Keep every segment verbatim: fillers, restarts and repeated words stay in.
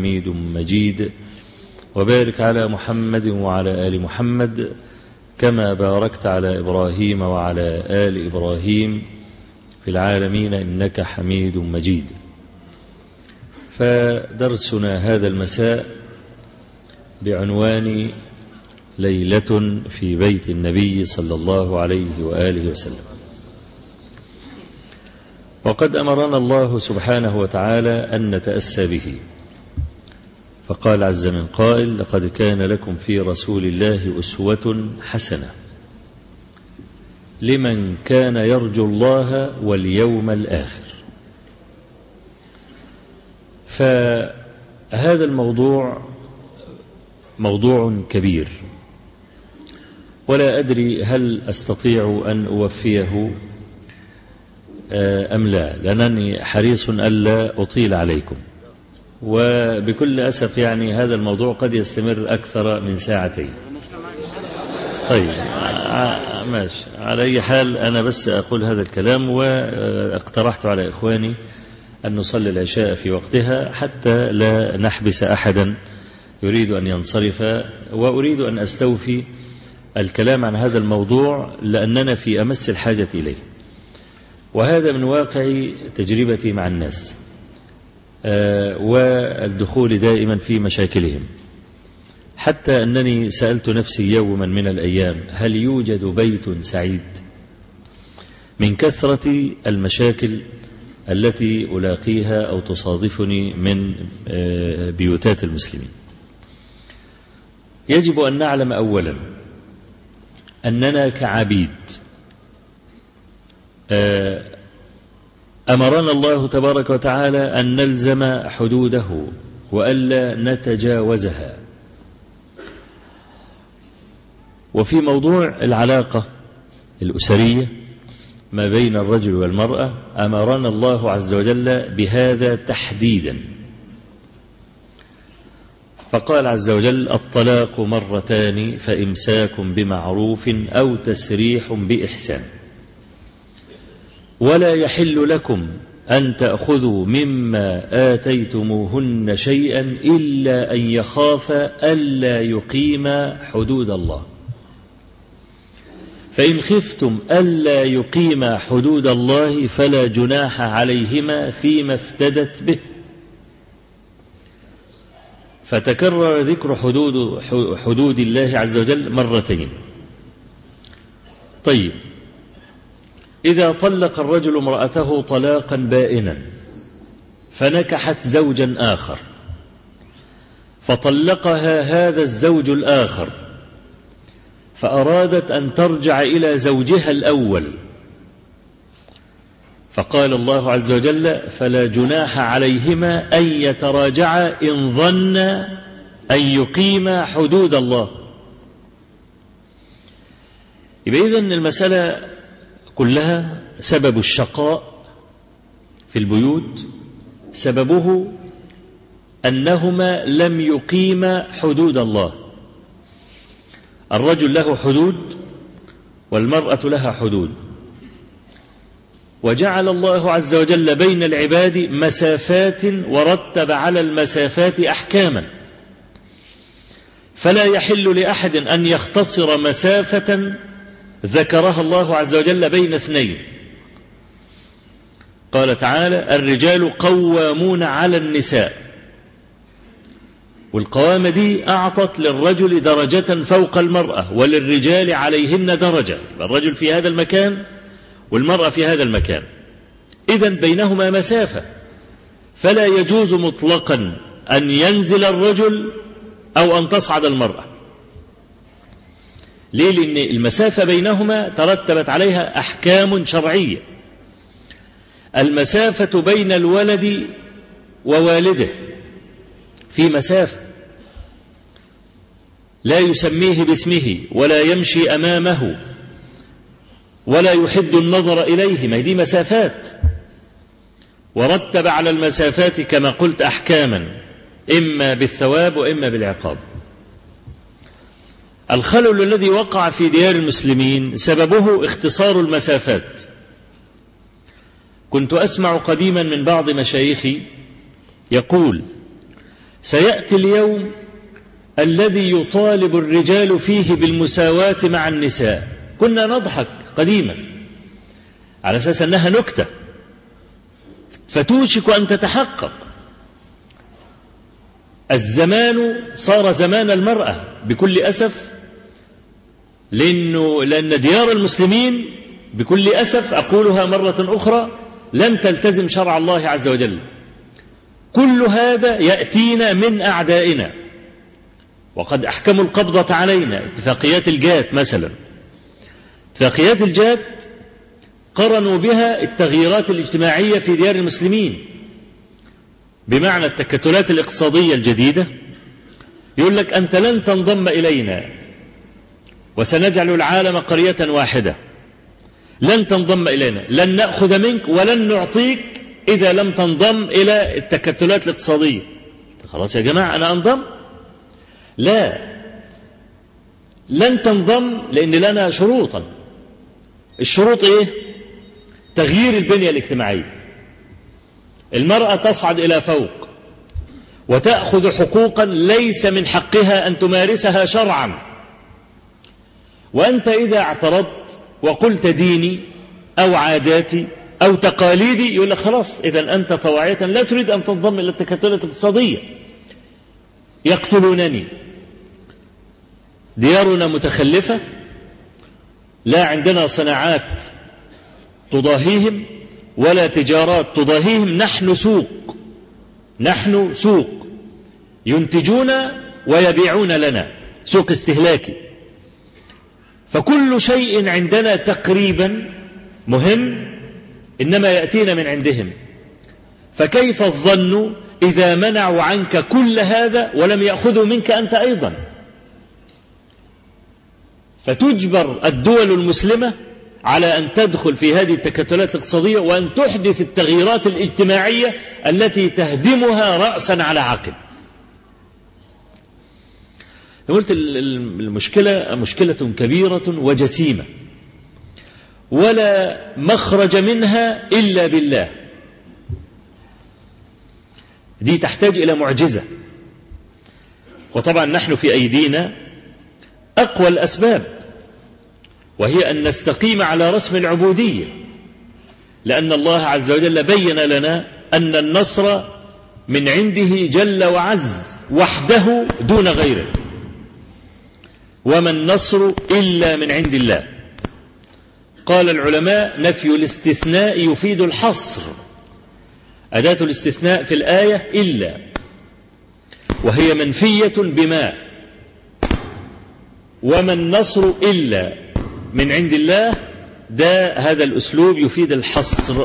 حميد مجيد، وبارك على محمد وعلى آل محمد كما باركت على إبراهيم وعلى آل إبراهيم في العالمين إنك حميد مجيد. فدرسنا هذا المساء بعنوان ليلة في بيت النبي صلى الله عليه وآله وسلم. وقد أمرنا الله سبحانه وتعالى أن نتأسى به، فقال عز من قائل: لقد كان لكم في رسول الله أسوة حسنة لمن كان يرجو الله واليوم الآخر. فهذا الموضوع موضوع كبير، ولا أدري هل أستطيع أن أوفيه أم لا، لأنني حريص ألا أطيل عليكم، وبكل أسف يعني هذا الموضوع قد يستمر أكثر من ساعتين. طيب ماشي، على أي حال أنا بس أقول هذا الكلام، واقترحت على إخواني أن نصلي العشاء في وقتها حتى لا نحبس أحدا يريد أن ينصرف، وأريد أن أستوفي الكلام عن هذا الموضوع لأننا في أمس الحاجة إليه، وهذا من واقع تجربتي مع الناس والدخول دائما في مشاكلهم، حتى أنني سألت نفسي يوما من الأيام: هل يوجد بيت سعيد؟ من كثرة المشاكل التي ألاقيها أو تصادفني من بيوتات المسلمين. يجب أن نعلم أولا أننا كعبيد أمرنا الله تبارك وتعالى أن نلزم حدوده وألا نتجاوزها. وفي موضوع العلاقة الأسرية ما بين الرجل والمرأة أمرنا الله عز وجل بهذا تحديدا، فقال عز وجل: الطلاق مرتان فإمساك بمعروف أو تسريح بإحسان، ولا يحل لكم أن تأخذوا مما آتيتموهن شيئا إلا أن يخافا ألا يقيما حدود الله، فإن خفتم ألا يقيما حدود الله فلا جناح عليهما فيما افتدت به. فتكرر ذكر حدود, حدود الله عز وجل مرتين. طيب، إذا طلق الرجل امرأته طلاقا بائنا فنكحت زوجا آخر، فطلقها هذا الزوج الآخر، فأرادت أن ترجع إلى زوجها الأول، فقال الله عز وجل: فلا جناح عليهما أن يتراجعا إن ظنا أن يقيما حدود الله. يبقى إذن المسألة كلها سبب الشقاء في البيوت سببه أنهما لم يقيما حدود الله. الرجل له حدود والمرأة لها حدود، وجعل الله عز وجل بين العباد مسافات ورتب على المسافات أحكاما، فلا يحل لأحد أن يختصر مسافة ذكرها الله عز وجل بين اثنين. قال تعالى: الرجال قوامون على النساء، والقوامة دي أعطت للرجل درجة فوق المرأة، وللرجال عليهن درجة، الرجل في هذا المكان والمرأة في هذا المكان، إذن بينهما مسافة، فلا يجوز مطلقا أن ينزل الرجل أو أن تصعد المرأة. ليه؟ لأن المسافة بينهما ترتبت عليها أحكام شرعية. المسافة بين الولد ووالده في مسافة، لا يسميه باسمه ولا يمشي أمامه ولا يحد النظر إليه، ما دي مسافات، ورتب على المسافات كما قلت أحكاما، إما بالثواب وإما بالعقاب. الخلل الذي وقع في ديار المسلمين سببه اختصار المسافات. كنت أسمع قديما من بعض مشايخي يقول: سيأتي اليوم الذي يطالب الرجال فيه بالمساواة مع النساء. كنا نضحك قديما على أساس أنها نكتة، فتوشك أن تتحقق. الزمان صار زمان المرأة بكل أسف، لأنه لأن ديار المسلمين بكل أسف، أقولها مرة أخرى، لم تلتزم شرع الله عز وجل. كل هذا يأتينا من أعدائنا، وقد أحكموا القبضة علينا. اتفاقيات الجات مثلا، اتفاقيات الجات قرنوا بها التغييرات الاجتماعية في ديار المسلمين، بمعنى التكتلات الاقتصادية الجديدة. يقول لك أنت لن تنضم إلينا وسنجعل العالم قرية واحدة، لن تنضم إلينا، لن نأخذ منك ولن نعطيك إذا لم تنضم إلى التكتلات الاقتصادية. خلاص يا جماعة أنا أنضم؟ لا، لن تنضم، لأن لنا شروطا. الشروط إيه؟ تغيير البنية الاجتماعية. المرأة تصعد إلى فوق وتأخذ حقوقا ليس من حقها أن تمارسها شرعا، وأنت إذا اعترضت وقلت ديني أو عاداتي أو تقاليدي، يقول لك خلاص إذا أنت طواعية لا تريد أن تنضم إلى التكتلات الاقتصادية، يقتلونني. ديارنا متخلفة، لا عندنا صناعات تضاهيهم ولا تجارات تضاهيهم. نحن سوق، نحن سوق ينتجون ويبيعون لنا، سوق استهلاكي. فكل شيء عندنا تقريبا مهم إنما يأتينا من عندهم. فكيف الظن إذا منعوا عنك كل هذا ولم يأخذوا منك أنت أيضا؟ فتجبر الدول المسلمة على أن تدخل في هذه التكتلات الاقتصادية وأن تحدث التغييرات الاجتماعية التي تهدمها رأسا على عقب. قلت المشكلة مشكلة كبيرة وجسيمة، ولا مخرج منها إلا بالله. دي تحتاج إلى معجزة، وطبعا نحن في أيدينا أقوى الأسباب، وهي أن نستقيم على رسم العبودية، لأن الله عز وجل بين لنا أن النصر من عنده جل وعز وحده دون غيره، وما النصر إلا من عند الله. قال العلماء نفي الاستثناء يفيد الحصر. أداة الاستثناء في الآية إلا، وهي منفية بما، وما النصر إلا من عند الله، ده هذا الأسلوب يفيد الحصر.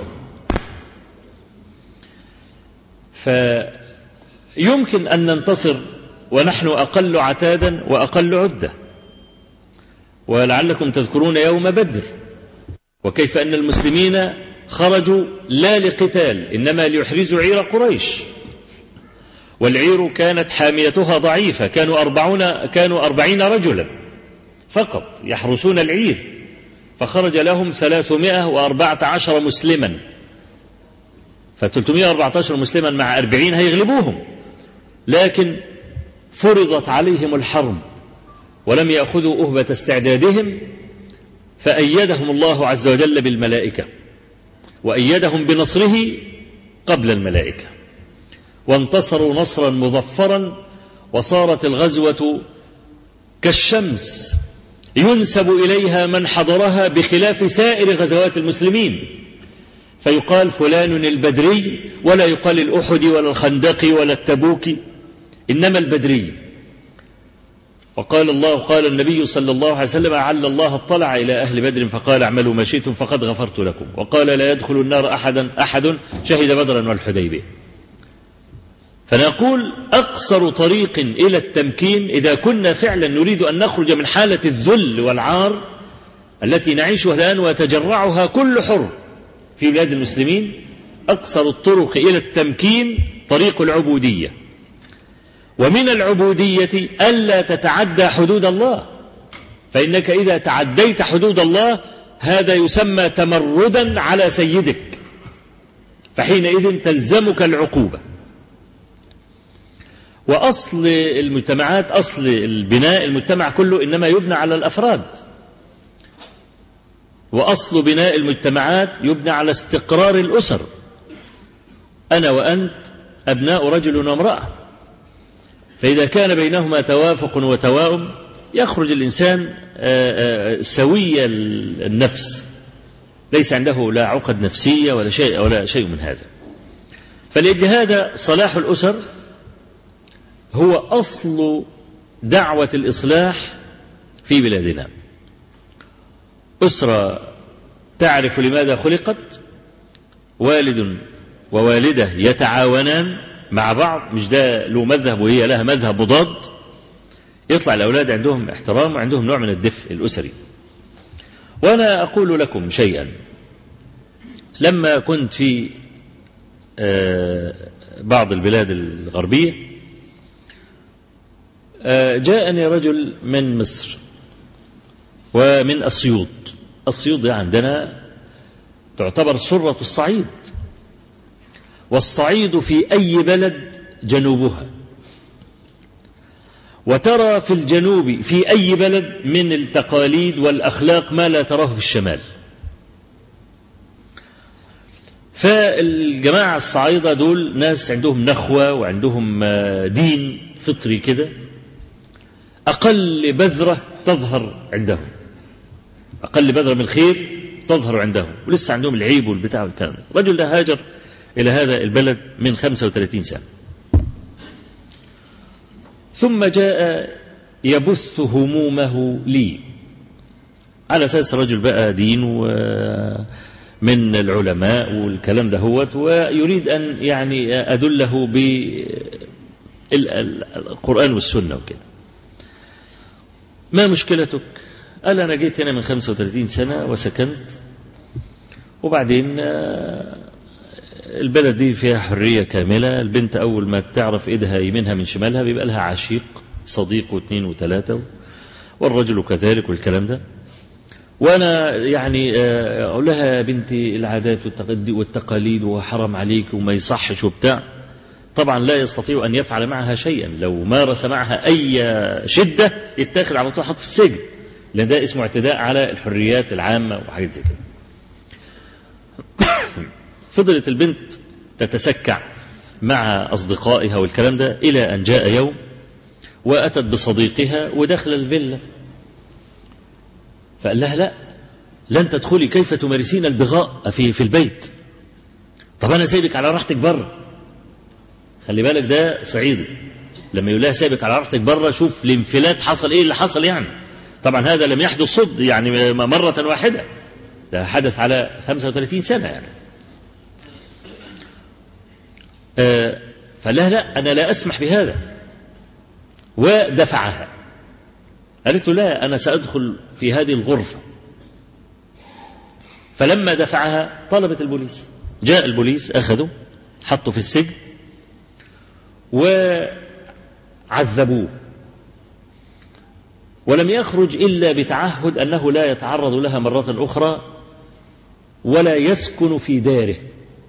فيمكن أن ننتصر ونحن أقل عتادا وأقل عدة. ولعلكم تذكرون يوم بدر، وكيف أن المسلمين خرجوا لا لقتال إنما ليحرزوا عير قريش، والعير كانت حاميتها ضعيفة، كانوا أربعون كانوا أربعين رجلا فقط يحرسون العير، فخرج لهم ثلاثمائة وأربعة عشر مسلما، فثلاثمائة وأربعة عشر مسلما مع أربعين هيغلبوهم، لكن فرضت عليهم الحرب ولم يأخذوا أهبة استعدادهم، فأيدهم الله عز وجل بالملائكة، وأيدهم بنصره قبل الملائكة، وانتصروا نصرا مظفرا، وصارت الغزوة كالشمس ينسب إليها من حضرها بخلاف سائر غزوات المسلمين، فيقال فلان البدري، ولا يقال الأحدي ولا الخندقي ولا التبوكي، إنما البدري. وقال الله قال النبي صلى الله عليه وسلم عل الله اطلع إلى أهل بدر فقال اعملوا ما شئتم فقد غفرت لكم، وقال لا يدخل النار أحدا أحد شهد بدرا والحديبية. فنقول أقصر طريق إلى التمكين إذا كنا فعلا نريد أن نخرج من حالة الذل والعار التي نعيشها الآن ويتجرعها كل حر في بلاد المسلمين، أقصر الطرق إلى التمكين طريق العبودية. ومن العبودية ألا تتعدى حدود الله، فإنك إذا تعديت حدود الله هذا يسمى تمردا على سيدك، فحينئذ تلزمك العقوبة. وأصل المجتمعات، أصل البناء المجتمع كله إنما يبنى على الأفراد، وأصل بناء المجتمعات يبنى على استقرار الأسر. أنا وأنت أبناء رجل وامرأة، فإذا كان بينهما توافق وتواؤم يخرج الإنسان سوي النفس، ليس عنده لا عقد نفسية ولا شيء ولا شيء من هذا. فلأجل هذا صلاح الأسر هو أصل دعوة الإصلاح في بلادنا. أسرة تعرف لماذا خلقت، والد ووالدة يتعاونان مع بعض، مش ده له مذهب وهي لها مذهب مضاد، يطلع الأولاد عندهم احترام وعندهم نوع من الدفء الأسري. وأنا أقول لكم شيئا، لما كنت في بعض البلاد الغربية جاءني رجل من مصر ومن أسيوط. أسيوط دي عندنا تعتبر سرة الصعيد، والصعيد في أي بلد جنوبها، وترى في الجنوب في أي بلد من التقاليد والأخلاق ما لا تراه في الشمال. فالجماعة الصعيدة دول ناس عندهم نخوة وعندهم دين فطري كده، أقل بذرة تظهر عندهم، أقل بذرة من الخير تظهر عندهم، ولسه عندهم العيب والبتاع والكلام. رجل ده هاجر إلى هذا البلد من خمسة وثلاثين سنة، ثم جاء يبث همومه لي على أساس رجل بقى دين ومن العلماء والكلام ده هوت، ويريد أن يعني أدله بالقرآن والسنة وكده. ما مشكلتك؟ قال أنا جيت هنا من خمسة وثلاثين سنة وسكنت، وبعدين البلد دي فيها حرية كاملة، البنت أول ما تعرف إيدها يمينها من شمالها بيبقى لها عشيق صديق واثنين وثلاثة، والرجل كذلك والكلام ده. وأنا يعني أقول لها بنتي العادات والتقاليد وحرام عليك وما يصحش وبتاع. طبعا لا يستطيع أن يفعل معها شيئا، لو مارس معها أي شدة يتاخد على طول حط في السجن، لأن ده اسمه اعتداء على الحريات العامة وحاجات زي كده. فضلت البنت تتسكع مع أصدقائها والكلام ده إلى أن جاء يوم وأتت بصديقها ودخل الفيلا، فقال لها لا لن تدخلي، كيف تمارسين البغاء في في البيت؟ طب أنا سايبك على راحتك بره. خلي بالك ده صعيدي، لما يقول لها سايبك على راحتك بره، شوف الانفلات حصل إيه اللي حصل يعني. طبعا هذا لم يحدث صد يعني مرة واحدة، ده حدث على خمسة وثلاثين سنة يعني. آه فلا لا أنا لا أسمح بهذا، ودفعها. قالت له لا أنا سأدخل في هذه الغرفة. فلما دفعها طلبت البوليس، جاء البوليس أخذوا حطوا في السجن وعذبوه، ولم يخرج إلا بتعهد أنه لا يتعرض لها مرة أخرى ولا يسكن في داره.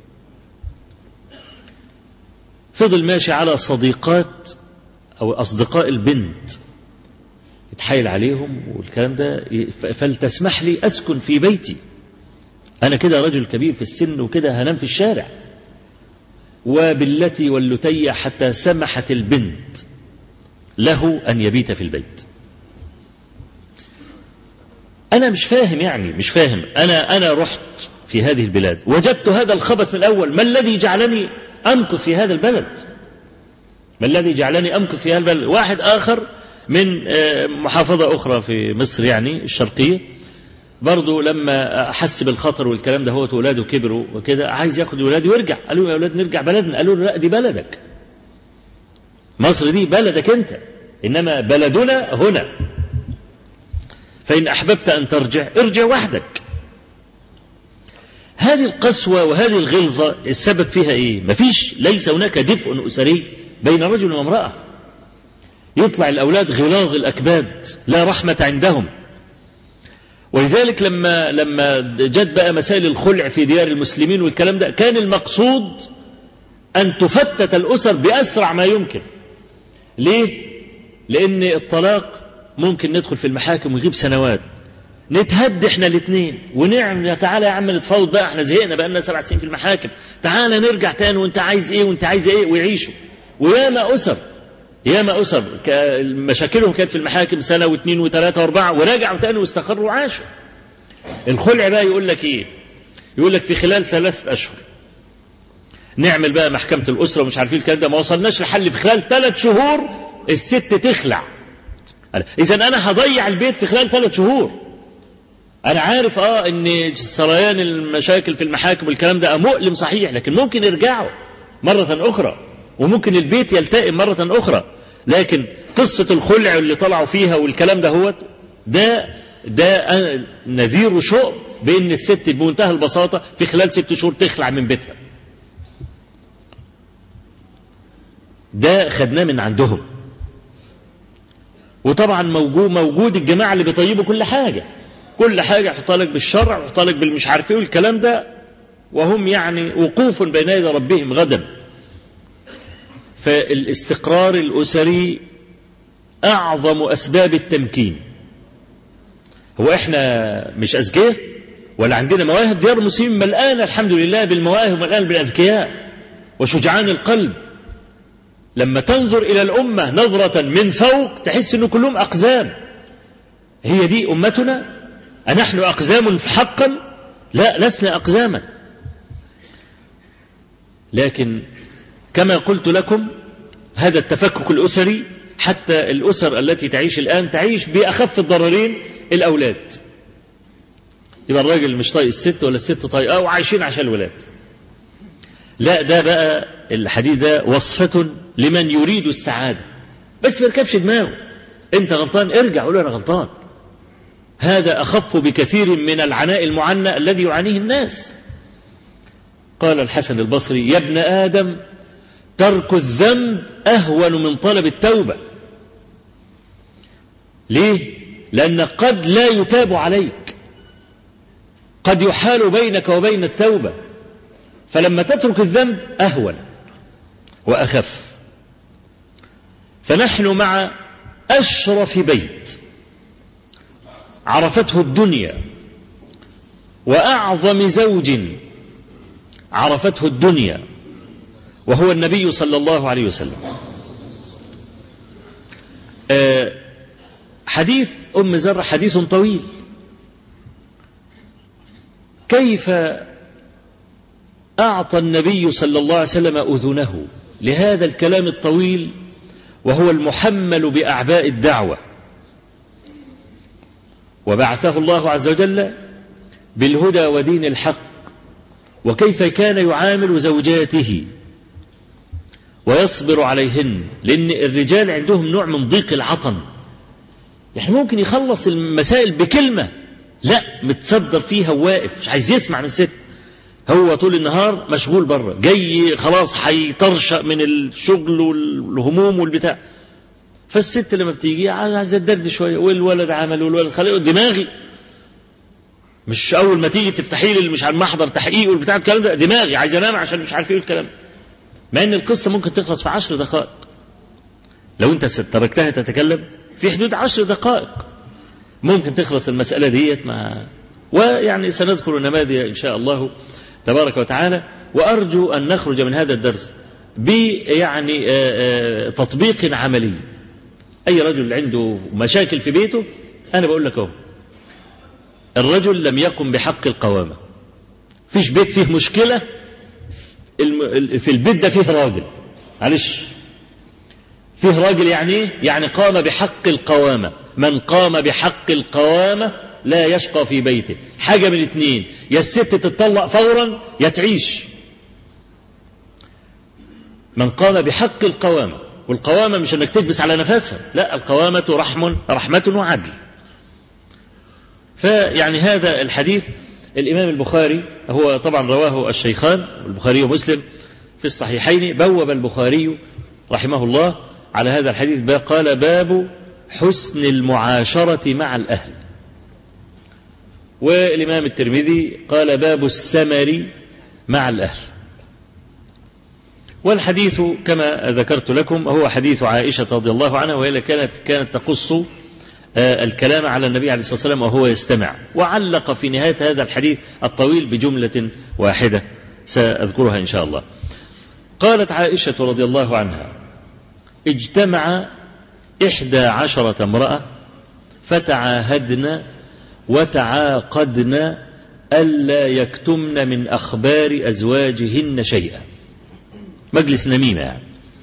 فضل ماشي على صديقات أو أصدقاء البنت يتحايل عليهم والكلام ده، فلتسمح لي أسكن في بيتي، أنا كده رجل كبير في السن وكده هنام في الشارع. وبالتي واللتي حتى سمحت البنت له أن يبيت في البيت. أنا مش فاهم يعني مش فاهم أنا أنا رحت في هذه البلاد وجدت هذا الخبث من الأول، ما الذي جعلني أمكث في هذا البلد؟ ما الذي جعلني أمكث في هذا البلد؟ واحد آخر من محافظة أخرى في مصر يعني الشرقية، برضو لما حس بالخطر والكلام ده، هو أولاده كبروا وكده، عايز ياخد أولاده ويرجع. قالوا يا أولاد نرجع بلدنا. قالوا لا دي بلدك، مصر دي بلدك أنت، إنما بلدنا هنا، فإن أحببت أن ترجع ارجع وحدك. هذه القسوة وهذه الغلظة السبب فيها إيه؟ مفيش، ليس هناك دفء أسري بين رجل وامرأة. يطلع الأولاد غلاظ الأكباد لا رحمة عندهم. ولذلك لما لما جت بقى مسائل الخلع في ديار المسلمين والكلام ده، كان المقصود أن تفتت الأسر بأسرع ما يمكن، ليه؟ لأن الطلاق ممكن ندخل في المحاكم ويغيب سنوات، نتهد احنا الاثنين ونعمل تعالى يا عم نتفاوض بقى، احنا زهقنا بقى لنا سبع سنين في المحاكم، تعالى نرجع تاني وانت عايز ايه وانت عايز ايه، ويعيشوا. وياما أسر ياما أسر مشاكلهم كانت في المحاكم سنة واثنين وثلاثة واربعة ورجعوا تاني واستقروا وعاشوا. الخلع بقى يقول لك ايه؟ يقول لك في خلال ثلاثة أشهر نعمل بقى محكمة الأسرة ومش عارفين الكلام ده، ما وصلناش لحل في خلال ثلاث شهور الست تخلع. إذا أنا هضيع البيت في خلال ثلاث شهور. أنا عارف آه إن سريان المشاكل في المحاكم والكلام ده مؤلم صحيح، لكن ممكن يرجعوا مرة أخرى وممكن البيت يلتئم مرة أخرى. لكن قصة الخلع اللي طلعوا فيها والكلام ده هو ده ده نذير شؤم بأن الست بمنتهى البساطة في خلال ست شهور تخلع من بيتها. ده خدناه من عندهم. وطبعا موجود موجود الجماعة اللي بيطيبوا كل حاجة كل حاجة يحطها لك بالشرع ويحطها لك بالمش عارف ايه والكلام ده، وهم يعني وقوف بين يدي ربهم غدا. فالاستقرار الأسري أعظم أسباب التمكين. هو احنا مش أذكياء ولا عندنا مواهب؟ ديار المسلمين ملآنة الحمد لله بالمواهب ملآنة بالأذكياء وشجعان القلب. لما تنظر إلى الأمة نظرة من فوق تحس أنه كلهم أقزام. هي دي أمتنا؟ أنحن أقزام حقا؟ لا، لسنا أقزاما. لكن كما قلت لكم هذا التفكك الأسري، حتى الأسر التي تعيش الآن تعيش بأخف الضررين الأولاد. يبقى الراجل مش طايق الست ولا الست طايقاه وعايشين عشان الولاد. لا، ده بقى الحديث ده وصفة لمن يريد السعادة، بس ما يركبش دماغه. انت غلطان ارجع قول انا غلطان. هذا أخف بكثير من العناء المعنى الذي يعانيه الناس. قال الحسن البصري: يا ابن آدم ترك الذنب أهون من طلب التوبة. ليه؟ لأن قد لا يتاب عليك، قد يحال بينك وبين التوبة، فلما تترك الذنب أهون وأخف. فنحن مع أشرف بيت عرفته الدنيا وأعظم زوج عرفته الدنيا وهو النبي صلى الله عليه وسلم. أه حديث أم زر حديث طويل. كيف أعطى النبي صلى الله عليه وسلم أذنه لهذا الكلام الطويل وهو المحمل بأعباء الدعوة، وبعثه الله عز وجل بالهدى ودين الحق، وكيف كان يعامل زوجاته ويصبر عليهن، لأن الرجال عندهم نوع من ضيق العطن، يعني ممكن يخلص المسائل بكلمة لا متصدر فيها وواقف مش عايز يسمع من ست. هو طول النهار مشغول بره، جاي خلاص هيطرشق من الشغل والهموم والبتاع. فالست لما بتيجي عايزه تدرد شويه، والولد عمل والولد خليه دماغي، مش اول ما تيجي تفتحي لي مش عن محضر تحقيق والبتاع الكلام ده، دماغي عايز انام عشان مش عارف ايه الكلام. مع ان القصه ممكن تخلص في عشر دقائق لو انت تركتها تتكلم في حدود عشر دقائق ممكن تخلص المساله ديت. مع ويعني سنذكر نماذج ان شاء الله تبارك وتعالى. وأرجو أن نخرج من هذا الدرس بيعني تطبيق عملي. أي رجل عنده مشاكل في بيته، أنا بقول لك أهو، الرجل لم يقم بحق القوامة. فيش بيت فيه مشكلة في البيت ده فيه راجل، معلش فيه راجل يعني ايه؟ يعني قام بحق القوامة. من قام بحق القوامة لا يشقى في بيته. حاجة من الاثنين، يا الست تتطلق فورا يا تعيش. من قام بحق القوامة، والقوامة مش انك تكبس على نفسها، لا، القوامة رحم رحمة وعدل. فيعني هذا الحديث الإمام البخاري هو طبعا رواه الشيخان البخاري ومسلم في الصحيحين. بوب البخاري رحمه الله على هذا الحديث قال: باب حسن المعاشرة مع الأهل. والإمام الترمذي قال: باب السمر مع الأهل. والحديث كما ذكرت لكم هو حديث عائشة رضي الله عنها، وهي كانت كانت تقص الكلام على النبي عليه الصلاة والسلام وهو يستمع، وعلق في نهاية هذا الحديث الطويل بجملة واحدة سأذكرها إن شاء الله. قالت عائشة رضي الله عنها: اجتمع إحدى عشرة امرأة فتعاهدن وتعاقدن ألا يكتمن من أخبار أزواجهن شيئا، مجلس نميمة يعني.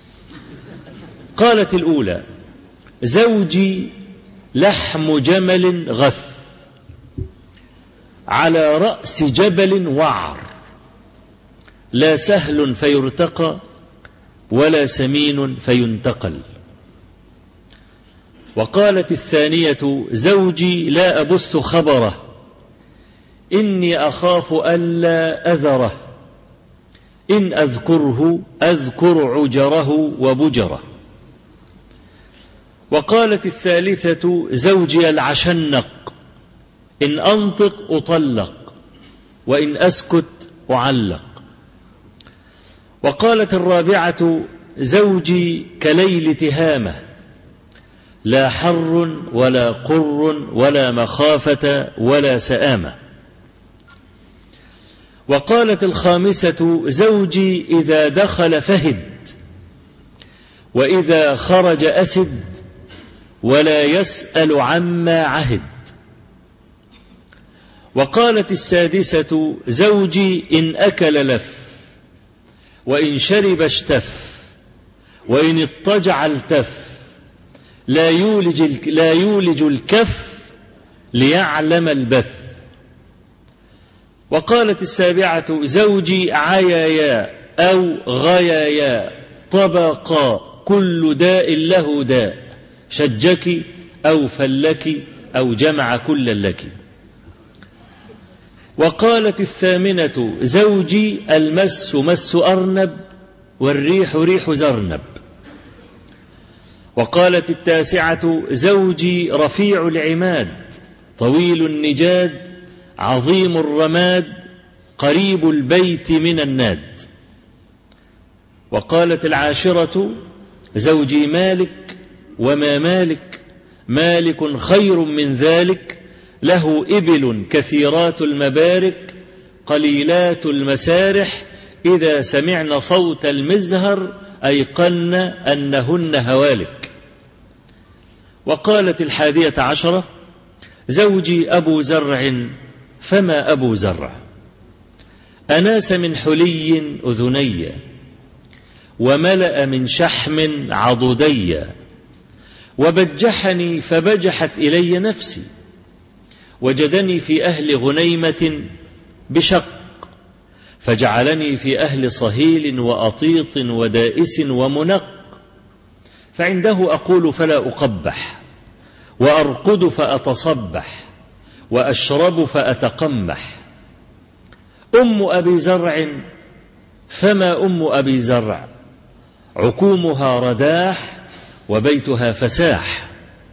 قالت الأولى: زوجي لحم جمل غث على رأس جبل وعر، لا سهل فيرتقى ولا سمين فينتقل. وقالت الثانية: زوجي لا أبث خبره، إني أخاف ألا أذره، إن أذكره أذكر عجره وبجره. وقالت الثالثة: زوجي العشنق، إن أنطق أطلق، وإن أسكت أعلق. وقالت الرابعة: زوجي كليل تهامة، لا حر ولا قر ولا مخافة ولا سآمة. وقالت الخامسة: زوجي إذا دخل فهد، وإذا خرج أسد، ولا يسأل عما عهد. وقالت السادسة: زوجي إن أكل لف، وإن شرب اشتف، وإن اضطجع التف، لا يولج, لا يولج الكف ليعلم البث. وقالت السابعة: زوجي عيايا أو غيايا طبقا، كل داء له داء، شجك أو فلك أو جمع كل لك. وقالت الثامنة: زوجي المس مس أرنب، والريح ريح زرنب. وقالت التاسعة: زوجي رفيع العماد، طويل النجاد، عظيم الرماد، قريب البيت من الناد. وقالت العاشرة: زوجي مالك، وما مالك، مالك خير من ذلك، له إبل كثيرات المبارك، قليلات المسارح، إذا سمعن صوت المزهر أيقن أنهن هوالك. وقالت الحادية عشرة: زوجي أبو زرع، فما أبو زرع، أناس من حلي أذني، وملأ من شحم عضدي، وبجحني فبجحت إلي نفسي، وجدني في أهل غنيمة بشق، فجعلني في أهل صهيل وأطيط ودائس ومنق، فعنده أقول فلا أقبح، وأرقد فأتصبح، وأشرب فأتقمح. أم أبي زرع، فما أم أبي زرع، عكومها رداح، وبيتها فساح.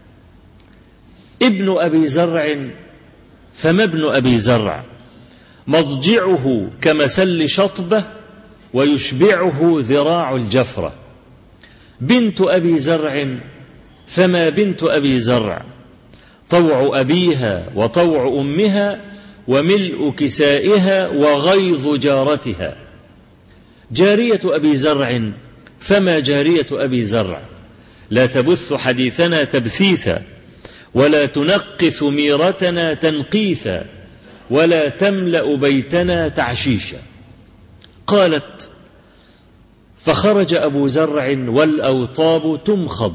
ابن أبي زرع، فما ابن أبي زرع، مضجعه كمسل شطبة، ويشبعه ذراع الجفرة. بنت أبي زرع، فما بنت أبي زرع، طوع أبيها وطوع أمها، وملء كسائها وغيظ جارتها. جارية أبي زرع، فما جارية أبي زرع، لا تبث حديثنا تبثيثا، ولا تنقث ميرتنا تنقيثا، ولا تملأ بيتنا تعشيشا. قالت: فخرج أبو زرع والأوطاب تمخض،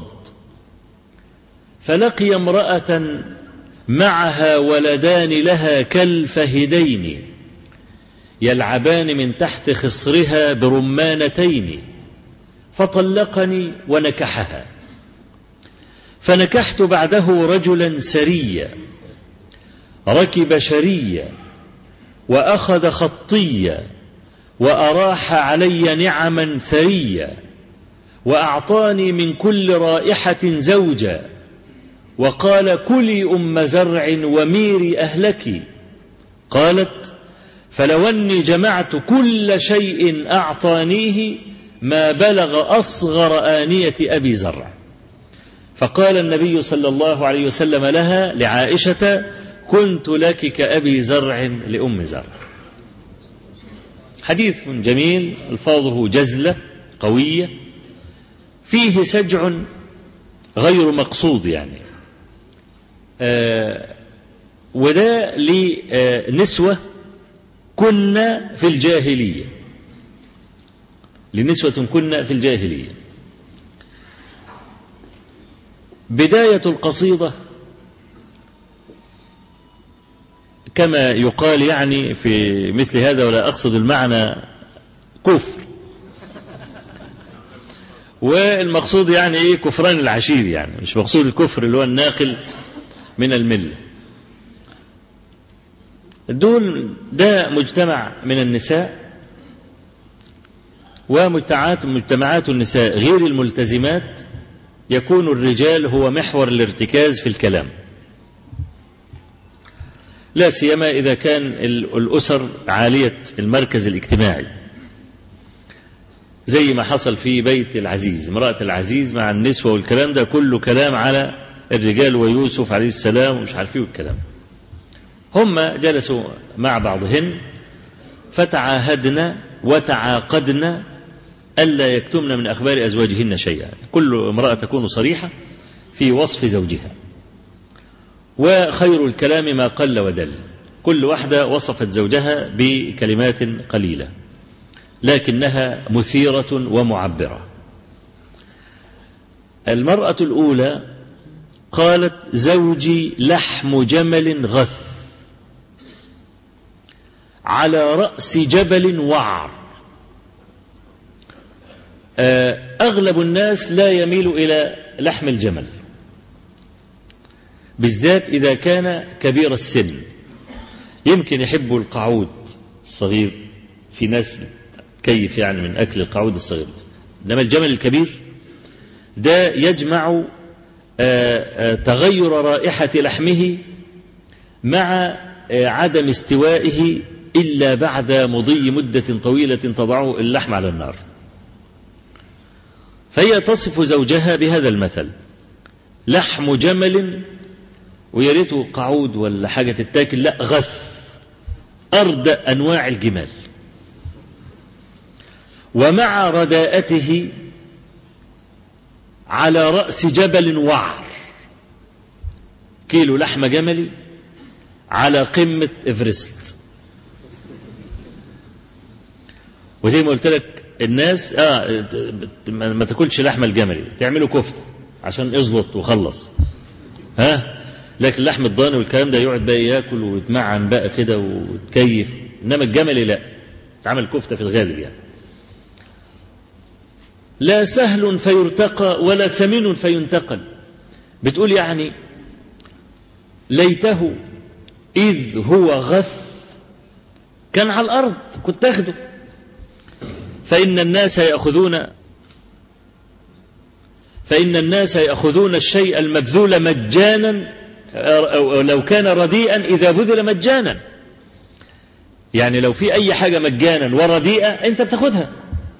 فلقي امرأة معها ولدان لها كالفهدين، يلعبان من تحت خصرها برمانتين، فطلقني ونكحها. فنكحت بعده رجلا سريا، ركب شريا، وأخذ خطيا، وأراح علي نعما ثريا، وأعطاني من كل رائحة زوجا، وقال: كلي أم زرع وميري أهلك. قالت: فلو أني جمعت كل شيء أعطانيه ما بلغ أصغر آنية أبي زرع. فقال النبي صلى الله عليه وسلم لها لعائشة: كنت لك كأبي زرع لأم زرع. حديث جميل، ألفاظه جزلة قوية، فيه سجع غير مقصود يعني. آه وده لنسوة كنا في الجاهلية، لنسوة كنا في الجاهلية. بداية القصيدة كما يقال يعني في مثل هذا، ولا أقصد المعنى، كفر، والمقصود يعني إيه؟ كفران العشير، يعني مش مقصود الكفر اللي هو الناقل من الملة. دول ده مجتمع من النساء، ومجتمعات مجتمعات النساء غير الملتزمات يكون الرجال هو محور الارتكاز في الكلام، لا سيما إذا كان الأسر عالية المركز الاجتماعي، زي ما حصل في بيت العزيز، امرأة العزيز مع النسوة والكلام ده كله كلام على الرجال ويوسف عليه السلام ومش عارفين الكلام. هم جلسوا مع بعضهن فتعاهدن وتعاقدن ألا يكتمن من أخبار أزواجهن شيئا، كل امرأة تكون صريحة في وصف زوجها، وخير الكلام ما قل ودل. كل واحدة وصفت زوجها بكلمات قليلة لكنها مثيرة ومعبرة. المرأة الأولى قالت: زوجي لحم جمل غث على رأس جبل وعر. أغلب الناس لا يميل إلى لحم الجمل، بالذات إذا كان كبير السن، يمكن يحبوا القعود الصغير، في ناس كيف يعني من أكل القعود الصغير، إنما الجمل الكبير ده يجمع تغير رائحة لحمه مع عدم استوائه إلا بعد مضي مدة طويلة تضع اللحم على النار. فهي تصف زوجها بهذا المثل: لحم جمل، ويريته قعود ولا حاجة تتاكل، لا، غث، أردأ أنواع الجمال، ومع رداءته على رأس جبل وعر. كيلو لحم جملي على قمة إفرست. وزي ما قلت لك الناس آه ما تاكلش لحم الجملي، تعمله كفتة عشان اظبط وخلص، ها، لكن لحم الضاني والكلام ده يقعد بقى ياكل ويتمعن بقى كده وتكيف، انما الجملي لا، تعمل كفتة في الغالب يعني. لا سهل فيرتقى ولا سمين فينتقل. بتقول يعني ليته إذ هو غث كان على الأرض كنت تاخده، فإن الناس يأخذون فإن الناس يأخذون الشيء المبذول مجانا، أو لو كان رديئا إذا بذل مجانا. يعني لو في أي حاجة مجانا ورديئة أنت بتاخدها.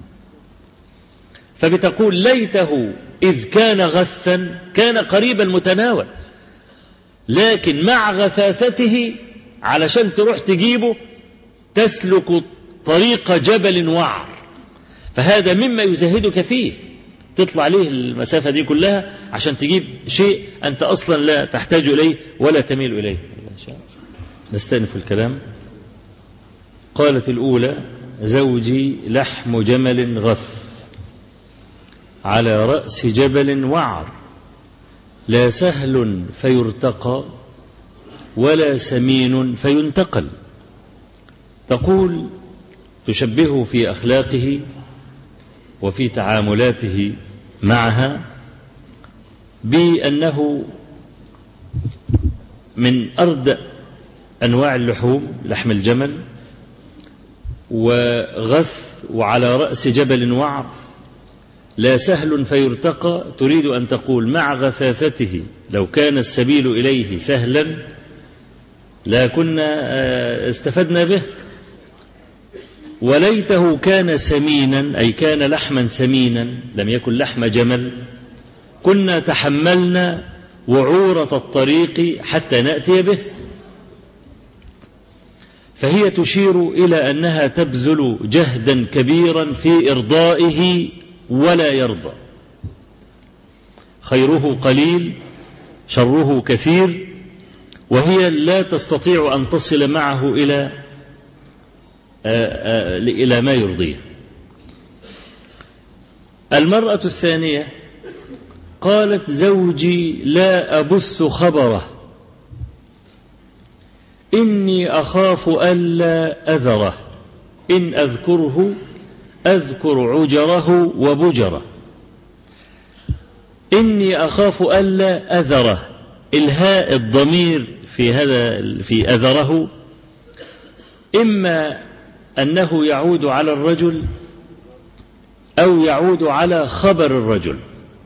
فبتقول ليته إذ كان غثا كان قريب المتناول، لكن مع غثاثته علشان تروح تجيبه تسلك طريق جبل وعر، فهذا مما يزهدك فيه، تطلع عليه المسافة دي كلها عشان تجيب شيء أنت أصلا لا تحتاج إليه ولا تميل إليه. نستأنف الكلام. قالت الأولى: زوجي لحم جمل غث على رأس جبل وعر، لا سهل فيرتقى ولا سمين فينتقل. تقول تشبهه في أخلاقه وفي تعاملاته معها بأنه من أردأ أنواع اللحوم، لحم الجمل، وغث وعلى رأس جبل وعر، لا سهل فيرتقى. تريد أن تقول مع غثاثته لو كان السبيل إليه سهلا لا كنا استفدنا به، وليته كان سمينا أي كان لحما سمينا لم يكن لحم جمل كنا تحملنا وعورة الطريق حتى نأتي به. فهي تشير إلى أنها تبذل جهدا كبيرا في إرضائه ولا يرضى. خيره قليل شره كثير، وهي لا تستطيع أن تصل معه إلى إلى ما يرضيه. المرأة الثانية قالت زوجي لا أبث خبره إني أخاف ألا أذره إن أذكره أذكر عجره وبجره. إني أخاف ألا أذره، الهاء الضمير في هذا في أذره إما أنه يعود على الرجل أو يعود على خبر الرجل.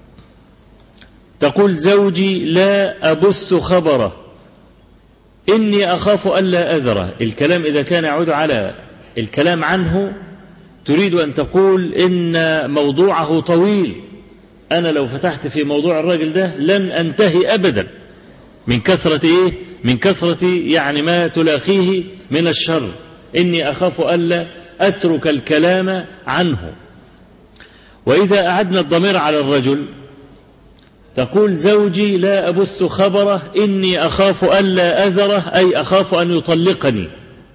تقول زوجي لا أبث خبره إني أخاف ألا أذره. الكلام إذا كان يعود على الكلام عنه تريد أن تقول إن موضوعه طويل، أنا لو فتحت في موضوع الرجل ده لن أنتهي أبدا من كثرة إيه؟ من كثرة يعني ما تلاقيه من الشر. إني أخاف ألا أترك الكلام عنه. وإذا أعدنا الضمير على الرجل تقول زوجي لا أبث خبره إني أخاف ألا أذره أي أخاف أن يطلقني.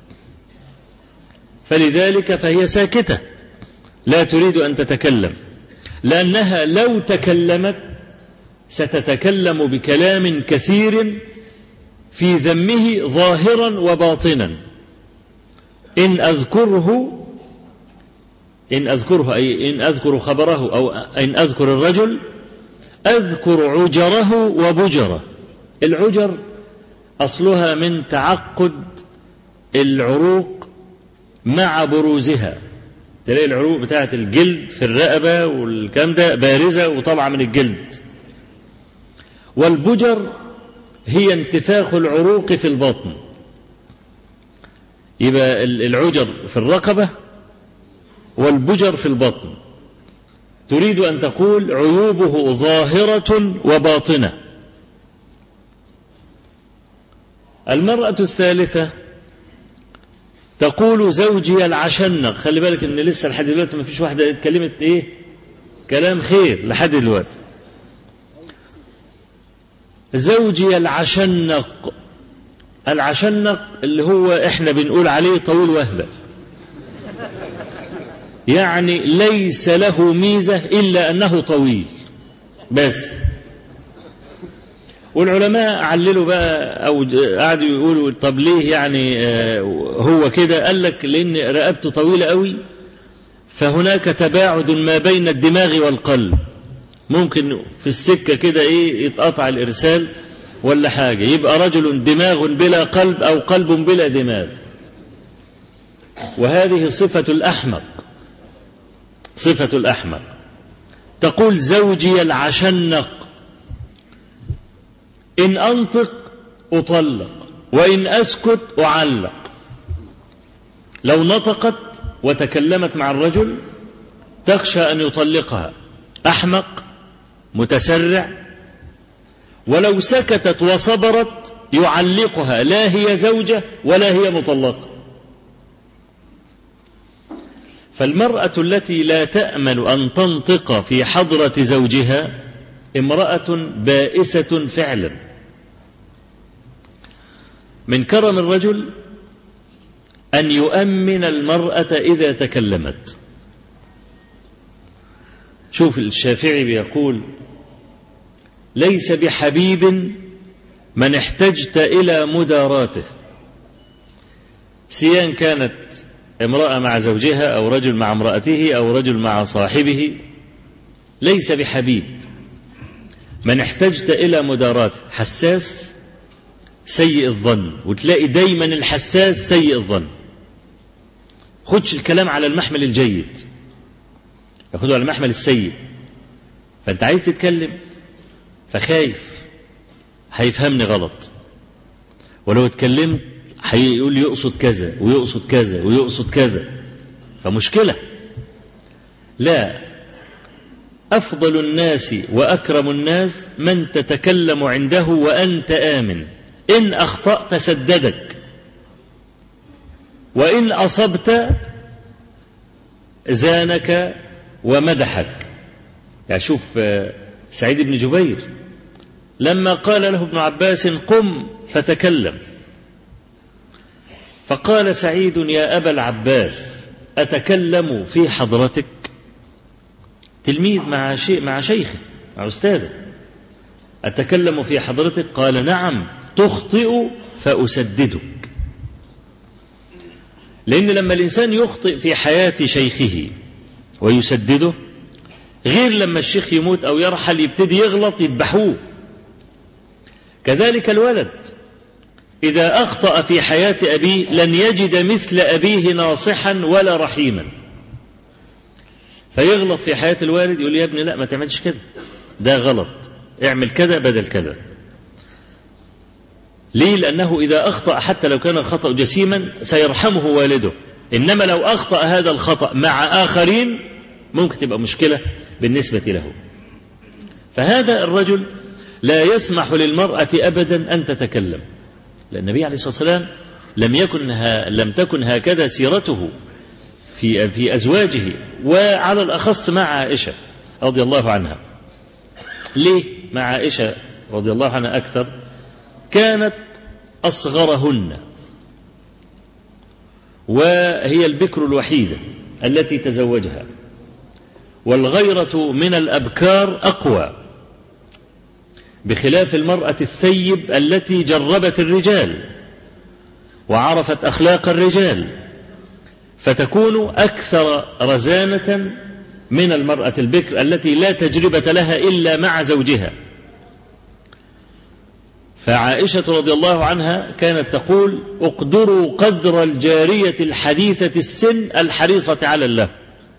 فلذلك فهي ساكتة لا تريد أن تتكلم، لأنها لو تكلمت ستتكلم بكلام كثير في ذمه ظاهرا وباطنا. إن أذكره إن أذكره أي إن أذكر خبره أو إن أذكر الرجل أذكر عجره وبجره. العجر أصلها من تعقد العروق مع بروزها، تلاقي العروق بتاعت الجلد في الرقبة والكلام ده بارزة وطالعة من الجلد. والبجر هي انتفاخ العروق في البطن. يبقى العجر في الرقبة والبجر في البطن. تريد أن تقول عيوبه ظاهرة وباطنة. المرأة الثالثة تقول زوجي العشنق. خلي بالك ان لسه لحد دلوقتي ما فيش واحدة اتكلمت ايه كلام خير لحد دلوقتي. زوجي العشنق، العشنق اللي هو احنا بنقول عليه طويل وهبة، يعني ليس له ميزة إلا أنه طويل بس. والعلماء عللوا بقى أو قعدوا يقولوا طب ليه يعني هو كده؟ قال لك لأن رقبته طويلة قوي فهناك تباعد ما بين الدماغ والقلب، ممكن في السكة كده إيه يتقطع الإرسال ولا حاجة، يبقى رجل دماغ بلا قلب أو قلب بلا دماغ. وهذه صفة الأحمق، صفة الأحمق. تقول زوجي العشنق إن أنطق أطلق وإن أسكت أعلق. لو نطقت وتكلمت مع الرجل تخشى أن يطلقها، أحمق متسرع. ولو سكتت وصبرت يعلقها، لا هي زوجة ولا هي مطلقة. فالمرأة التي لا تأمل أن تنطق في حضرة زوجها امرأة بائسة فعلا. من كرم الرجل أن يؤمن المرأة إذا تكلمت. شوف الشافعي بيقول ليس بحبيب من احتجت إلى مداراته، سيان كانت امرأة مع زوجها أو رجل مع امرأته أو رجل مع صاحبه، ليس بحبيب من احتجت إلى مداراته. حساس سيء الظن، وتلاقي دايما الحساس سيء الظن. خدش الكلام على المحمل الجيد، ياخده على المحمل السيء. فأنت عايز تتكلم فخايف هيفهمني غلط، ولو اتكلمت هيقول يقصد كذا ويقصد كذا ويقصد كذا. فمشكلة. لا، أفضل الناس وأكرم الناس من تتكلم عنده وأنت آمن، إن أخطأت سددك، وإن أصبت زانك ومدحك. يعني شوف سعيد بن جبير لما قال له ابن عباس قم فتكلم، فقال سعيد يا أبا العباس أتكلم في حضرتك؟ تلميذ مع شيء مع شيخه مع أستاذه، أتكلم في حضرتك؟ قال نعم تخطئ فأسددك. لأن لما الإنسان يخطئ في حياة شيخه ويسدده غير لما الشيخ يموت أو يرحل يبتدي يغلط يذبحوه. كذلك الولد إذا أخطأ في حياة أبيه لن يجد مثل أبيه ناصحا ولا رحيما، فيغلط في حياة الوالد يقول يا ابني لا ما تعملش كده، ده غلط، اعمل كذا بدل كذا. ليه؟ لأنه إذا أخطأ حتى لو كان الخطأ جسيما سيرحمه والده، إنما لو أخطأ هذا الخطأ مع آخرين ممكن تبقى مشكلة بالنسبة له. فهذا الرجل لا يسمح للمرأة أبدا أن تتكلم، لأن النبي عليه الصلاة والسلام لم يكن ها لم تكن هكذا سيرته في في أزواجه، وعلى الأخص مع عائشة رضي الله عنها. ليه مع عائشة رضي الله عنها أكثر؟ كانت أصغرهن، وهي البكر الوحيدة التي تزوجها، والغيرة من الأبكار أقوى، بخلاف المرأة الثيب التي جربت الرجال وعرفت أخلاق الرجال، فتكون أكثر رزانة من المرأة البكر التي لا تجربة لها إلا مع زوجها. فعائشة رضي الله عنها كانت تقول اقدروا قدر الجارية الحديثة السن الحريصة على الله.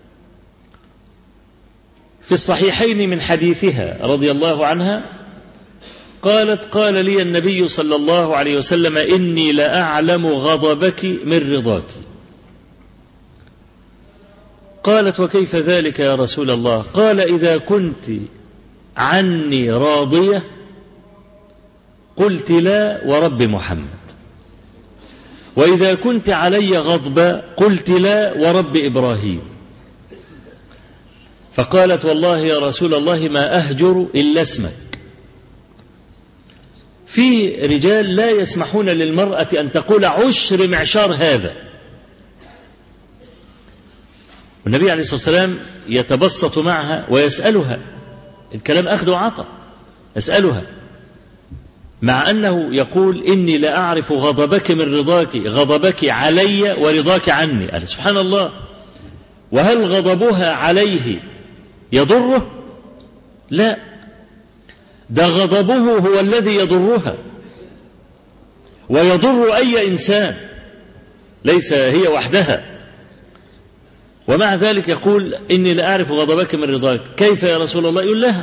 في الصحيحين من حديثها رضي الله عنها قالت قال لي النبي صلى الله عليه وسلم إني لأعلم غضبك من رضاك. قالت وكيف ذلك يا رسول الله؟ قال إذا كنت عني راضية قلت لا ورب محمد، وإذا كنت علي غضبا قلت لا ورب إبراهيم. فقالت والله يا رسول الله ما أهجر إلا اسمك. في رجال لا يسمحون للمرأة أن تقول عشر معشار هذا. والنبي عليه الصلاة والسلام يتبسط معها ويسألها، الكلام أخذ وعطى، يسألها مع أنه يقول إني لا أعرف غضبك من رضاك، غضبك علي ورضاك عني. قال سبحان الله، وهل غضبها عليه يضره؟ لا، ده غضبه هو الذي يضرها ويضر أي إنسان، ليس هي وحدها. ومع ذلك يقول إني لا أعرف غضبك من رضاك. كيف يا رسول الله؟ يقول لها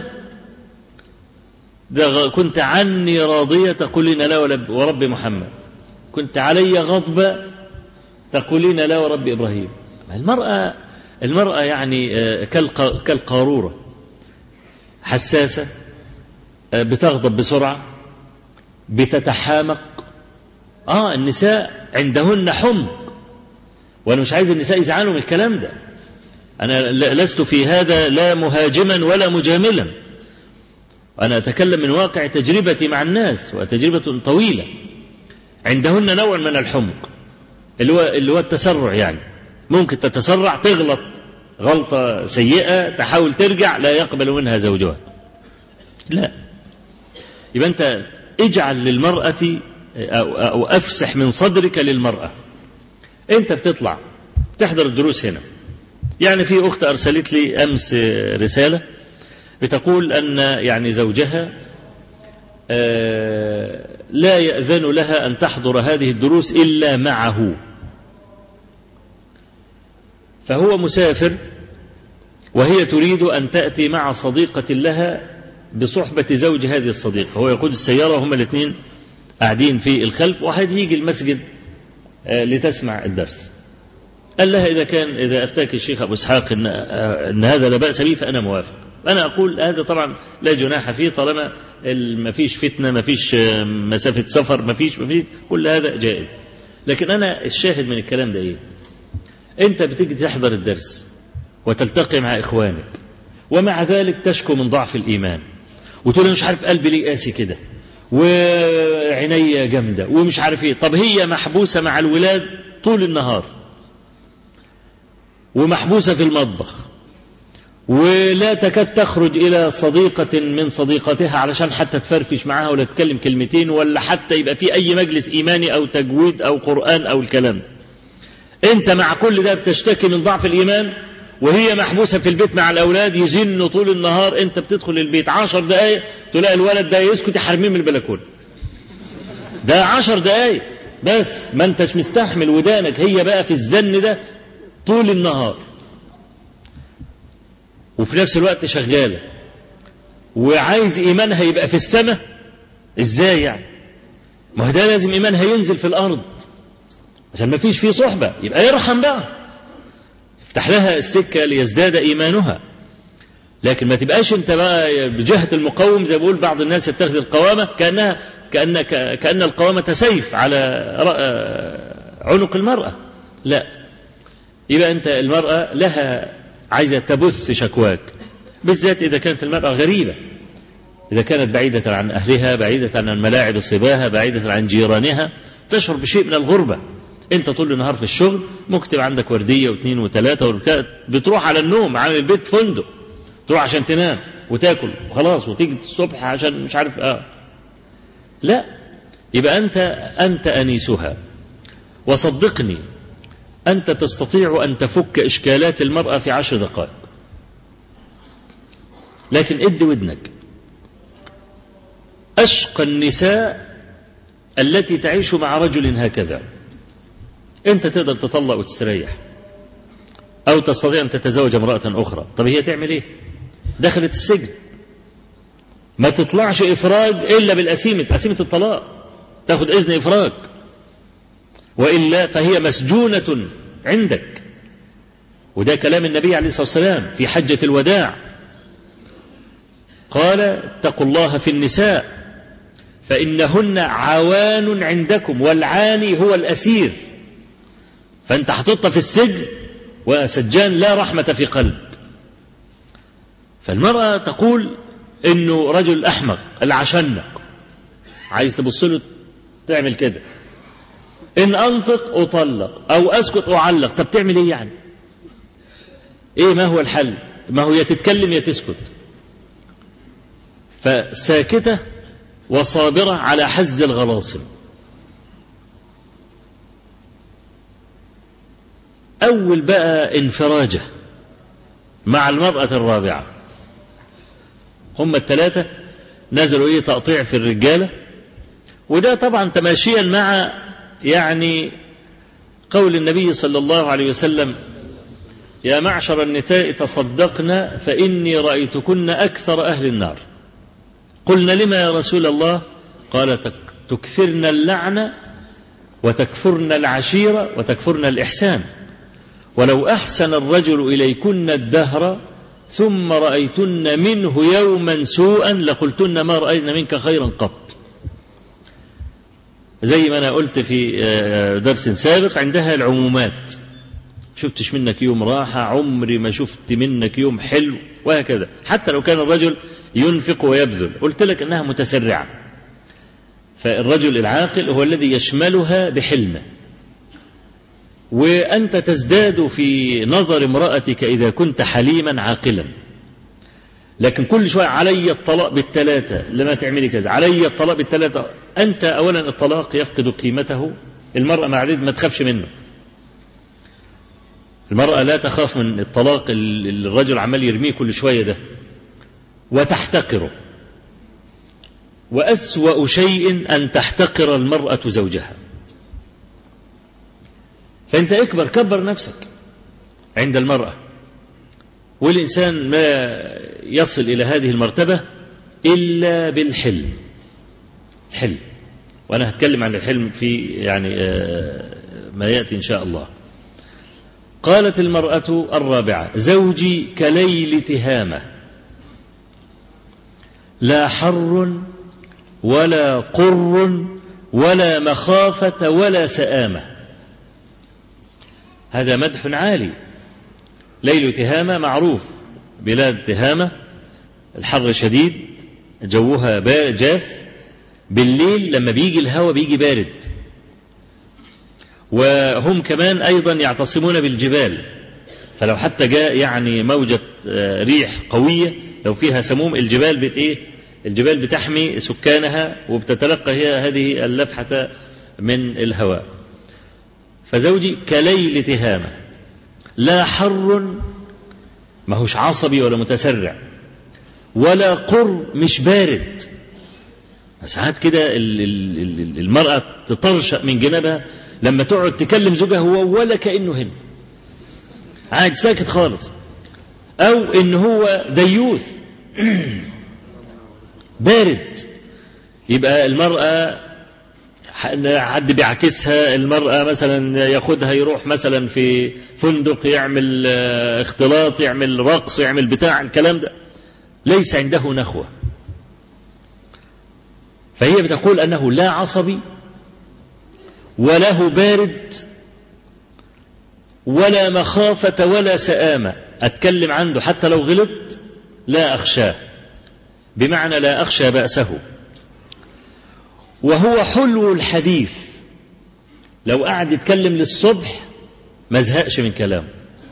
ده كنت عني راضية تقولين لا ورب محمد، كنت علي غضبة تقولين لا ورب إبراهيم. المرأة المرأة يعني كالقارورة، حساسة، بتغضب بسرعة، بتتحامق. آه النساء عندهن حمق، وأنا مش عايز النساء يزعلوا من الكلام ده، أنا لست في هذا لا مهاجما ولا مجاملا، أنا أتكلم من واقع تجربتي مع الناس وتجربة طويلة. عندهن نوع من الحمق اللي هو اللي هو التسرع، يعني ممكن تتسرع تغلط غلطة سيئة تحاول ترجع لا يقبل منها زوجها. لا، يبقى أنت اجعل للمرأة أو أفسح من صدرك للمرأة. أنت بتطلع تحضر الدروس هنا، يعني في أخت أرسلت لي أمس رسالة بتقول أن يعني زوجها لا يأذن لها أن تحضر هذه الدروس إلا معه، فهو مسافر وهي تريد أن تأتي مع صديقة لها بصحبة زوج هذه الصديقة، هو يقود السيارة وهم الاثنين قاعدين في الخلف، وهتيجي المسجد لتسمع الدرس. قال لها إذا كان إذا أفتاك الشيخ أبو إسحاق إن, إن هذا لا بأس به فأنا موافق. أنا أقول هذا طبعا لا جناح فيه طالما ما فيش فتنة، ما فيش مسافة سفر، ما فيش ما فيش كل هذا جائز. لكن أنا الشاهد من الكلام ده إيه؟ أنت بتيجي تحضر الدرس وتلتقي مع إخوانك ومع ذلك تشكو من ضعف الإيمان وتقول مش عارف قلبي ليه قاسي كده وعينيا جامدة ومش عارف إيه. طب هي محبوسة مع الولاد طول النهار ومحبوسة في المطبخ ولا تكاد تخرج إلى صديقة من صديقتها علشان حتى تفرفش معها ولا تتكلم كلمتين ولا حتى يبقى في أي مجلس إيماني أو تجويد أو قرآن أو الكلام ده. أنت مع كل ده بتشتكي من ضعف الإيمان وهي محبوسة في البيت مع الأولاد يزنوا طول النهار. أنت بتدخل البيت عشر دقايق تلاقي الولد ده يسكت يحرميه من البلكونة. ده عشر دقايق بس، ما أنتش مستحمل ودانك هي بقى في الزن ده طول النهار وفي نفس الوقت شغالة وعايز إيمانها يبقى في السماء. إزاي يعني؟ ما هو ده لازم إيمانها ينزل في الأرض عشان ما فيش فيه صحبة. يبقى يرحم بقى، افتح لها السكة ليزداد إيمانها. لكن ما تبقاش أنت بقى بجهة المقاوم زي بقول بعض الناس يتخذ القوامة كأنها كأن كأن القوامة سيف على عنق المرأة. لا، يبقى أنت المرأة لها عايزة تبث شكواك، بالذات إذا كانت المرأة غريبة، إذا كانت بعيدة عن أهلها، بعيدة عن ملاعب الصباها، بعيدة عن جيرانها، تشعر بشيء من الغربة. أنت طول النهار في الشغل ممكن تبقى عندك وردية واثنين وثلاثة، بتروح على النوم، عامل البيت فندق، تروح عشان تنام وتاكل وخلاص وتيجي الصبح عشان مش عارف آه. لا، يبقى أنت أنت أنيسها. وصدقني أنت تستطيع أن تفك إشكالات المرأة في عشر دقائق، لكن ادي ودنك. أشقى النساء التي تعيش مع رجل هكذا. أنت تقدر تطلق وتستريح أو تستطيع أن تتزوج امرأة أخرى. طب هي تعمل إيه؟ دخلت السجن، ما تطلعش إفراج إلا بالأسيمة، أسيمة الطلاق، تأخذ إذن إفراج، وإلا فهي مسجونة عندك. وده كلام النبي عليه الصلاة والسلام في حجة الوداع، قال اتقوا الله في النساء فإنهن عوان عندكم، والعاني هو الأسير. فأنت حطيتها في السجن وسجان لا رحمة في قلب. فالمرأة تقول إنه رجل أحمق العشنق، عايز تبص له تعمل كده، إن أنطق أطلق أو أسكت أعلق. طب تعمل إيه يعني؟ إيه ما هو الحل؟ ما هو يا تتكلم يا تسكت. فساكتة وصابرة على حز الغلاصم. أول بقى انفراجة مع المرأة الرابعة. هم الثلاثة نزلوا إيه تقطيع في الرجالة، وده طبعا تماشيا مع يعني قول النبي صلى الله عليه وسلم يا معشر النساء تصدقن فإني رأيتكن أكثر أهل النار. قلنا لما يا رسول الله؟ قال تكثرن اللعنة وتكفرن العشيرة وتكفرن الإحسان، ولو أحسن الرجل إليكن الدهر ثم رأيتن منه يوما سوءا لقلتن ما رأينا منك خيرا قط. زي ما أنا قلت في درس سابق، عندها العمومات، شفتش منك يوم راحة، عمري ما شفت منك يوم حلو، وهكذا. حتى لو كان الرجل ينفق ويبذل، قلت لك أنها متسرعة. فالرجل العاقل هو الذي يشملها بحلمه، وأنت تزداد في نظر امرأتك إذا كنت حليما عاقلا. لكن كل شوية علي الطلاق بالثلاثة، لما تعملي كذا علي الطلاق بالثلاثة. أنت أولا الطلاق يفقد قيمته، المرأة مع ذلك ما تخافش منه. المرأة لا تخاف من الطلاق اللي الرجل عمال يرميه كل شوية ده، وتحتقره. وأسوأ شيء أن تحتقر المرأة زوجها. فأنت اكبر كبر نفسك عند المرأة. والإنسان ما يصل إلى هذه المرتبة إلا بالحلم. الحلم، وأنا هتكلم عن الحلم في يعني ما يأتي إن شاء الله. قالت المرأة الرابعة: زوجي كليل تهامة، لا حر ولا قر ولا مخافة ولا سآمة. هذا مدح عالي. ليل تهامة معروف، بلاد تهامة الحر شديد، جوها جاف، بالليل لما بيجي الهواء بيجي بارد، وهم كمان أيضا يعتصمون بالجبال، فلو حتى جاء يعني موجة ريح قوية لو فيها سموم، الجبال بت إيه؟ الجبال بتحمي سكانها وبتتلقى هي هذه اللفحة من الهواء. فزوجي كليل تهامة، لا حر، ما هوش عصبي ولا متسرع، ولا قر، مش بارد. ساعات كده المرأة تطرشق من جنبها لما تقعد تكلم زوجها هو ولا كأنه هنا، قاعد ساكت خالص، أو إن هو ديوث بارد. يبقى المرأة حد بيعكسها، المرأة مثلا ياخدها يروح مثلا في فندق يعمل اختلاط، يعمل رقص، يعمل بتاع الكلام ده، ليس عنده نخوة. فهي بتقول أنه لا عصبي وله بارد ولا مخافة ولا سآمة، أتكلم عنه حتى لو غلط لا أخشاه، بمعنى لا أخشى بأسه. وهو حلو الحديث، لو قعد يتكلم للصبح ما زهقش من كلامه.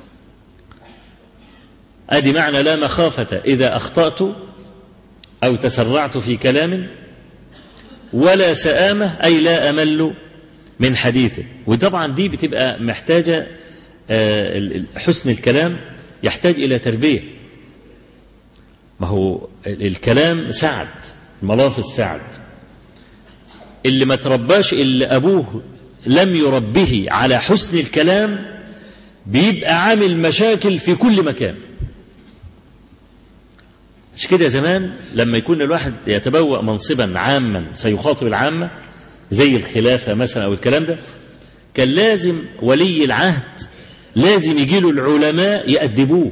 أدي معنى لا مخافة إذا أخطأت أو تسرعت في كلام، ولا سآمة أي لا أمل من حديثه. وطبعا دي بتبقى محتاجة حسن الكلام، يحتاج إلى تربية. ما هو الكلام سعد، الملافظ سعد. اللي ما ترباش، اللي أبوه لم يربه على حسن الكلام بيبقى عامل مشاكل في كل مكان. مش كده زمان لما يكون الواحد يتبوأ منصبا عاما سيخاطب العامة زي الخلافة مثلا أو الكلام ده، كان لازم ولي العهد لازم يجيله العلماء يأدبوه،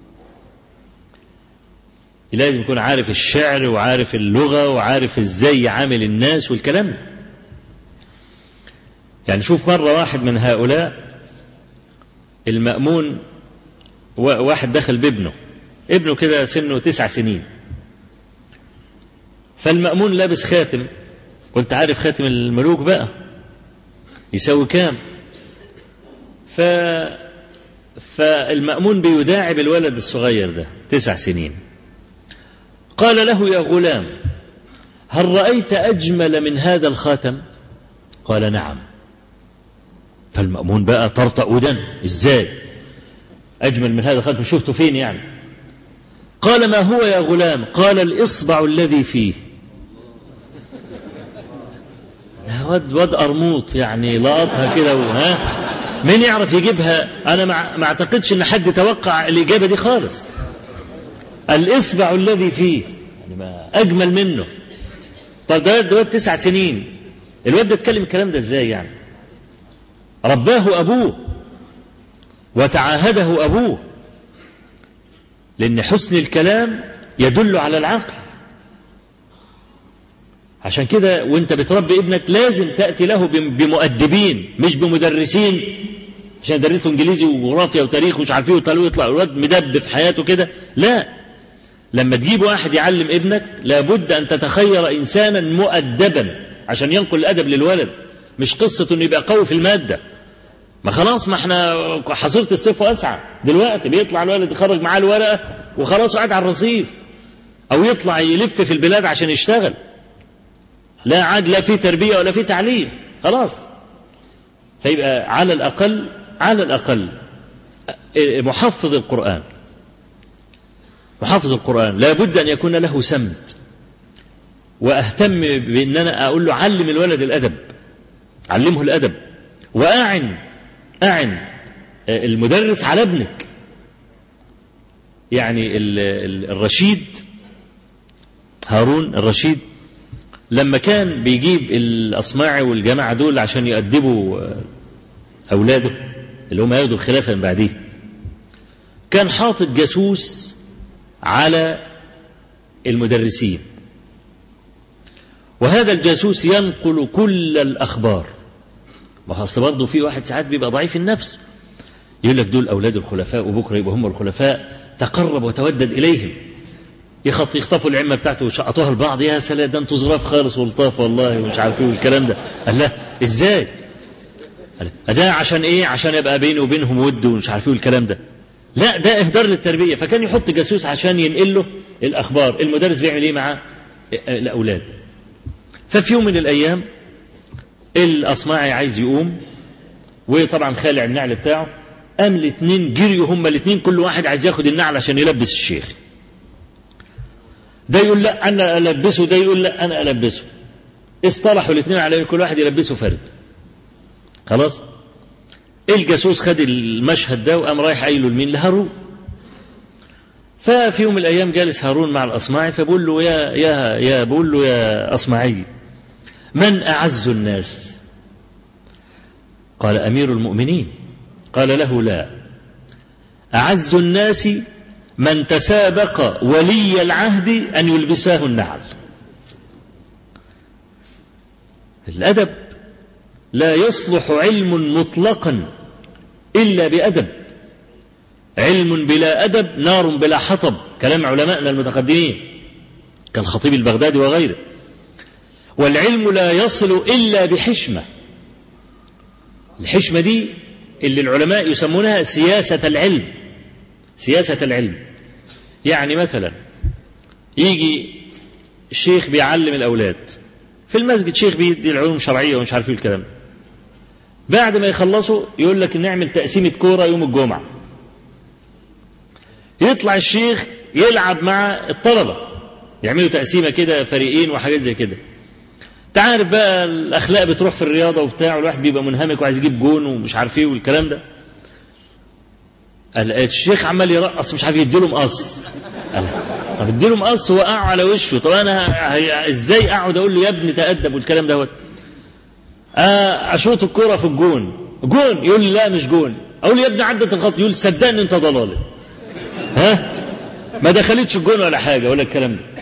لازم يكون عارف الشعر وعارف اللغة وعارف ازاي يعامل الناس والكلام ده. يعني شوف مرة واحد من هؤلاء المأمون، واحد دخل بابنه، ابنه كده سنه تسع سنين، فالمأمون لابس خاتم، وانت عارف خاتم الملوك بقى يساوي كام، ف... فالمأمون بيداعب الولد الصغير ده تسع سنين، قال له: يا غلام، هل رأيت أجمل من هذا الخاتم؟ قال: نعم. فالمأمون بقى طرطق ودن، ازاي أجمل من هذا الخاتم؟ شفته فين يعني؟ قال: ما هو يا غلام؟ قال: الإصبع الذي فيه. ود ود أرموط يعني، لقطها كده ها، مين يعرف يجيبها؟ أنا ما أعتقدش إن حد توقع الإجابة دي خالص. الإصبع الذي فيه يعني ما أجمل منه. طب ده الواد تسع سنين، الواد ده اتكلم الكلام ده ازاي يعني؟ رباه أبوه وتعاهده أبوه، لأن حسن الكلام يدل على العقل. عشان كده وانت بتربي ابنك لازم تأتي له بمؤدبين مش بمدرسين عشان يدرسه انجليزي وجغرافيا وتاريخ ومش عارف ايه وطلعوا يطلع الواد مدب في حياته كده. لا، لما تجيب واحد يعلم ابنك لابد ان تتخير انسانا مؤدبا عشان ينقل الادب للولد، مش قصة انه يبقى قوي في المادة. ما خلاص، ما احنا حصيرة الصيف واسعى دلوقتي، بيطلع الولد يخرج معاه الورقة وخلاص قاعد على الرصيف، او يطلع يلف في البلاد عشان يشتغل، لا عاد لا في تربية ولا في تعليم خلاص. فيبقى على الأقل على الأقل محفظ القرآن محفظ القرآن لابد أن يكون له سمت، وأهتم بأن أنا أقول له علم الولد الأدب، علمه الأدب، وأعن أعن المدرس على ابنك. يعني الرشيد هارون الرشيد لما كان بيجيب الأصماعي والجماعة دول عشان يؤدبوا أولاده، اللي هم ياخدوا الخلافة من بعديه، كان حاطط جاسوس على المدرسين، وهذا الجاسوس ينقل كل الأخبار. ما هو أصل برضه في واحد ساعات بيبقى ضعيف النفس، يقول لك دول أولاد الخلفاء وبكرة يبقى هم الخلفاء، تقرب وتودد إليهم، يخط يخطفوا العمة بتاعته ويشقطوها لبعض، يا سلام ده انتوا ظراف خالص والطاف والله ومش عارف ايه الكلام ده. قال لا ازاي؟ ده عشان ايه؟ عشان يبقى بينه وبينهم ود ومش عارف ايه الكلام ده. لا ده اهدار للتربية. فكان يحط جاسوس عشان ينقل له الأخبار. المدرس بيعمل ايه مع الأولاد؟ ففي يوم من الأيام الأصمعي عايز يقوم، وطبعا خالع النعل بتاعه، قام الاثنين جريوا هما الاثنين، كل واحد عايز ياخد النعل عشان يلبس الشيخ. ده يقول لا أنا ألبسه، ده يقول لا أنا ألبسه. اصطلحوا الاثنين على كل واحد يلبسه فرد. خلاص الجاسوس خد المشهد ده وقام رايح قايله لمين؟ لهارون. ففي يوم من الأيام جالس هارون مع الأصمعي، فبقول له يا يا يا بقول له يا أصمعي من أعز الناس؟ قال أمير المؤمنين. قال له لا، أعز الناس من تسابق ولي العهد أن يلبساه النعل. الأدب لا يصلح علم مطلقا إلا بأدب. علم بلا أدب نار بلا حطب، كلام علماءنا المتقدمين كالخطيب البغدادي وغيره. والعلم لا يصل إلا بحشمة. الحشمة دي اللي العلماء يسمونها سياسة العلم. سياسة العلم يعني مثلا يجي الشيخ بيعلم الأولاد في المسجد، شيخ بيدي العلوم الشرعية ومش عارف ايه الكلام، بعد ما يخلصوا يقول لك نعمل تقسيمة كورة يوم الجمعة. يطلع الشيخ يلعب مع الطلبة، يعملوا تقسيمة كده فريقين وحاجات زي كده. تعرف بقى الأخلاق بتروح في الرياضة وبتاع، والواحد بيبقى منهمك وعايز يجيب جون ومش عارف ايه والكلام ده. الشيخ عمال يرقص مش عارف يديله مقص. طب اديله مقص وقعه على وشه. طب انا ازاي اقعد اقول له يا ابني تأدب والكلام دوت؟ آه اشوط الكرة في الجون، جون يقول لي لا مش جون. اقول له يا ابني عدت الخط، يقول صدقني انت ضلالي. ها ما دخلتش الجون ولا حاجة ولا الكلام ده.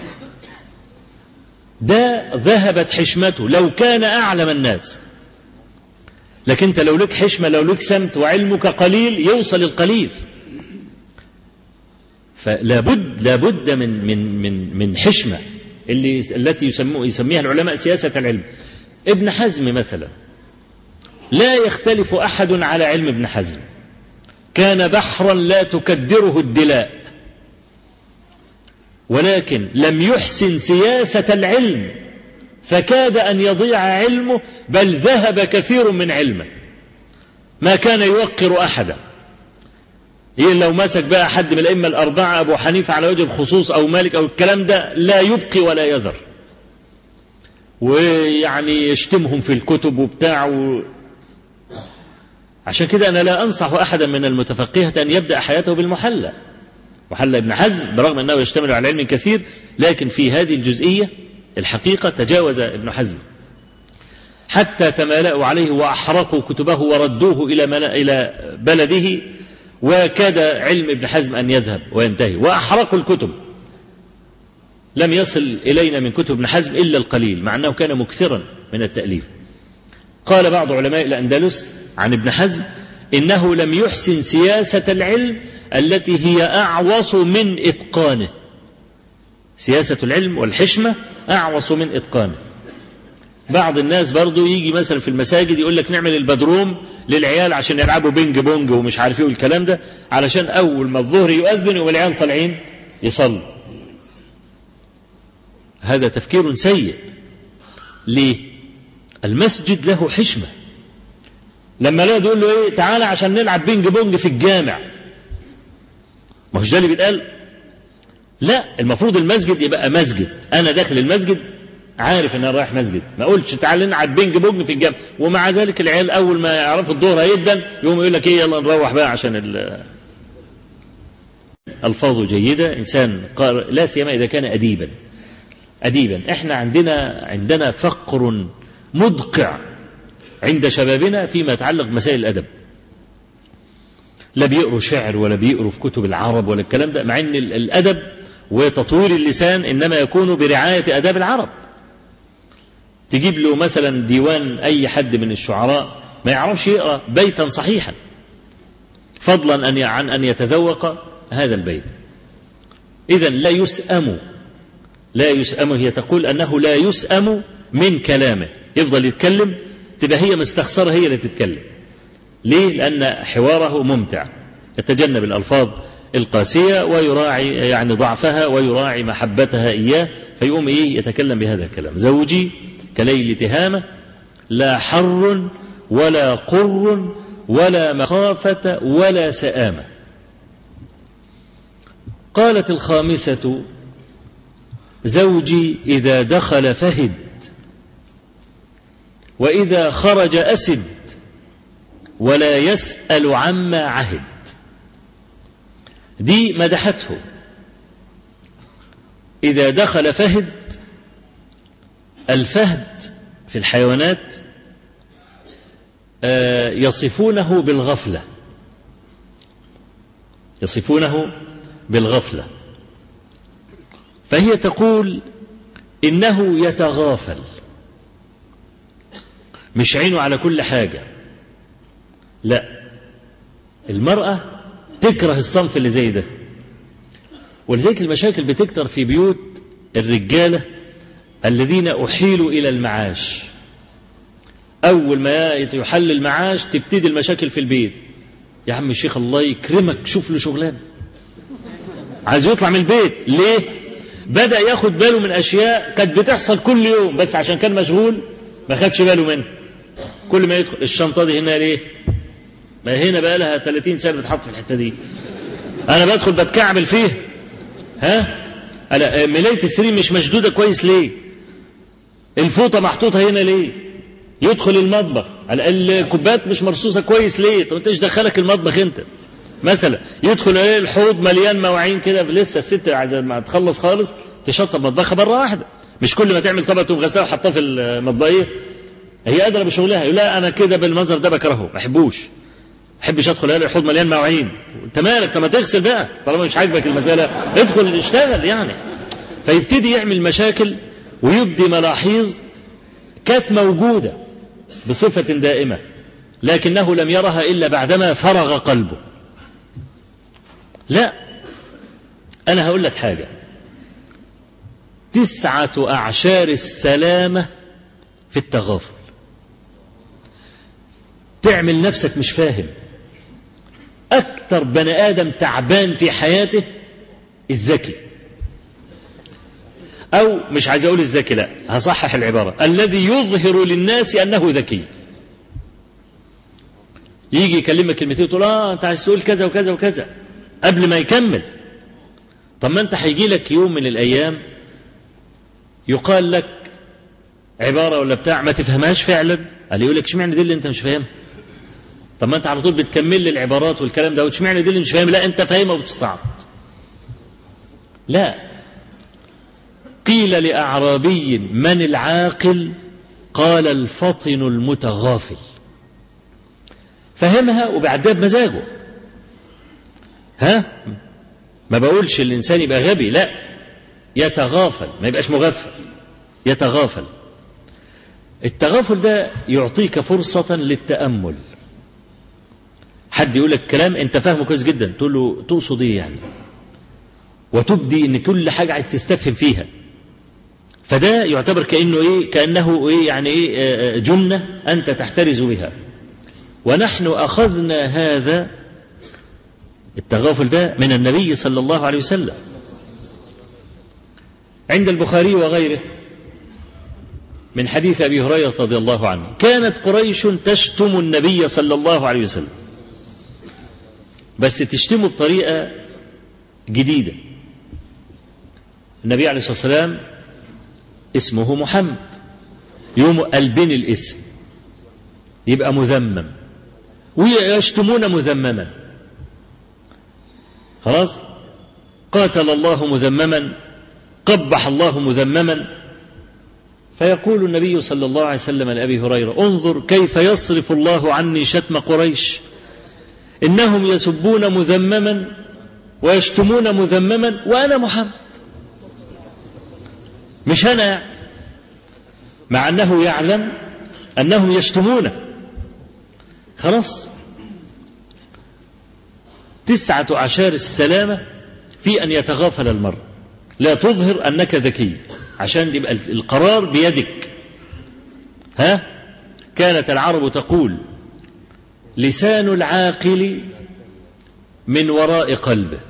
ده ذهبت حشمته لو كان أعلم الناس. لكن انت لو لك حشمة، لو لك سمت وعلمك قليل، يوصل القليل. فلابد لابد من من من من حشمة اللي التي يسموه يسميها العلماء سياسة العلم. ابن حزم مثلا لا يختلف أحد على علم ابن حزم، كان بحرا لا تكدره الدلاء، ولكن لم يحسن سياسة العلم فكاد أن يضيع علمه، بل ذهب كثير من علمه. ما كان يوقر أحدا. إيه لو مسك بقى حد من الأئمة الأربعة، أبو حنيفة على وجه الخصوص أو مالك أو الكلام ده، لا يبقي ولا يذر، ويعني يشتمهم في الكتب وبتاع و... عشان كده أنا لا أنصح أحدا من المتفقهة أن يبدأ حياته بالمحلى. محلى ابن حزم برغم أنه يشتمل على علم كثير، لكن في هذه الجزئية الحقيقة تجاوز ابن حزم حتى تمالأوا عليه وأحرقوا كتبه وردوه إلى إلى بلده، وكاد علم ابن حزم أن يذهب وينتهي، وأحرقوا الكتب. لم يصل إلينا من كتب ابن حزم إلا القليل، مع أنه كان مكثرا من التأليف. قال بعض علماء الأندلس عن ابن حزم إنه لم يحسن سياسة العلم التي هي أعوص من إتقانه. سياسة العلم والحشمة أعوص من إتقانه. بعض الناس برضو يجي مثلا في المساجد يقول لك نعمل البدروم للعيال عشان يلعبوا بينج بونج ومش عارف ايه والكلام ده، علشان أول ما الظهر يؤذن والعيال طالعين يصلوا. هذا تفكير سيء. ليه؟ المسجد له حشمة. لما لا يقول له ايه تعالى عشان نلعب بينج بونج في الجامع، ما هوش ده اللي بيتقال. لا، المفروض المسجد يبقى مسجد، انا داخل المسجد عارف ان انا رايح مسجد، ما اقولش تعالى نلعب بينج بونج في الجامع. ومع ذلك العيال اول ما يعرفوا الظهر هيدن يقوم يقول لك ايه يلا نروح بقى عشان ال الفاظه جيده. انسان قارئ لا سيما اذا كان اديبا. اديبا احنا عندنا عندنا فقر مدقع عند شبابنا فيما يتعلق بمسائل الأدب. لا بيقروا شعر ولا بيقروا في كتب العرب ولا الكلام ده، مع ان الأدب وتطوير اللسان إنما يكون برعاية أداب العرب. تجيب له مثلا ديوان أي حد من الشعراء ما يعرفش يقرأ بيتا صحيحا، فضلا أن عن أن يتذوق هذا البيت. إذن لا يسأم، لا يسأم، هي تقول أنه لا يسأم من كلامه، يفضل يتكلم تبقى هي مستخسرة هي اللي تتكلم. ليه؟ لأن حواره ممتع، يتجنب الألفاظ القاسية ويراعي يعني ضعفها ويراعي محبتها إياه، فيقوم إيه يتكلم بهذا الكلام. زوجي كليل تهامة، لا حر ولا قر ولا مخافة ولا سآمة. قالت الخامسة: زوجي إذا دخل فهد، وإذا خرج أسد، ولا يسأل عما عهد. دي مدحته. إذا دخل فهد، الفهد في الحيوانات يصفونه بالغفلة، يصفونه بالغفلة، فهي تقول إنه يتغافل، مش عينه على كل حاجة. لا، المرأة تكره الصنف اللي زي ده، ولذلك المشاكل بتكتر في بيوت الرجالة الذين أحيلوا إلى المعاش. أول ما يحل المعاش تبتدي المشاكل في البيت. يا عم الشيخ الله يكرمك شوف له شغلانة، عايز يطلع من البيت. ليه؟ بدأ ياخد باله من أشياء كانت بتحصل كل يوم، بس عشان كان مشغول ما خدش باله منه. كل ما يدخل الشنطة دي هنا، ليه؟ ما هنا بقى لها ثلاثين سنة بتحط في الحتة دي، أنا بدخل بتكعمل فيها. ها؟ أنا ملاية السرير مش مشدودة كويس ليه؟ الفوطة محطوطة هنا ليه؟ يدخل المطبخ، الكوبات مش مرصوصة كويس ليه؟ طب انت ايش دخلك المطبخ انت؟ مثلا يدخل عليه الحوض مليان مواعين كده، لسه الست عايزة ما تخلص خالص تشطب مطبخها مرة واحدة، مش كل ما تعمل طبق تقوم غسلها وحطها في المطبخية. هي قادرة بشغلها. يقول لا أنا كده بالمنظر ده بكرهه، ما أحبوش، ما أحبش أدخل عليه الحوض مليان مواعين. أنت مالك؟ طب ما تغسل بقى طالما مش عاجبك المسألة، ادخل اشتغل يعني. فيبتدي يعمل مشاكل ويبدي ملاحظ كانت موجودة بصفة دائمة، لكنه لم يرها إلا بعدما فرغ قلبه. لا، أنا هقول لك حاجة، تسعة أعشار السلامة في التغافل. تعمل نفسك مش فاهم. أكتر بني آدم تعبان في حياته الذكي، أو مش عايز أقول الذكي، لا هصحح العبارة، الذي يظهر للناس أنه ذكي. يجي يكلمك كلمتين تقول آه أنت عايز تقول كذا وكذا وكذا قبل ما يكمل. طب ما أنت هيجي لك يوم من الأيام يقال لك عبارة ولا بتاع ما تفهمهاش فعلا، قال يقول لك اشمعنى دي اللي أنت مش فاهمها؟ طب ما أنت على طول بتكمل لي العبارات والكلام ده، واشمعنى دي اللي مش فاهم؟ لا أنت فاهمها وبتستعرض. لا، قيل لأعرابي من العاقل؟ قال الفطن المتغافل. فهمها وبعدها بمزاجه. ها؟ ما بقولش الإنسان يبقى غبي، لا، يتغافل، ما يبقاش مغفل، يتغافل. التغافل ده يعطيك فرصة للتأمل. حد يقول لك كلام انت فاهمه كويس جدا، تقول له تقصد ايه يعني، وتبدي ان كل حاجة عايز تستفهم فيها. فده يعتبر كأنه ايه، كأنه ايه يعني ايه جنة انت تحترز بها. ونحن اخذنا هذا التغافل ده من النبي صلى الله عليه وسلم. عند البخاري وغيره من حديث أبي هريرة رضي الله عنه، كانت قريش تشتم النبي صلى الله عليه وسلم، بس تشتمه بطريقة جديدة. النبي عليه الصلاة والسلام اسمه محمد، يوم قلبين الاسم يبقى مذمم، ويشتمون مذمما. خلاص، قاتل الله مذمما، قبح الله مذمما. فيقول النبي صلى الله عليه وسلم لأبي هريرة: انظر كيف يصرف الله عني شتم قريش. إنهم يسبون مذمما ويشتمون مذمما وأنا محمد، مش أنا، مع أنه يعلم أنهم يشتمون. خلاص، تسعة أعشار السلامة في أن يتغافل المرء، لا تظهر أنك ذكي عشان يبقى القرار بيدك. ها، كانت العرب تقول لسان العاقل من وراء قلبه،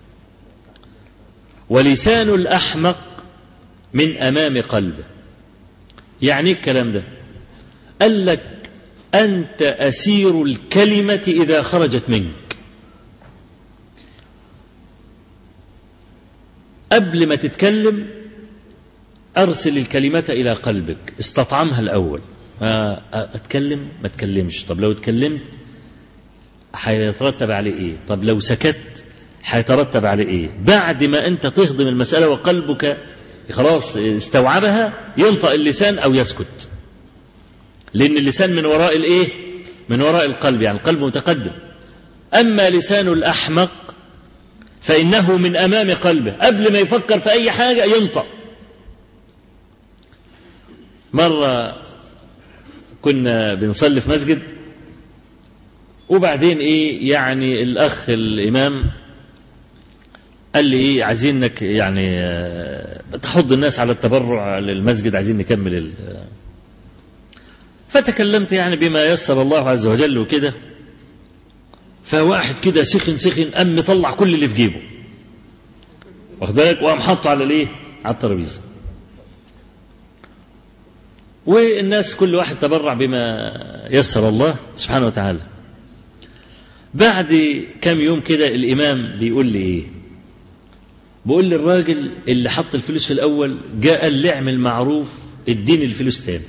ولسان الأحمق من أمام قلبه. يعني الكلام ده قال لك أنت أسير الكلمة إذا خرجت منك. قبل ما تتكلم أرسل الكلمة إلى قلبك، استطعمها الأول. أتكلم ما تكلمش، طب لو اتكلمت هيترتب عليه إيه؟ طب لو سكت هيترتب عليه إيه؟ بعد ما أنت تهضم المسألة وقلبك خلاص استوعبها، ينطق اللسان أو يسكت، لأن اللسان من وراء الإيه؟ من وراء القلب، يعني القلب متقدم. أما لسان الأحمق فإنه من أمام قلبه، قبل ما يفكر في أي حاجة ينطق. مرة كنا بنصلي في مسجد، وبعدين إيه يعني الأخ الإمام قال لي إيه عايزينك يعني تحض الناس على التبرع للمسجد، عايزين نكمل ال... فتكلمت يعني بما يسر الله عز وجل وكده. فواحد كده سخن سخن قام مطلع كل اللي في جيبه، واخد بالك، وقام حاطه على الايه؟ على الترابيزه. والناس كل واحد تبرع بما يسر الله سبحانه وتعالى. بعد كام يوم كده الإمام بيقول لي إيه؟ بيقول لي الراجل اللي حط الفلوس في الأول جاء قال لي اعمل معروف اديني الفلوس تاني.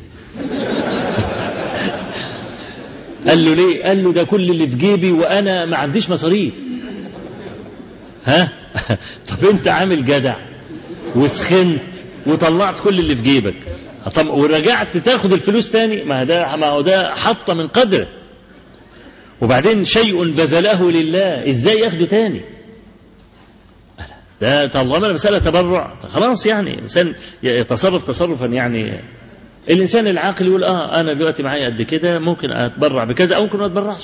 قال له ليه؟ قال له ده كل اللي في جيبي وأنا ما عنديش مصاريف. ها؟ طب أنت عامل جدع وسخنت وطلعت كل اللي في جيبك، طب ورجعت تاخد الفلوس تاني؟ ما ده ما هو ده حط من قدره. وبعدين شيء بذله لله ازاي ياخده تاني؟ ده طالما مسألة تبرع خلاص، يعني الإنسان يتصرف تصرفا، يعني الإنسان العاقل يقول اه أنا دلوقتي معايا قد كده ممكن أتبرع بكذا أو ممكن ما أتبرعش.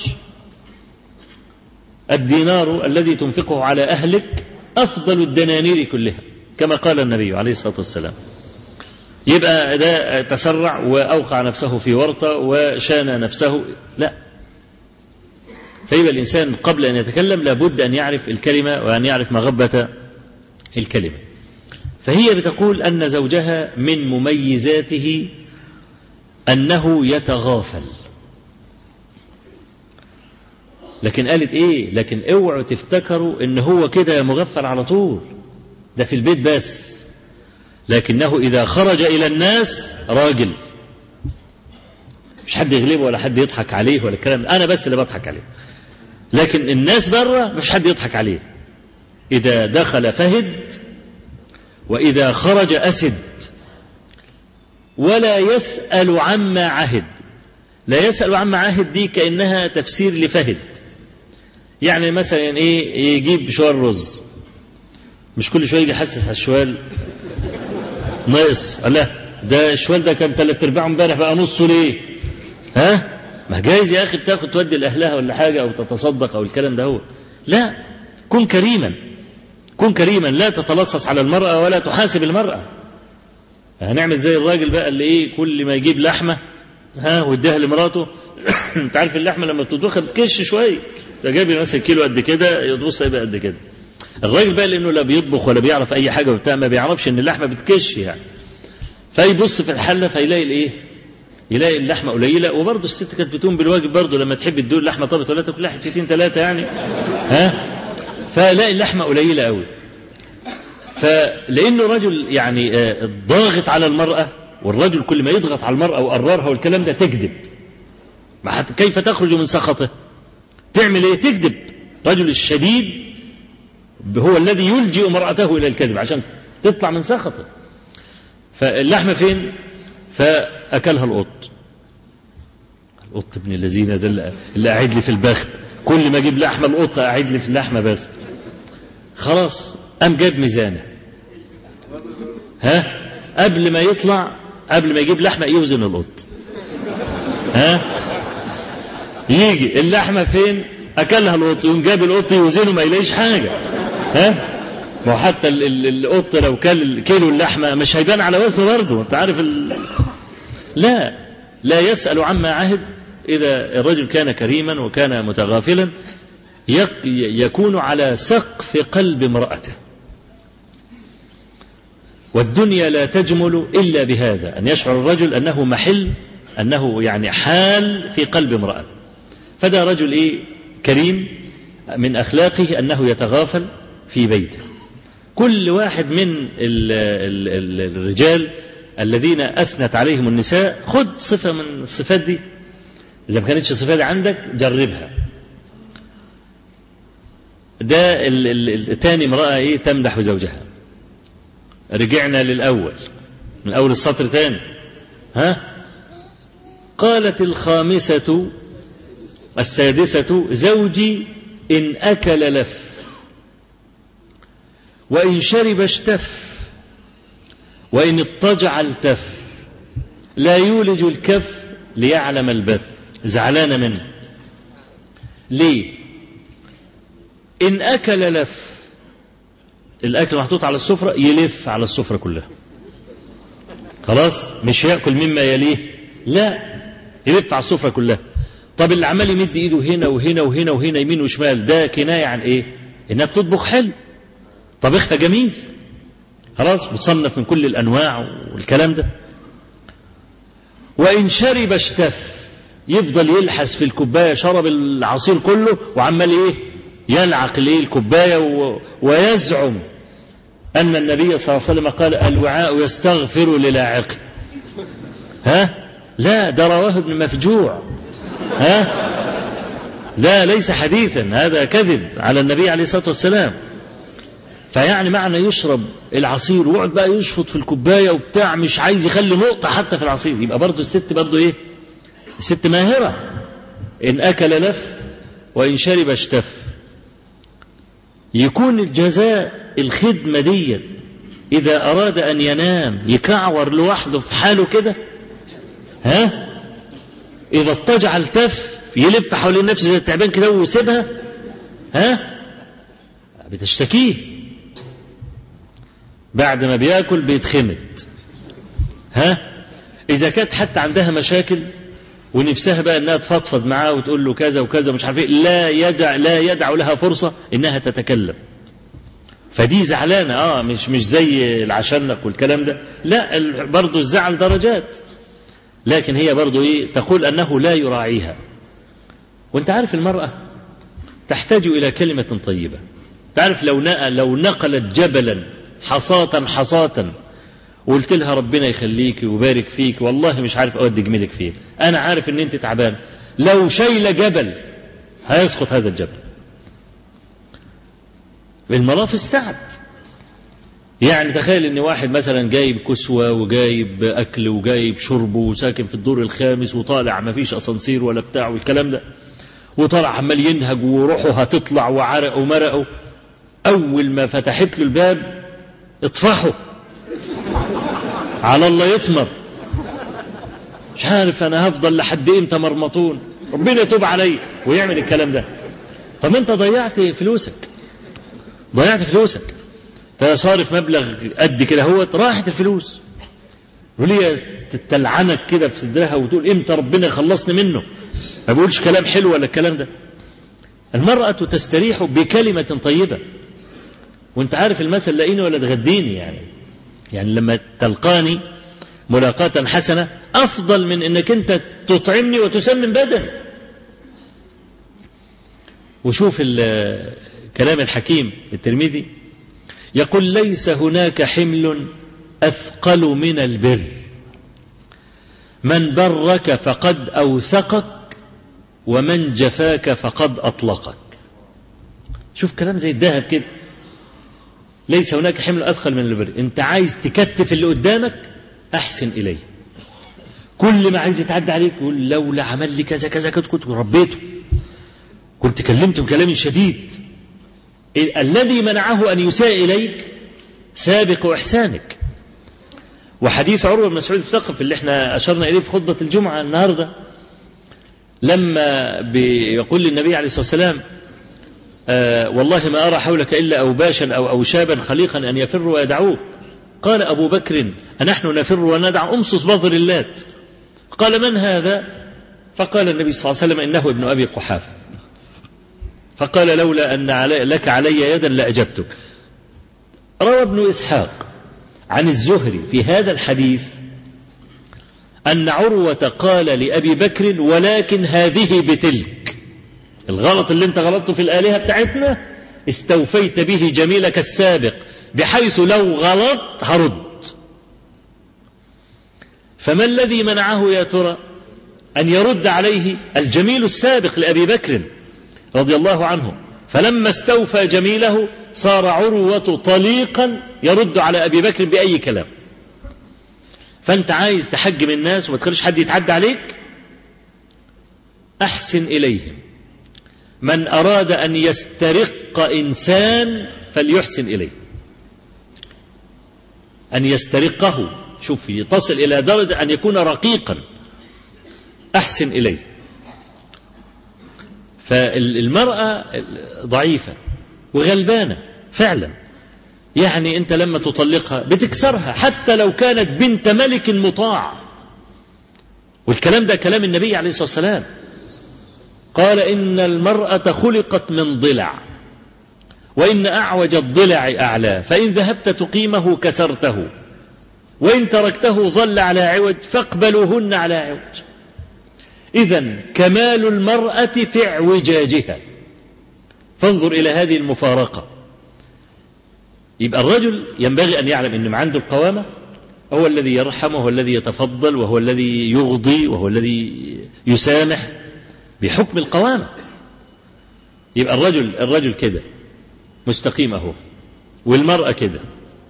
الدينار الذي تنفقه على أهلك أفضل الدنانير كلها كما قال النبي عليه الصلاة والسلام. يبقى ده تسرع وأوقع نفسه في ورطة وشان نفسه، لا. فيبقى الإنسان قبل أن يتكلم لابد أن يعرف الكلمة وأن يعرف مغبة الكلمة. فهي بتقول أن زوجها من مميزاته أنه يتغافل، لكن قالت إيه؟ لكن اوعوا تفتكروا إن هو كده مغفل على طول، ده في البيت بس، لكنه إذا خرج إلى الناس راجل، مش حد يغلبه ولا حد يضحك عليه ولا الكلام، أنا بس اللي بضحك عليه، لكن الناس بره مش حد يضحك عليه. إذا دخل فهد وإذا خرج أسد، ولا يسأل عما عهد. لا يسأل عما عهد دي كأنها تفسير لفهد، يعني مثلا إيه؟ يجيب شوال رز، مش كل شوية يجي يحسس على الشوال ناقص، لا ده الشوال ده كان ثلاث ارباعه امبارح بقى نصه ليه؟ ها؟ ما جايز يا أخي بتاخد تودي لأهلها ولا حاجة أو تتصدق أو الكلام ده هو. لا، كن كريما، كن كريما، لا تتلصص على المرأة ولا تحاسب المرأة. هنعمل زي الراجل بقى اللي إيه كل ما يجيب لحمة ها ويديها لمراته. أنت عارف اللحمة لما بتطبخها بتكش شوية، ده جايب مثلا كيلو قد كده يطبخها يبقى قد كده. الراجل بقى لأنه لا بيطبخ ولا بيعرف أي حاجة وبتاع، ما بيعرفش إن اللحمة بتكش يعني، فيبص في الحلة فيلاقي الإيه؟ يلاقي اللحمة قليلة. وبرضه الست كانت بتقوم بالواجب برضه لما تحب تدور اللحمة طابت ولا تاكل حتتين ثلاثة يعني، ها؟ فلاقي اللحمة قليلة قوي. فلأنه رجل يعني ضاغط على المرأة، والرجل كل ما يضغط على المرأة وقررها والكلام ده تكذب. كيف تخرج من سخطه؟ تعمل ايه؟ تكذب. رجل الشديد هو الذي يلجئ امرأته إلى الكذب عشان تطلع من سخطه. فاللحمة فين؟ فأكلها القط. القط ابن الذين ده اللي قاعد لي في البخت، كل ما اجيب لحمه القطه اعيد لي في اللحمه بس. خلاص قام جاب ميزانه، ها قبل ما يطلع قبل ما يجيب لحمه يوزن القط، ها يجي اللحمه فين اكلها القط، يقوم جاب القط يوزنه ما يلاقيش حاجه. ها ما هو حتى القط لو كل كيلو اللحمه مش هيبان على وزنه برضه، انت عارف ال... لا لا يسأل عما عهد. إذا الرجل كان كريما وكان متغافلا يكون على سقف قلب امرأته. والدنيا لا تجمل إلا بهذا، أن يشعر الرجل أنه محل، أنه يعني حال في قلب امرأته. فده رجل إيه كريم، من أخلاقه أنه يتغافل في بيته. كل واحد من ال ال ال الرجال الذين أثنت عليهم النساء خد صفة من الصفات دي، إذا ما كانتش الصفات دي عندك جربها. ده الثاني امرأة إيه تمدح بزوجها. رجعنا للأول من أول السطر تاني، ها قالت الخامسة السادسة زوجي إن أكل لف وإن شرب اشتف وإن اضطجع التف لا يولج الكف ليعلم البث. زعلانة منه ليه؟ إن أكل لف، الأكل محطوط على السفرة يلف على السفرة كلها، خلاص مش يأكل مما يليه، لا يلف على السفرة كلها. طب اللي عمال يمد إيده هنا وهنا وهنا وهنا يمين وشمال ده كناية عن إيه؟ إنها بتطبخ حلو، طبخها جميل، خلاص بتصنف من كل الأنواع والكلام ده. وإن شرب اشتف، يفضل يلحس في الكوباية، شرب العصير كله وعمال إيه يلعق ليه الكوباية و... ويزعم أن النبي صلى الله عليه وسلم قال الوعاء يستغفر للاعقه. ها لا ده رواه ابن مفجوع، ها لا ليس حديثا، هذا كذب على النبي عليه الصلاة والسلام. فيعني معنى يشرب العصير ويقعد بقى يشفط في الكوباية وبتاع، مش عايز يخلي نقطة حتى في العصير، يبقى برضه الست برضه ايه؟ الست ماهرة. إن أكل لف وإن شرب اشتف. يكون الجزاء الخدمة دي إذا أراد أن ينام يكعور لوحده في حاله كده، ها إذا اضطجع التف يلف حوالين نفسه زي التعبان كده ويسيبها، ها بتشتكيه بعد ما بياكل بيتخمد. ها إذا كانت حتى عندها مشاكل ونفسها بقى انها تفضفض معاه وتقول له كذا وكذا مش عارف ايه، لا يدع لا يدع لها فرصة انها تتكلم. فدي زعلانة اه مش مش زي العشنق والكلام ده، لا برضه الزعل درجات، لكن هي برضه ايه تقول انه لا يراعيها. وانت عارف المرأة تحتاج الى كلمة طيبة. تعرف لو نقل لو نقلت جبلا حصاة حصاة وقلت لها ربنا يخليك ويبارك فيك والله مش عارف اودي جميلك فين، انا عارف ان انت تعبان، لو شايله جبل هيسقط هذا الجبل. الملاف استعد. يعني تخيل ان واحد مثلا جايب كسوة وجايب اكل وجايب شرب وساكن في الدور الخامس وطالع ما فيش اسانسير ولا بتاع والكلام ده، وطالع عمال ينهج وروحه هتطلع وعرقه ومرقه، اول ما فتحت له الباب اطفحه على الله يطمر، مش عارف انا هفضل لحد امتى مرمطون، ربنا يتوب علي، ويعمل الكلام ده. طب انت ضيعت فلوسك، ضيعت فلوسك، فصارف مبلغ قد كده هو راحت الفلوس، وليه تتلعنك كده في صدرها وتقول امتى ربنا يخلصني منه، ما بقولش كلام حلو ولا الكلام ده. المرأة تستريح بكلمة طيبة. وانت عارف المثل لاقيني ولا تغديني، يعني يعني لما تلقاني ملاقاة حسنة أفضل من أنك أنت تطعمني وتسمن بدني. وشوف كلام الحكيم الترمذي يقول ليس هناك حمل أثقل من البر، من برك فقد أوثقك ومن جفاك فقد أطلقك. شوف كلام زي الذهب كده، ليس هناك حمل أثقل من البر. انت عايز تكتف اللي قدامك أحسن إليه، كل ما عايز يتعدى عليك يقول لولا عمل لي كذا كذا كنت ربيته، كنت كلمته بكلام شديد. الذي منعه أن يساء إليك سابق إحسانك. وحديث عروة بن مسعود الثقفي اللي احنا أشرنا إليه في خطبة الجمعة النهاردة، لما بيقول للنبي عليه الصلاة والسلام آه والله ما أرى حولك إلا أوباشا أو أوشابا خليقا أن يفر ويدعوك. قال أبو بكر أنحن نفر وندع أمصص بظر اللات. قال من هذا؟ فقال النبي صلى الله عليه وسلم إنه ابن أبي قحافة. فقال لولا أن علي لك علي يدا لأجبتك. روى ابن إسحاق عن الزهري في هذا الحديث أن عروة قال لأبي بكر ولكن هذه بتلك، الغلط اللي انت غلطته في الآلهة بتاعتنا استوفيت به جميلك السابق، بحيث لو غلط هرد. فما الذي منعه يا ترى أن يرد عليه الجميل السابق لأبي بكر رضي الله عنه؟ فلما استوفى جميله صار عروة طليقا يرد على أبي بكر بأي كلام. فأنت عايز تحجم الناس وما تخليش حد يتعدى عليك، أحسن إليهم. من أراد أن يسترق إنسان فليحسن إليه، أن يسترقه، شوف تصل إلى درجة أن يكون رقيقا، أحسن إليه. فالمرأة ضعيفة وغلبانة فعلا، يعني أنت لما تطلقها بتكسرها حتى لو كانت بنت ملك مطاع. والكلام ده كلام النبي عليه الصلاة والسلام، قال إن المرأة خلقت من ضلع، وإن أعوج الضلع أعلى، فإن ذهبت تقيمه كسرته، وإن تركته ظل على عوج، فاقبلوهن على عوج. إذن كمال المرأة في اعوجاجها. فانظر إلى هذه المفارقة. يبقى الرجل ينبغي أن يعلم أن عنده القوامة هو الذي يرحم، وهو الذي يتفضل، وهو الذي يغضي، وهو الذي يسامح بحكم القوامة. يبقى الرجل الرجل كده مستقيم أهو، والمرأة كده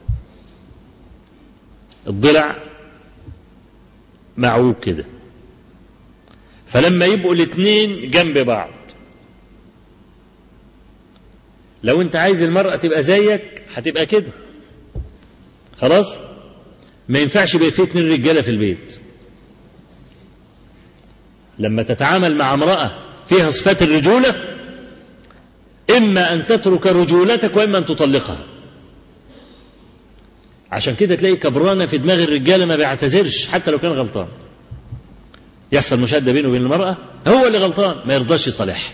الضلع معوج كده. فلما يبقوا الاثنين جنب بعض، لو انت عايز المرأة تبقى زيك هتبقى كده خلاص. ما ينفعش يبقى في اتنين رجالة في البيت. لما تتعامل مع امرأة فيها صفات الرجولة، إما أن تترك رجولتك وإما أن تطلقها. عشان كده تلاقي كبرانة في دماغ الرجالة ما بيعتذرش حتى لو كان غلطان. يحصل مشادة بينه وبين المرأة، هو اللي غلطان ما يرضاش يصالحها.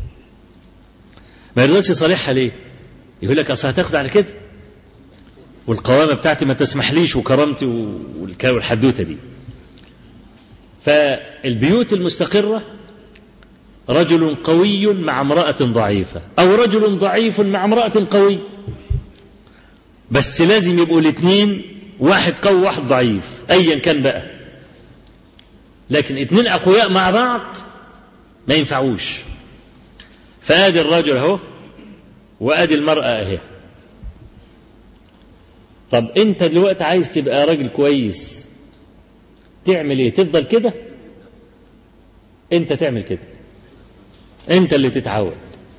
ما يرضاش يصالحها ليه؟ يقول لك أصل هتاخد على كده، والقوامة بتاعتي ما تسمحليش، وكرامتي والحدوتة دي. فالبيوت المستقرة رجل قوي مع امرأة ضعيفة، أو رجل ضعيف مع امرأة قوي، بس لازم يبقوا الاثنين، واحد قوي واحد ضعيف أيا كان بقى. لكن اثنين أقوياء مع بعض ما ينفعوش. فآدي الرجل اهو، وآدي المرأة اهي. طب انت دلوقتي عايز تبقى راجل كويس تعمل ايه؟ تفضل كده؟ انت تعمل كده، انت اللي تتعود،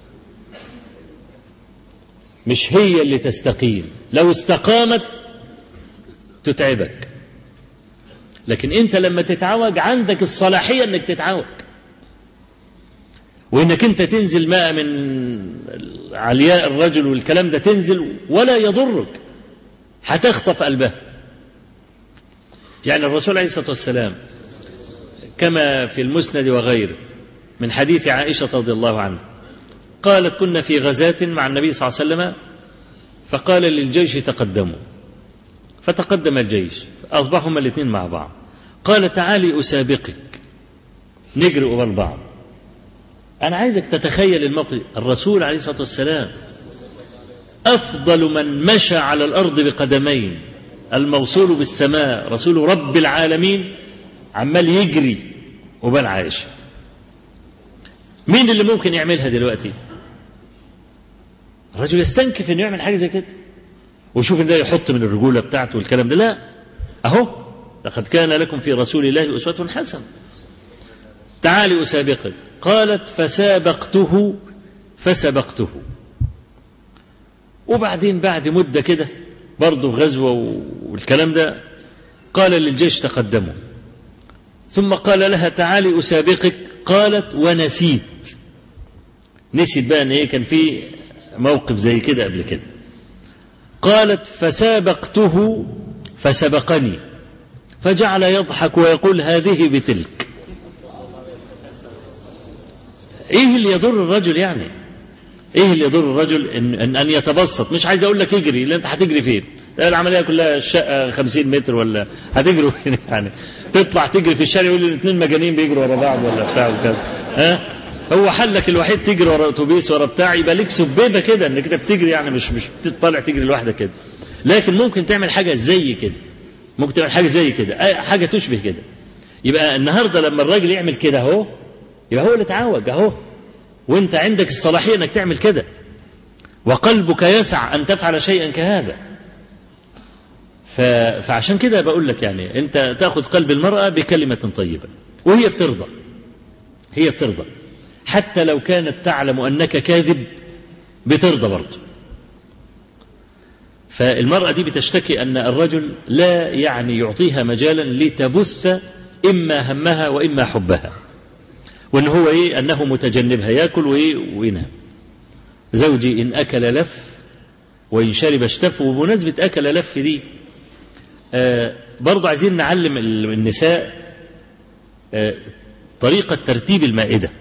مش هي اللي تستقيم. لو استقامت تتعبك، لكن انت لما تتعوج عندك الصلاحية انك تتعوج، وانك انت تنزل ماء من علياء الرجل والكلام ده تنزل ولا يضرك، هتخطف قلبها. يعني الرسول عليه الصلاة والسلام كما في المسند وغيره من حديث عائشة رضي الله عنها قالت كنا في غزاة مع النبي صلى الله عليه وسلم، فقال للجيش تقدموا، فتقدم الجيش، أصبحوا هما الاثنين مع بعض. قال تعالي أسابقك، نجري قبال بعض. أنا عايزك تتخيل الموقف. الرسول عليه الصلاة والسلام أفضل من مشى على الأرض بقدمين، الموصول بالسماء، رسول رب العالمين، عمال يجري قبال عائشة. مين اللي ممكن يعملها دلوقتي؟ الرجل يستنكف انه يعمل حاجة زي كده، وشوف ان ده يحط من الرجولة بتاعته والكلام ده. لا، اهو لقد كان لكم في رسول الله أسوة حسنة. تعالي أسابقك. قالت فسابقته فسبقته. وبعدين بعد مدة كده برضه غزوة والكلام ده، قال للجيش تقدموا، ثم قال لها تعالي أسابقك، قالت ونسيت. نسيت بقى ان ايه كان في موقف زي كده قبل كده. قالت فسابقته فسبقني، فجعل يضحك ويقول هذه بتلك. ايه اللي يضر الرجل يعني؟ ايه اللي يضر الرجل ان, أن, أن يتبسط؟ مش عايز اقول لك اجري، لان انت هتجري فين؟ العملية كلها الشقة خمسين متر ولا هتجروا فين يعني؟ تطلع تجري في الشارع يقول الاثنين مجانين بيجروا ورا بعض ولا بتاع وكذا. ها هو حلك الوحيد تجري ورا اتوبيس ورا بتاع، يبقى ليك سبيبه كده انك انت بتجري يعني، مش مش بتطلع تجري لوحدك كده. لكن ممكن تعمل حاجه زي كده، ممكن تعمل حاجه زي كده، حاجه تشبه كده. يبقى النهارده لما الراجل يعمل كده اهو، يبقى هو اللي اتعوج اهو، وانت عندك الصلاحيه انك تعمل كده، وقلبك يسع ان تفعل شيئا كهذا. فعشان كده بقول لك يعني انت تاخذ قلب المراه بكلمه طيبه، وهي بترضى، هي بترضى حتى لو كانت تعلم أنك كاذب، بترضى برضه. فالمرأة دي بتشتكي أن الرجل لا يعني يعطيها مجالا لتبث إما همها وإما حبها، وأن هو إيه أنه متجنبها، يأكل وإيه وينام. زوجي إن أكل لف وإن شرب اشتف. وبمناسبة أكل لف دي آه برضه عايزين نعلم النساء آه طريقة ترتيب المائدة.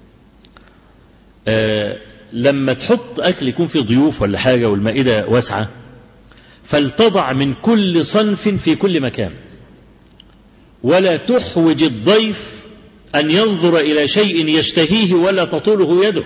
آه لما تحط أكل يكون فيه ضيوف ولا حاجة والمائدة واسعة، فلتضع من كل صنف في كل مكان، ولا تحوج الضيف أن ينظر إلى شيء يشتهيه ولا تطوله يده،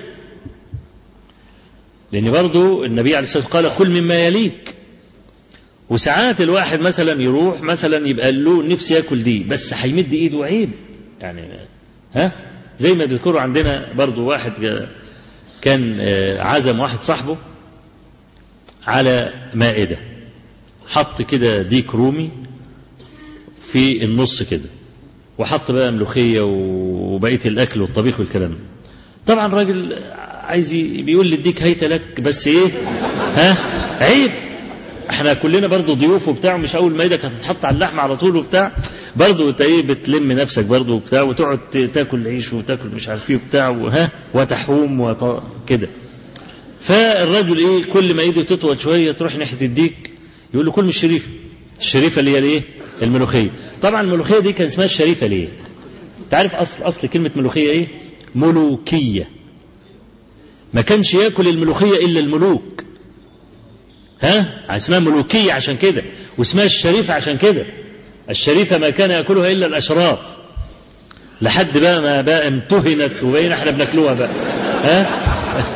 لأن برضو النبي عليه الصلاة والسلام قال كل مما يليك. وساعات الواحد مثلا يروح مثلا يبقى له نفسي يأكل دي، بس هيمد إيده عيب يعني. ها زي ما بيذكروا عندنا برضو واحد كان عزم واحد صاحبه على مائدة، حط كده ديك رومي في النص كده، وحط بقى ملوخية وبقية الأكل والطبيخ والكلام. طبعا الراجل عايز بيقول للديك هيت لك، بس ايه ها عيب، احنا كلنا برضو ضيوف وبتاع، مش اول ما ايدك هتتحط على اللحم على طول وبتاع، برضو انت ايه بتلم نفسك برضو وبتاع، وتقعد تاكل عيش وتاكل مش عارف ايه وبتاع وها وتحوم وط... كده. فالرجل ايه كل ما ايده تطول شويه تروح ناحيه الديك، يقول له كل من الشريفه، الشريفه اللي هي الايه الملوخيه. طبعا الملوخيه دي كان اسمها الشريفه ليه؟ انت عارف اصل اصل كلمه ملوخيه ايه؟ ملوكيه. ما كانش ياكل الملوخيه الا الملوك، ها اسمها ملوكيه عشان كده، واسمها الشريفه عشان كده. الشريفه ما كان ياكلها الا الاشراف، لحد بقى ما بقى امتهنت وبقينا احنا بناكلوها بقى ها.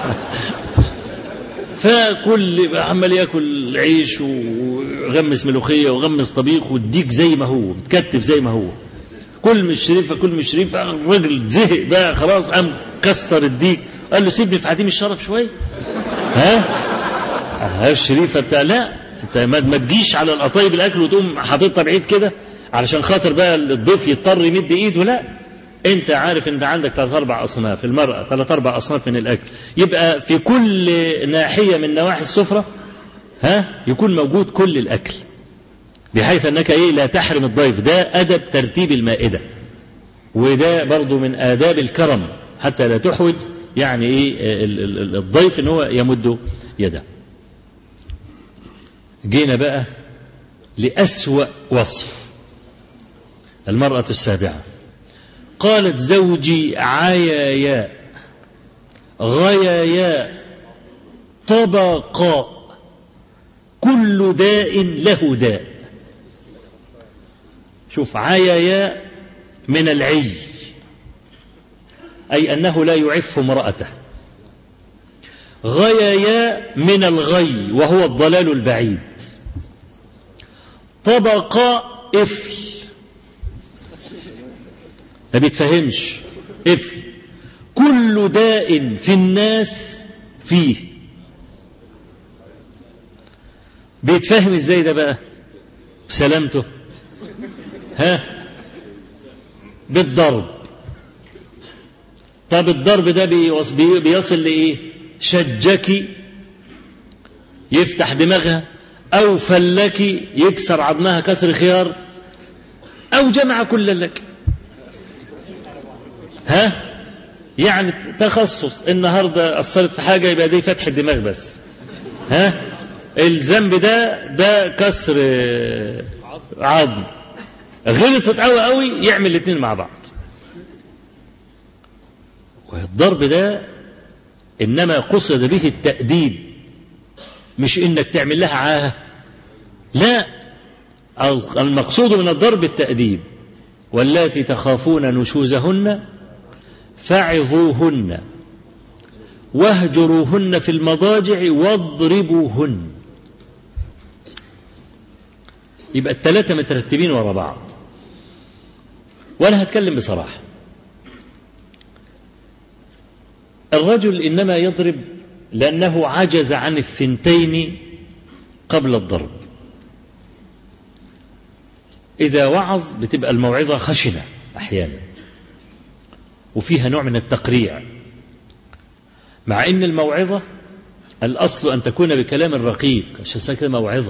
فكل عمال ياكل عيش وغمس ملوخيه وغمس طبيخ، والديك زي ما هو متكتف زي ما هو، كل من الشريفه كل من الشريفه. الراجل زهق بقى خلاص، قام كسر الديك، قال له سيبني في عديم الشرف شويه ها ها الشريفه بتاع لا انت ما تجيش على القطايب الاكل وتقوم حاططها بعيد كده علشان خاطر بقى الضيف يضطر يمد ايده. لا، انت عارف انت عندك ثلاث اربع اصناف، المرأة ثلاث اربع اصناف من الاكل، يبقى في كل ناحية من نواحي السفرة ها يكون موجود كل الاكل، بحيث انك ايه لا تحرم الضيف. ده ادب ترتيب المائدة، وده برضو من آداب الكرم، حتى لا تحوج يعني ايه الضيف ان هو يمد يده. جينا بقى لأسوأ وصف، المرأة السابعة. قالت زوجي عيايا غيايا طبقاء كل داء له داء. شوف، عيايا من العي، أي أنه لا يعف امرأته. غيايا من الغي وهو الضلال البعيد. طبقاء إفل، ما بيتفهمش إفل. كل داء في الناس فيه. بيتفهم ازاي ده بقى؟ بسلامته ها، بالضرب طب الضرب ده بيصل لإيه؟ شجك يفتح دماغها، أو فلك يكسر عظمها كسر خيار، أو جمع كل لك. ها؟ يعني تخصص النهاردة أثرت في حاجة يبقى دي فتح الدماغ بس. ها؟ الذنب ده ده كسر عظم، غلطت قوي قوي يعمل الاثنين مع بعض. والضرب ده إنما قصد به التأديب، مش إنك تعمل لها عاهة، لا، المقصود من الضرب التأديب. واللاتي تخافون نشوزهن فعظوهن واهجروهن في المضاجع واضربوهن. يبقى الثلاثة مترتبين ورا بعض. وأنا هتكلم بصراحة، الرجل إنما يضرب لأنه عجز عن الثنتين قبل الضرب. إذا وعظ بتبقى الموعظة خشنة أحيانا وفيها نوع من التقريع، مع إن الموعظة الأصل أن تكون بكلام رقيق، عشان كده موعظة.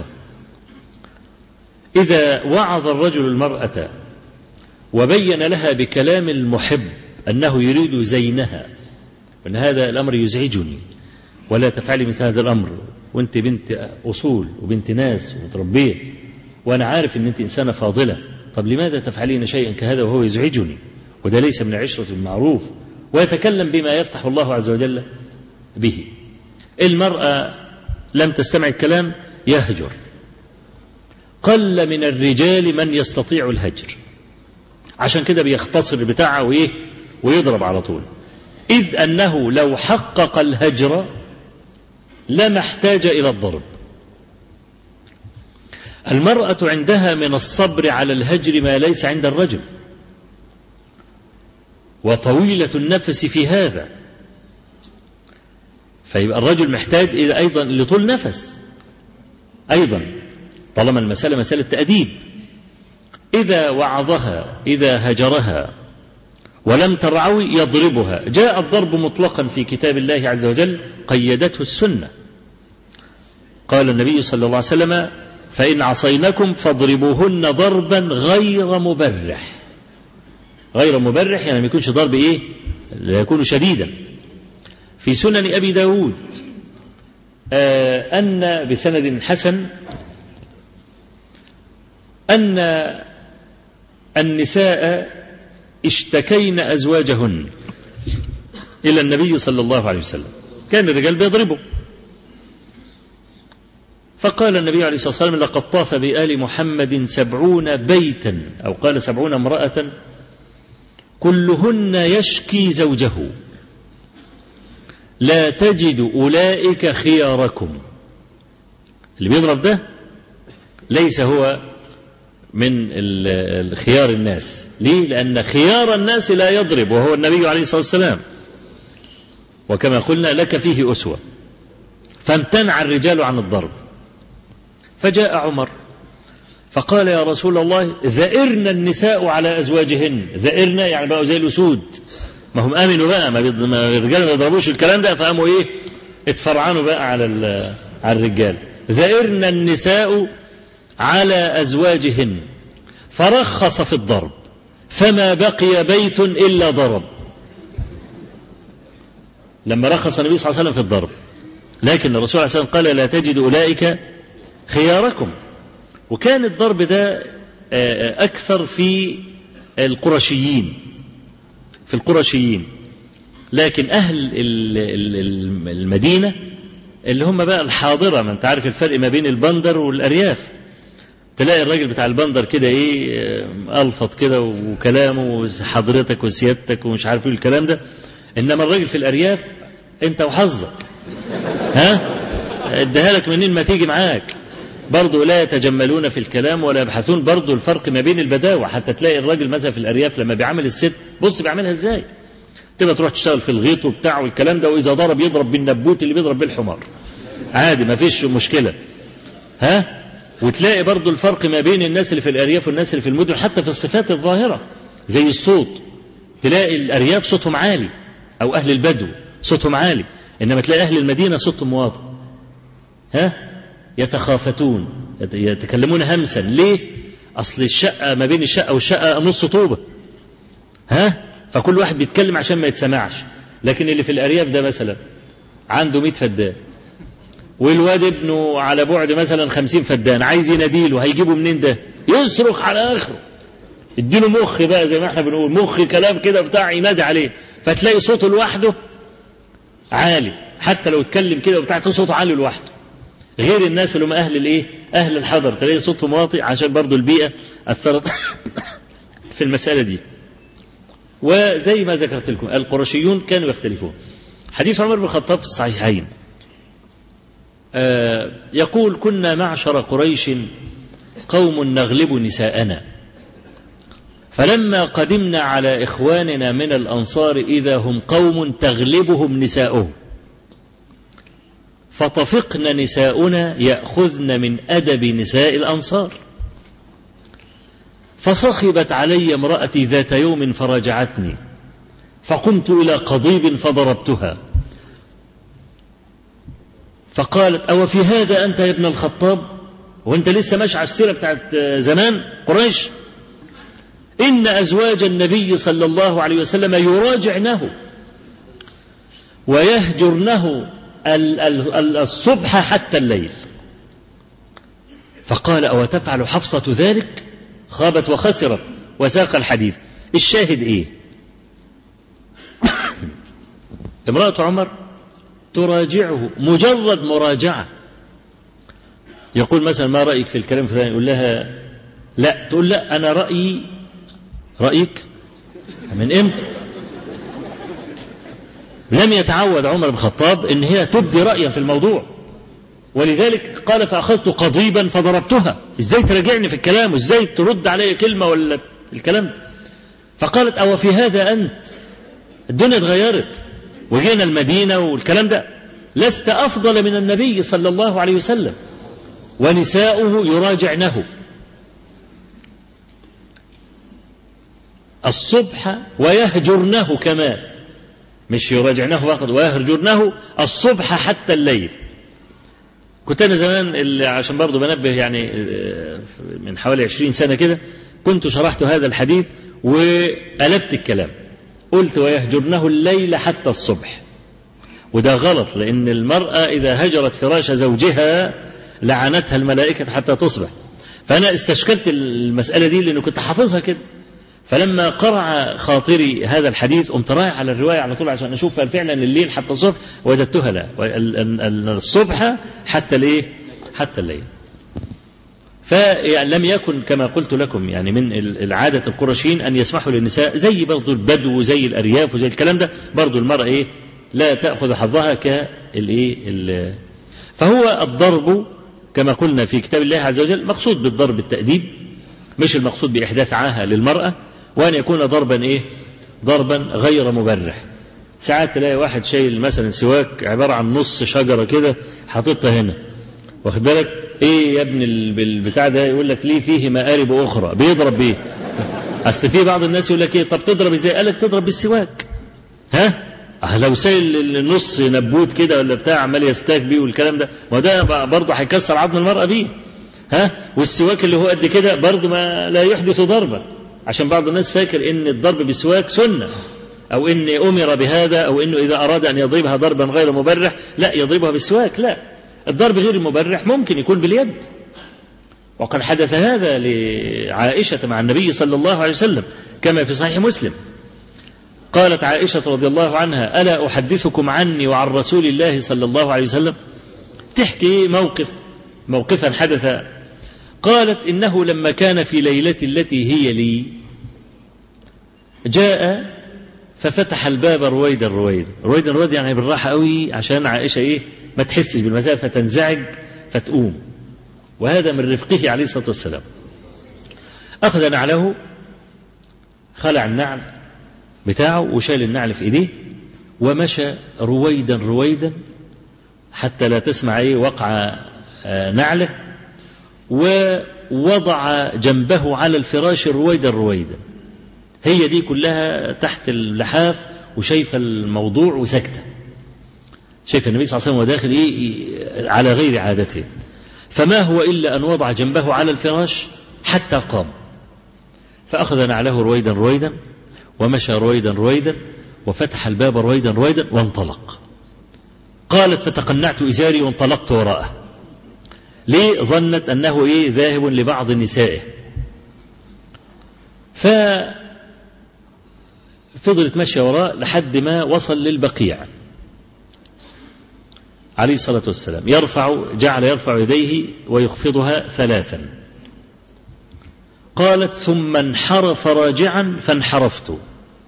إذا وعظ الرجل المرأة وبين لها بكلام المحب أنه يريد زينها، وأن هذا الأمر يزعجني ولا تفعلي مثل هذا الأمر، وأنت بنت أصول وبنت ناس وتربيه، وأنا عارف أن أنت إنسانة فاضلة، طب لماذا تفعلين شيئا كهذا وهو يزعجني، وده ليس من عشرة المعروف، ويتكلم بما يفتح الله عز وجل به. المرأة لم تستمع الكلام يهجر. قل من الرجال من يستطيع الهجر، عشان كده بيختصر بتاعه وإيه ويضرب على طول، إذ أنه لو حقق الهجر لما احتاج إلى الضرب. المرأة عندها من الصبر على الهجر ما ليس عند الرجل، وطويلة النفس في هذا، فيبقى الرجل محتاج إلى أيضا لطول نفس أيضا، طالما المسألة مسألة تأديب. إذا وعظها إذا هجرها ولم ترعوي يضربها. جاء الضرب مطلقا في كتاب الله عز وجل، قيدته السنة. قال النبي صلى الله عليه وسلم: فإن عصينكم فاضربوهن ضربا غير مبرح. غير مبرح يعني ما يكونش ضرب إيه؟ لا يكون شديدا. في سنن أبي داود آه أن بسند حسن أن النساء اشتكين أزواجهن إلى النبي صلى الله عليه وسلم. كان الرجال بيضربوا، فقال النبي عليه الصلاة والسلام: لقد طاف بآل محمد سبعون بيتا، أو قال سبعون امرأة، كلهن يشكي زوجه، لا تجد أولئك خياركم. اللي بيضرب ده ليس هو من خيار الناس. ليه؟ لأن خيار الناس لا يضرب، وهو النبي عليه الصلاة والسلام، وكما قلنا لك فيه أسوة. فامتنع الرجال عن الضرب. فجاء عمر فقال: يا رسول الله، ذئرنا النساء على أزواجهن. ذئرنا يعني بقوا زي الأسود، ما هم آمنوا بقى، ما الرجال ما يضربوش الكلام ده، فقاموا إيه؟ اتفرعنوا بقى على على الرجال. ذئرنا النساء على أزواجهن، فرخص في الضرب، فما بقي بيت إلا ضرب. لما رخص النبي صلى الله عليه وسلم في الضرب، لكن الرسول عليه الصلاة والسلام قال: لا تجد أولئك خياركم. وكان الضرب ده أكثر في القرشيين في القرشيين لكن أهل المدينة اللي هم بقى الحاضرة، ما أنت عارف الفرق ما بين البندر والأرياف. تلاقي الراجل بتاع البندر كده إيه، ألفط كده وكلامه وحضرتك وسيادتك ومش عارف ايه الكلام ده، إنما الراجل في الأرياف أنت وحظك، ها اديها لك منين ما تيجي معاك. برضو لا يتجملون في الكلام ولا يبحثون. برضو الفرق ما بين البداوة، حتى تلاقي الراجل مثلا في الأرياف لما بيعمل الست، بص بيعملها ازاي، تبقى تروح تشتغل في الغيط وبتاع والكلام ده، وإذا ضرب يضرب بالنبوت اللي بيضرب بالحمار عادي، ما فيش مشكلة. ها وتلاقي برضو الفرق ما بين الناس اللي في الأرياف والناس اللي في المدن، حتى في الصفات الظاهرة زي الصوت. تلاقي الأرياف صوتهم عالي، أو أهل البدو صوتهم عالي، إنما تلاقي أهل المدينة صوتهم واطي، ها يتخافتون يتكلمون همسا. ليه؟ أصل الشقة ما بين الشقة والشقة نص طوبة، ها فكل واحد بيتكلم عشان ما يتسمعش. لكن اللي في الأرياف ده مثلا عنده مئة فدان، والواد ابنه على بعد مثلا خمسين فدان، عايز يناديله، هيجيبه منين ده؟ يصرخ على آخره، اديله مخ بقى زي ما احنا بنقول، مخ كلام كده بتاع ينادي عليه، فتلاقي صوته لوحده عالي، حتى لو اتكلم كده وبتاع صوته عالي لوحده، غير الناس اللي هم أهل الإيه؟ أهل الحضر، تلاقي صوتهم واطي عشان برضو البيئة أثرت في المسألة دي. وزي ما ذكرت لكم القرشيون كانوا يختلفون. حديث عمر بن الخطاب في الصحيحين آه يقول: كنا معشر قريش قوم نغلب نساءنا، فلما قدمنا على إخواننا من الأنصار إذا هم قوم تغلبهم نساؤهم، فطفقن نساؤنا يأخذن من أدب نساء الأنصار، فصخبت علي امرأتي ذات يوم فرجعتني، فقمت إلى قضيب فضربتها، فقالت: أو في هذا أنت يا ابن الخطاب؟ وأنت لسه ماشي على السيرة بتاعت زمان قريش؟ إن أزواج النبي صلى الله عليه وسلم يراجعنه ويهجرنه الصبح حتى الليل. فقال: أو تفعل حفصة ذلك؟ خابت وخسرت. وساق الحديث. الشاهد إيه؟ امرأة عمر تراجعه مجرد مراجعة، يقول مثلا: ما رأيك في الكلام الفلاني؟ يقول لها لا، تقول لا أنا رأيي. رأيك من إمتى؟ لم يتعود عمر بن الخطاب إن هي تبدي رأيا في الموضوع، ولذلك قال: فأخذت قضيبا فضربتها. إزاي تراجعني في الكلام، وإزاي ترد علي كلمة ولا الكلام؟ فقالت: أو في هذا أنت؟ الدنيا اتغيرت وجينا المدينة والكلام ده، لست أفضل من النبي صلى الله عليه وسلم، ونساؤه يراجعنه الصبح ويهجرنه كمان، مش يراجعنه فقط، ويهجرنه الصبح حتى الليل. كنت أنا زمان اللي عشان برضو بنبه يعني من حوالي عشرين سنة كده، كنت شرحت هذا الحديث وقلبت الكلام، قلت: ويهجرنه الليل حتى الصبح. وده غلط، لأن المرأة إذا هجرت فراش زوجها لعنتها الملائكة حتى تصبح. فأنا استشكلت المسألة دي لأنه كنت حافظها كده، فلما قرع خاطري هذا الحديث قمت رايح على الرواية على طول عشان أشوف هل فعلا الليل حتى الصبح، وجدتها لا، الصبح حتى الايه حتى الليل. فلم يكن كما قلت لكم يعني من العادة القرشيين أن يسمحوا للنساء زي برضو البدو وزي الأرياف وزي الكلام ده، برضو المرأة إيه لا تأخذ حظها كالإيه. فهو الضرب كما قلنا في كتاب الله عز وجل مقصود بالضرب التأديب، مش المقصود بإحداث عاهة للمرأة، وأن يكون ضربا إيه ضربا غير مبرح. ساعات تلاقي واحد شايل مثلا سواك عبارة عن نص شجرة كده حاططها هنا، واخد بالك ايه يا ابن البتاع ده؟ يقول لك ليه فيه مآرب أخرى، بيضرب بيه. أصل في بعض الناس يقول لك ايه طب تضرب ازاي؟ قال لك تضرب بالسواك. ها لو سايل النص نبوت كده ولا بتاع عمال يستاك بيه والكلام ده، ما ده برضه هيكسر عظم المرأة بيه. ها والسواك اللي هو قد كده برضه ما لا يحدث ضربا، عشان بعض الناس فاكر ان الضرب بالسواك سنة، أو إن أمر بهذا، أو إنه إذا أراد أن يضربها ضربا غير مبرح لا يضربها بالسواك. لا، الضرب غير المبرح ممكن يكون باليد، وقد حدث هذا لعائشة مع النبي صلى الله عليه وسلم كما في صحيح مسلم. قالت عائشة رضي الله عنها: ألا أحدثكم عني وعن رسول الله صلى الله عليه وسلم؟ تحكي موقف موقفا حدث. قالت: إنه لما كان في ليلة التي هي لي جاء ففتح الباب رويدا رويدا رويدا رويدا، يعني بالراحة قوي عشان عائشة إيه ما تحسش بالمسافة فتنزعج فتقوم، وهذا من رفقه عليه الصلاة والسلام. أخذ نعله، خلع النعل بتاعه وشال النعل في إيديه ومشى رويدا رويدا حتى لا تسمع إيه وقع نعله، ووضع جنبه على الفراش رويدا رويدا. هي دي كلها تحت اللحاف وشايفة الموضوع وسكتة، شايف النبي صلى الله عليه وسلم وداخل إيه على غير عادته، فما هو إلا أن وضع جنبه على الفراش حتى قام، فأخذ نعله رويدا رويدا ومشى رويدا رويدا وفتح الباب رويدا رويدا وانطلق. قالت فتقنعت إزاري وانطلقت وراءه. ليه؟ ظنت أنه إيه ذاهب لبعض نسائه. ففضلت ماشية وراء لحد ما وصل للبقيع عليه الصلاة والسلام، يرفع جعل يرفع يديه ويخفضها ثلاثا. قالت ثم انحرف راجعا فانحرفت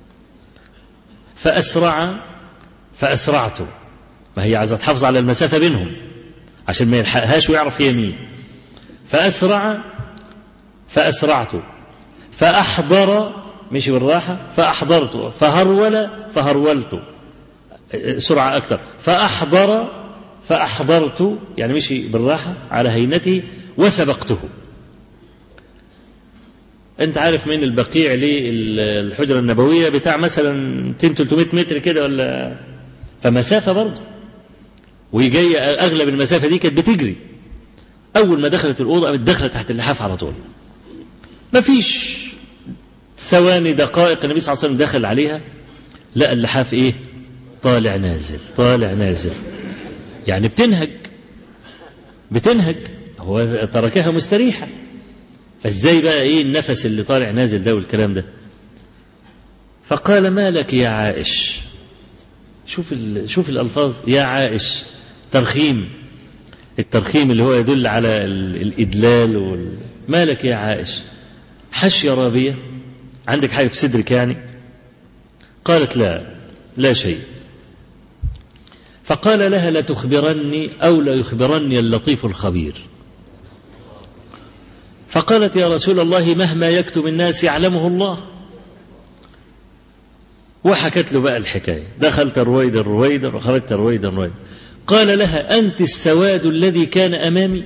فأسرع فأسرعت، ما هي عايزة تحافظ على المسافة بينهم عشان ما يلحقهاش ويعرف يمين، فأسرع فأسرعت فأحضر، مشي بالراحة، فأحضرت فهرول فهرولت، سرعة أكثر، فأحضر فأحضرت، يعني مشي بالراحة على هينته وسبقته. أنت عارف من البقيع للحجرة النبوية بتاع مثلا مئتين ثلاثمائة متر كده ولا، فمسافة برضه، ويجي أغلب المسافة دي كانت بتجري. أول ما دخلت الأوضة قامت دخلت تحت اللحاف على طول، ما فيش ثواني دقائق النبي صلى الله عليه وسلم دخل عليها لقى اللحاف إيه طالع نازل طالع نازل، يعني بتنهج بتنهج، هو تركها مستريحة، فازاي بقى ايه النفس اللي طالع نازل ده والكلام ده. فقال ما لك يا عائش، شوف شوف الألفاظ، يا عائش ترخيم، الترخيم اللي هو يدل على الإدلال وال... ما لك يا عائش، حش يا رابية، عندك حاجة في صدرك يعني؟ قالت لا لا شيء. فقال لها لا تخبرني أو لا يخبرني اللطيف الخبير. فقالت يا رسول الله مهما يكتم الناس يعلمه الله. وحكت له بقى الحكاية، دخلت رويدا رويدا وخرجت رويدا رويدا. قال لها أنت السواد الذي كان أمامي،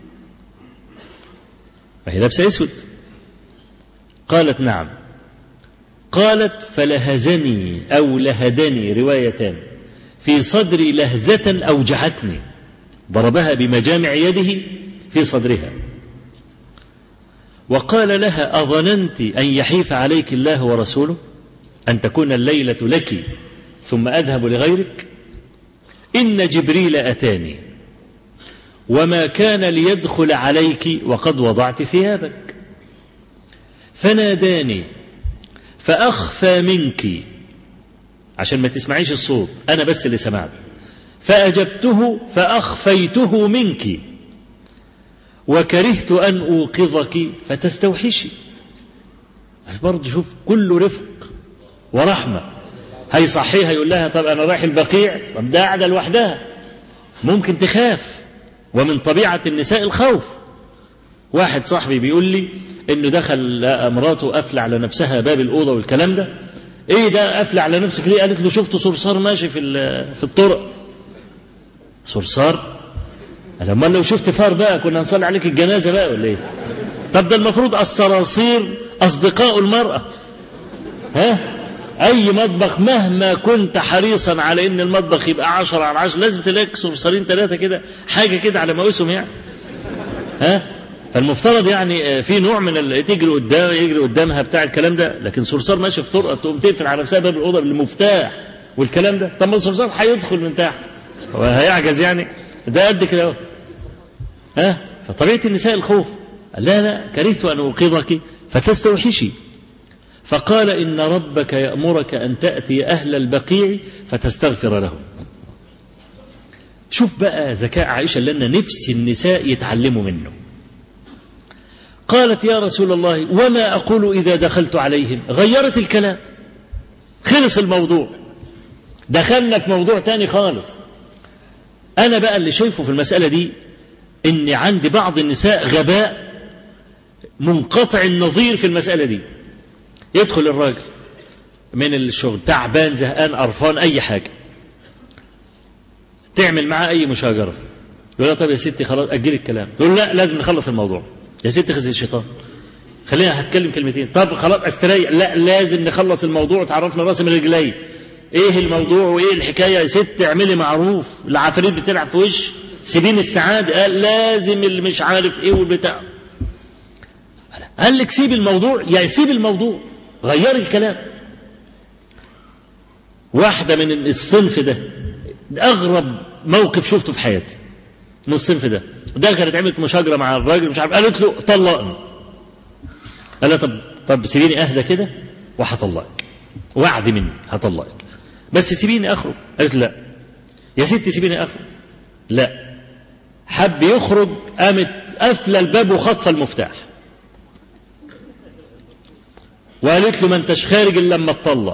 وهي لابسة أسود. قالت نعم. قالت فلهزني أو لهدني روايتان، في صدري لهزة أوجعتني، ضربها بمجامع يده في صدرها. وقال لها أظننت أن يحيف عليك الله ورسوله، أن تكون الليلة لك ثم أذهب لغيرك؟ إن جبريل أتاني وما كان ليدخل عليك وقد وضعت ثيابك، فناداني فأخفى منك عشان ما تسمعيش الصوت، أنا بس اللي سمعت، فأجبته فأخفيته منك، وكرهت أن أوقظك فتستوحشي. برضه شوف كله رفق ورحمة، هيصحيها يقول لها طب أنا رايح البقيع، طب ده قاعدة لوحدها ممكن تخاف، ومن طبيعة النساء الخوف. واحد صاحبي بيقول لي إنه دخل امراته قافلة على نفسها باب الأوضة والكلام ده، إيه ده قافلة على نفسك ليه؟ قالت له شفت صرصار ماشي في في الطرق. صرصار؟ لما لو شفت فار بقى كنا نصلي عليك الجنازة بقى ولا إيه؟ طب ده المفروض الصراصير أصدقاء المرأة. ها؟ أي مطبخ مهما كنت حريصا على إن المطبخ يبقى عشرة على عشرة لازم تلاقي صرصارين ثلاثة كده، حاجة كده على مقاسهم يعني. ها؟ فالمفترض يعني في نوع من اللي تجري قدام يجري قدامها بتاع الكلام ده، لكن صرصار ماشي في طرقة تقوم تقفل على نفسها باب الأوضة بالمفتاح والكلام ده، طب ما الصرصار هيدخل من تحت هو هيعجز يعني؟ ده قد كده اهو. ها؟ فطبيعة النساء الخوف. لا لا كرهت أن أوقظك فتستوحشي. فقال إن ربك يأمرك أن تأتي أهل البقيع فتستغفر لهم. شوف بقى ذكاء عائشة اللي أنا نفسي النساء يتعلموا منه. قالت يا رسول الله وما أقول إذا دخلت عليهم؟ غيرت الكلام، خلص الموضوع، دخلنا في موضوع تاني خالص. أنا بقى اللي شايفه في المسألة دي إن عند بعض النساء غباء منقطع النظير في المسألة دي. يدخل الراجل من الشغل تعبان زهقان قرفان أي حاجة، تعمل معاه أي مشاجرة، يقول لها طب يا ستي خلاص أجل الكلام، تقول لا لازم نخلص الموضوع، يا ستي خزي الشيطان خلينا هتكلم كلمتين، طب خلاص استريح، لا لازم نخلص الموضوع، تعرفنا راسي من رجلي، ايه الموضوع وايه الحكاية يا ست؟ اعملي معروف، العفاريت بتلعب في وش، سيبين السعادة. قال لازم اللي مش عارف ايه والبتاع. قال لك سيب الموضوع، يا سيب الموضوع غير الكلام. واحدة من الصنف ده، أغرب موقف شفته في حياتي من الصنف ده، ده كانت عملت مشاجرة مع الراجل مش عارف، قالت له طلقني. قال لها طب طب سيبيني أهدى كده وهطلقك، وعد مني هطلقك، بس سيبيني أخرج. قالت لا يا ستي سيبيني أخرج. لا، حب يخرج، قامت قافلة الباب وخطفة المفتاح، وقالت له ما انتش خارج إلا لما تطلق.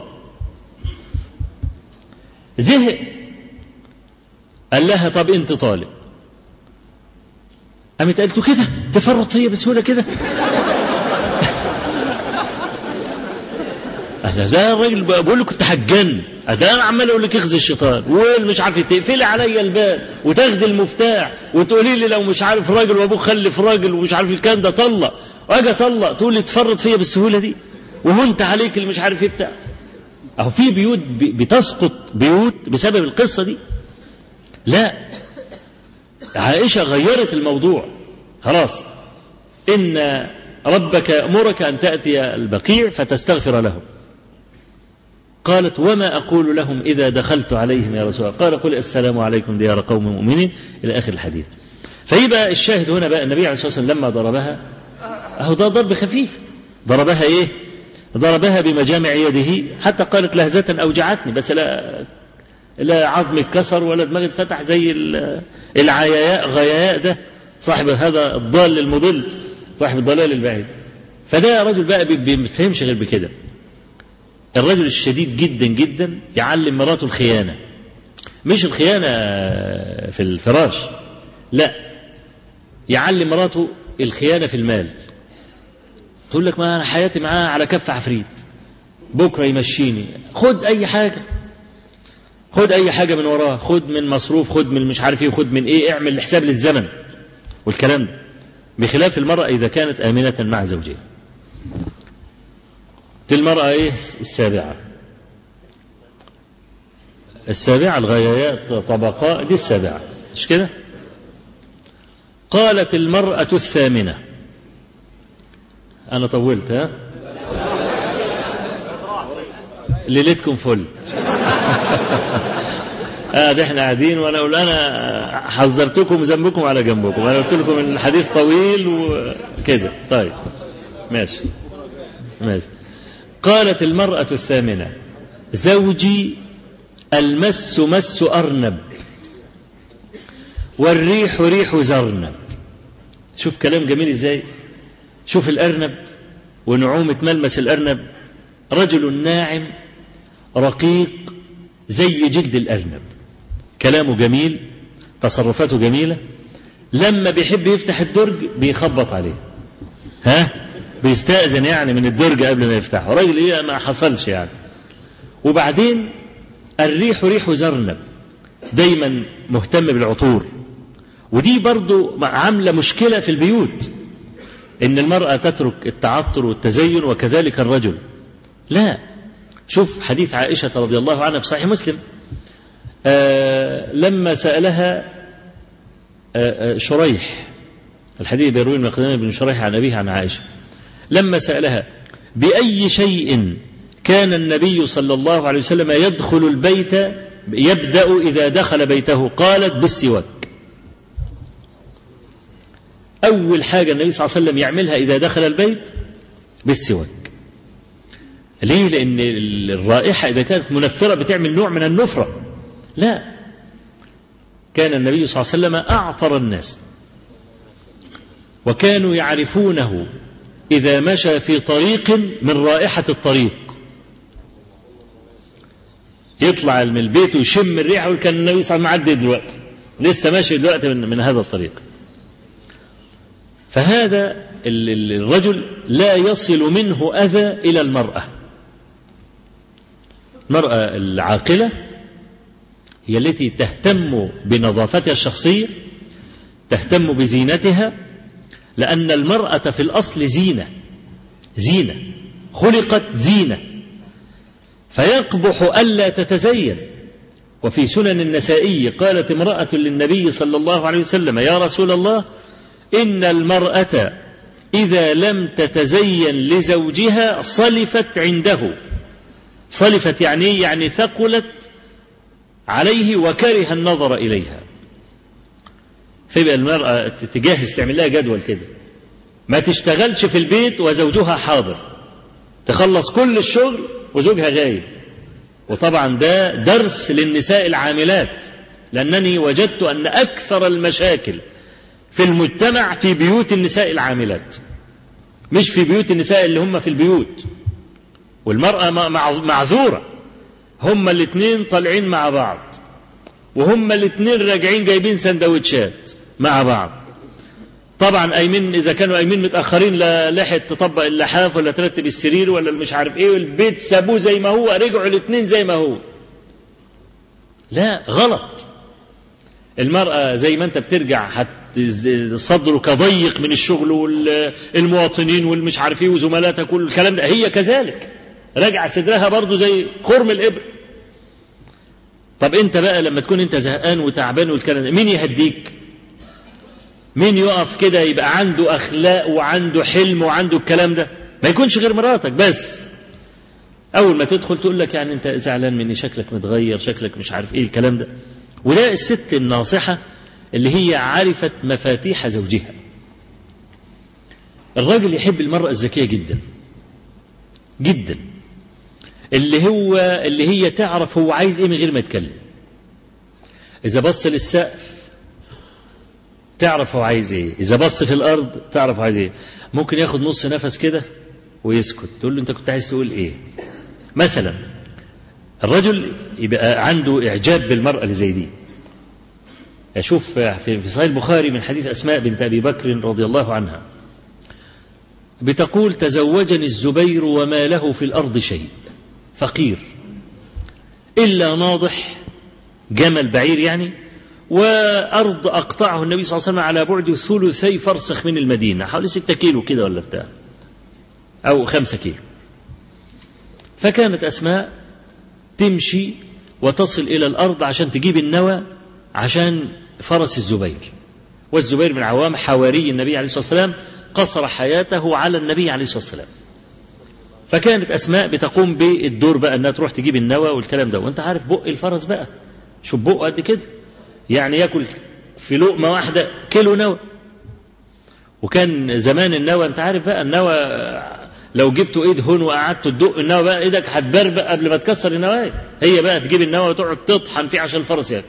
زهق، قال لها طب انت طالق. قامت قالت له كده تفرط فيا بسهوله كده؟ انا ده الراجل بقول له كنت هتجن، ده انا عمال اقول لك اخزي الشيطان والمش عارف تقفلي عليا الباب وتاخدي المفتاح وتقولي لي لو مش عارف راجل وابوك خلف راجل ومش عارف الكلام ده طلق، واجي اطلق تقول لي تفرط فيا بالسهوله دي وهنت عليك اللي مش عارف ايه بتاع. اهو في بيوت بتسقط بيوت بسبب القصه دي. لا، عائشه غيرت الموضوع خلاص. ان ربك يأمرك ان تأتي البقيع فتستغفر لهم. قالت وما اقول لهم اذا دخلت عليهم يا رسول الله؟ قال قل السلام عليكم ديار قوم مؤمنين الى اخر الحديث. فيبقى الشاهد هنا بقى النبي عليه الصلاه والسلام لما ضربها، اهو ده ضرب خفيف، ضربها ايه؟ ضربها بمجامع يده، حتى قالت لهزة أوجعتني، بس لا لا عظمي اتكسر ولا دماغي اتفتح زي العياياء غياياء ده صاحب هذا الضال المضل صاحب الضلال البعيد. فده رجل بقى ما بيفهمش غير بكده. الرجل الشديد جدا جدا يعلم مراته الخيانة، مش الخيانة في الفراش، لا، يعلم مراته الخيانة في المال. تقول لك ما أنا حياتي معاه على كف عفريت، بكرة يمشيني، خد أي حاجة، خد أي حاجة من وراه، خد من مصروف، خد من مش عارف إيه، خد من إيه، اعمل حساب للزمن والكلام ده. بخلاف المرأة إذا كانت آمنة مع زوجها. المرأة إيه السابعة؟ السابعة الغيايات طبقاء، دي السابعة مش كده؟ قالت المرأة الثامنة. أنا طولت ها؟ ليلتكم فل. آه ده احنا قاعدين وأنا أقول أنا حذرتكم ذنبكم على جنبكم، أنا قلت لكم إن الحديث طويل وكده. طيب ماشي ماشي. قالت المرأة الثامنة زوجي المس مس أرنب والريح ريح زرنب. شوف كلام جميل ازاي. شوف الأرنب ونعومة ملمس الأرنب، رجل ناعم رقيق زي جلد الأرنب، كلامه جميل، تصرفاته جميلة. لما بيحب يفتح الدرج بيخبط عليه، ها بيستأذن يعني من الدرج قبل ما يفتحه، راجل ايه ما حصلش يعني. وبعدين الريح ريح زرنب، دايما مهتم بالعطور. ودي برضو عاملة مشكلة في البيوت، إن المرأة تترك التعطر والتزين وكذلك الرجل. لا، شوف حديث عائشة رضي الله عنها في صحيح مسلم، آه لما سألها آه شريح، الحديث بيروي المقدام بن شريح عن أبيه عن عائشة، لما سألها بأي شيء كان النبي صلى الله عليه وسلم يدخل البيت يبدأ إذا دخل بيته؟ قالت بالسواك. أول حاجة النبي صلى الله عليه وسلم يعملها إذا دخل البيت بالسواك. ليه؟ لأن الرائحة إذا كانت منفرة بتعمل نوع من النفرة. لا، كان النبي صلى الله عليه وسلم أعطر الناس، وكانوا يعرفونه إذا مشى في طريق من رائحة الطريق، يطلع من البيت ويشم الريحة وكان النبي صلى الله عليه وسلم معدي دلوقتي، لسه ماشي دلوقتي من, من هذا الطريق. فهذا الرجل لا يصل منه أذى إلى المرأة. المرأة العاقلة هي التي تهتم بنظافتها الشخصية، تهتم بزينتها، لأن المرأة في الأصل زينة، زينة خلقت زينة. فيقبح ألا تتزين. وفي سنن النسائي قالت امرأة للنبي صلى الله عليه وسلم: يا رسول الله، إن المرأة إذا لم تتزين لزوجها صلفت عنده. صلفت يعني يعني ثقلت عليه وكره النظر إليها. فيبقى المرأة تجهز، تعمل لها جدول كده، ما تشتغلش في البيت وزوجها حاضر، تخلص كل الشغل وزوجها غايب. وطبعا ده درس للنساء العاملات، لأنني وجدت أن أكثر المشاكل في المجتمع في بيوت النساء العاملات، مش في بيوت النساء اللي هم في البيوت. والمرأة معذورة، هم الاثنين طالعين مع بعض، وهم الاثنين راجعين جايبين سندوتشات مع بعض. طبعا قايمين، إذا كانوا قايمين متأخرين لا لحقت تطبق اللحاف ولا ترتب السرير ولا مش عارف إيه، والبيت سابوه زي ما هو، رجعوا الاثنين زي ما هو. لا، غلط. المرأة زي ما أنت بترجع صدرك ضيق من الشغل والمواطنين والمش عارف إيه وزملاتك والكلام ده، هي كذلك راجع صدرها برضو زي خرم الإبر. طب أنت بقى لما تكون أنت زهقان وتعبان والكلام ده، مين يهديك؟ مين يقف كده يبقى عنده أخلاق وعنده حلم وعنده الكلام ده؟ ما يكونش غير مراتك بس. أول ما تدخل تقول لك يعني أنت زعلان مني، شكلك متغير، شكلك مش عارف إيه الكلام ده. وده الست الناصحة اللي هي عرفت مفاتيح زوجها. الراجل يحب المرأة الذكية جدا جدا، اللي هو اللي هي تعرف هو عايز ايه من غير ما يتكلم. إذا بص للسقف تعرف هو عايز ايه، إذا بص في الأرض تعرف هو عايز ايه. ممكن ياخد نص نفس كده ويسكت، تقول له أنت كنت عايز تقول ايه مثلا. الرجل يبقى عنده إعجاب بالمرأة اللي زي دي. أشوف في صحيح البخاري من حديث أسماء بنت أبي بكر رضي الله عنها بتقول: تزوجني الزبير وما له في الأرض شيء، فقير إلا ناضح جمل بعير يعني، وأرض أقطعه النبي صلى الله عليه وسلم على بعد ثلثي فرسخ من المدينة، حوالي ستة كيلو كده ولا بتاع، أو خمسة كيلو. فكانت أسماء تمشي وتصل إلى الأرض عشان تجيب النوى عشان فرس الزبير. والزبير بن عوام حواري النبي عليه الصلاة والسلام قصر حياته على النبي عليه الصلاة والسلام. فكانت أسماء بتقوم بالدور بقى أنها تروح تجيب النوى والكلام ده. وانت عارف بق الفرس بقى، شوف بقه قد كده، يعني يأكل في لقمة واحدة كيلو نوى. وكان زمان النوى انت عارف بقى، النوى لو جبته ايد هون وقعدت تدق النوى بقى ايدك هتبربق قبل ما تكسر النوايا. هي بقى تجيب النوى وتقعد تطحن فيه عشان الفرس ياكل.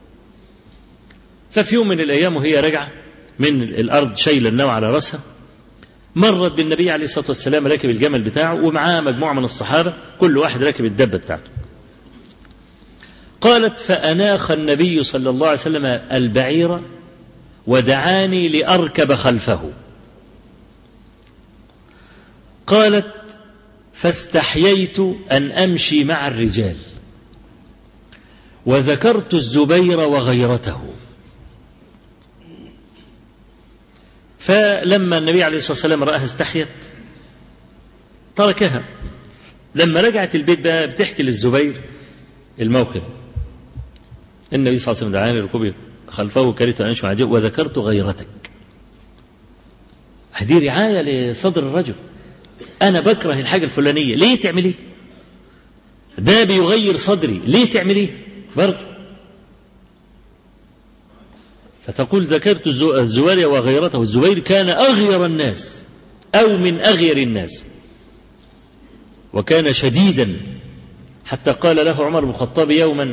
ففي يوم من الأيام وهي راجعة من الأرض شايلة النوى على رأسها، مرت بالنبي عليه الصلاة والسلام راكب الجمل بتاعه ومعاه مجموعة من الصحابة، كل واحد راكب الدبة بتاعته. قالت: فأناخ النبي صلى الله عليه وسلم البعير ودعاني لأركب خلفه. قالت: فاستحييت أن أمشي مع الرجال وذكرت الزبير وغيرته. فلما النبي عليه الصلاة والسلام رأها استحيت تركها. لما رجعت البيت بقى بتحكي للزبير الموقف. النبي صلى الله عليه وسلم دعاني ركوبي خلفه وكرهت أن أمشي مع الرجال وذكرت غيرتك. هذه رعاية لصدر الرجل. أنا بكره الحاجة الفلانية، ليه تعمليه؟ ده بيغير صدري، ليه تعمليه؟ برضه. فتقول: ذكرت الزبير وغيرته. الزبير كان أغير الناس أو من أغير الناس، وكان شديدا، حتى قال له عمر بن الخطاب يوما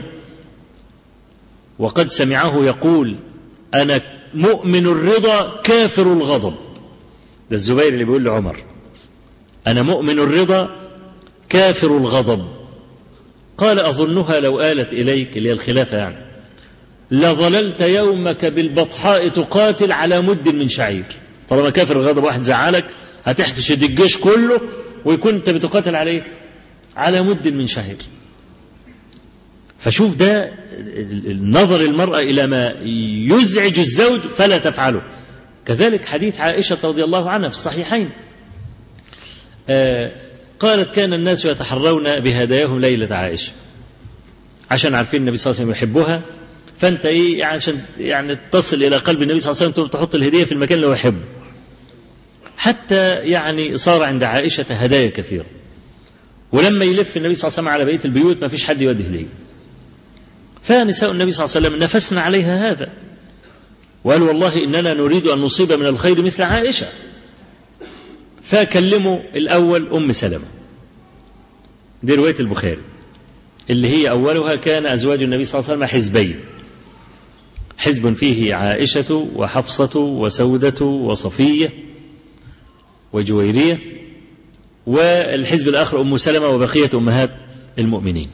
وقد سمعه يقول: أنا مؤمن الرضا كافر الغضب. ده الزبير اللي بيقول لعمر: أنا مؤمن الرضا كافر الغضب. قال: أظنها لو آلت إليك، اللي هي الخلافة يعني، لظللت يومك بالبطحاء تقاتل على مد من شعير. طالما كافر الغضب واحد زعلك هتحفش الجيش كله ويكون انت بتقاتل عليه على مد من شعير. فشوف ده النظر المرأة إلى ما يزعج الزوج فلا تفعله. كذلك حديث عائشة رضي الله عنها في الصحيحين، قالت كان الناس يتحرون بهداياهم ليلة عائشة، عشان عارفين النبي صلى الله عليه وسلم يحبها، فأنت إيه عشان يعني تصل إلى قلب النبي صلى الله عليه وسلم تحط الهدية في المكان اللي هو يحبه. حتى يعني صار عند عائشة هدايا كثيرة، ولما يلف النبي صلى الله عليه وسلم على بقية البيوت ما فيش حد يودي هدية، فنساء النبي صلى الله عليه وسلم نفسنا عليها هذا، وقال والله إننا نريد أن نصيب من الخير مثل عائشة. فكلموا الأول أم سلمة، دي رواية البخاري، اللي هي أولها كان أزواج النبي صلى الله عليه وسلم حزبين، حزب فيه عائشة وحفصة وسودة وصفية وجويرية، والحزب الآخر أم سلمة وبقية أمهات المؤمنين.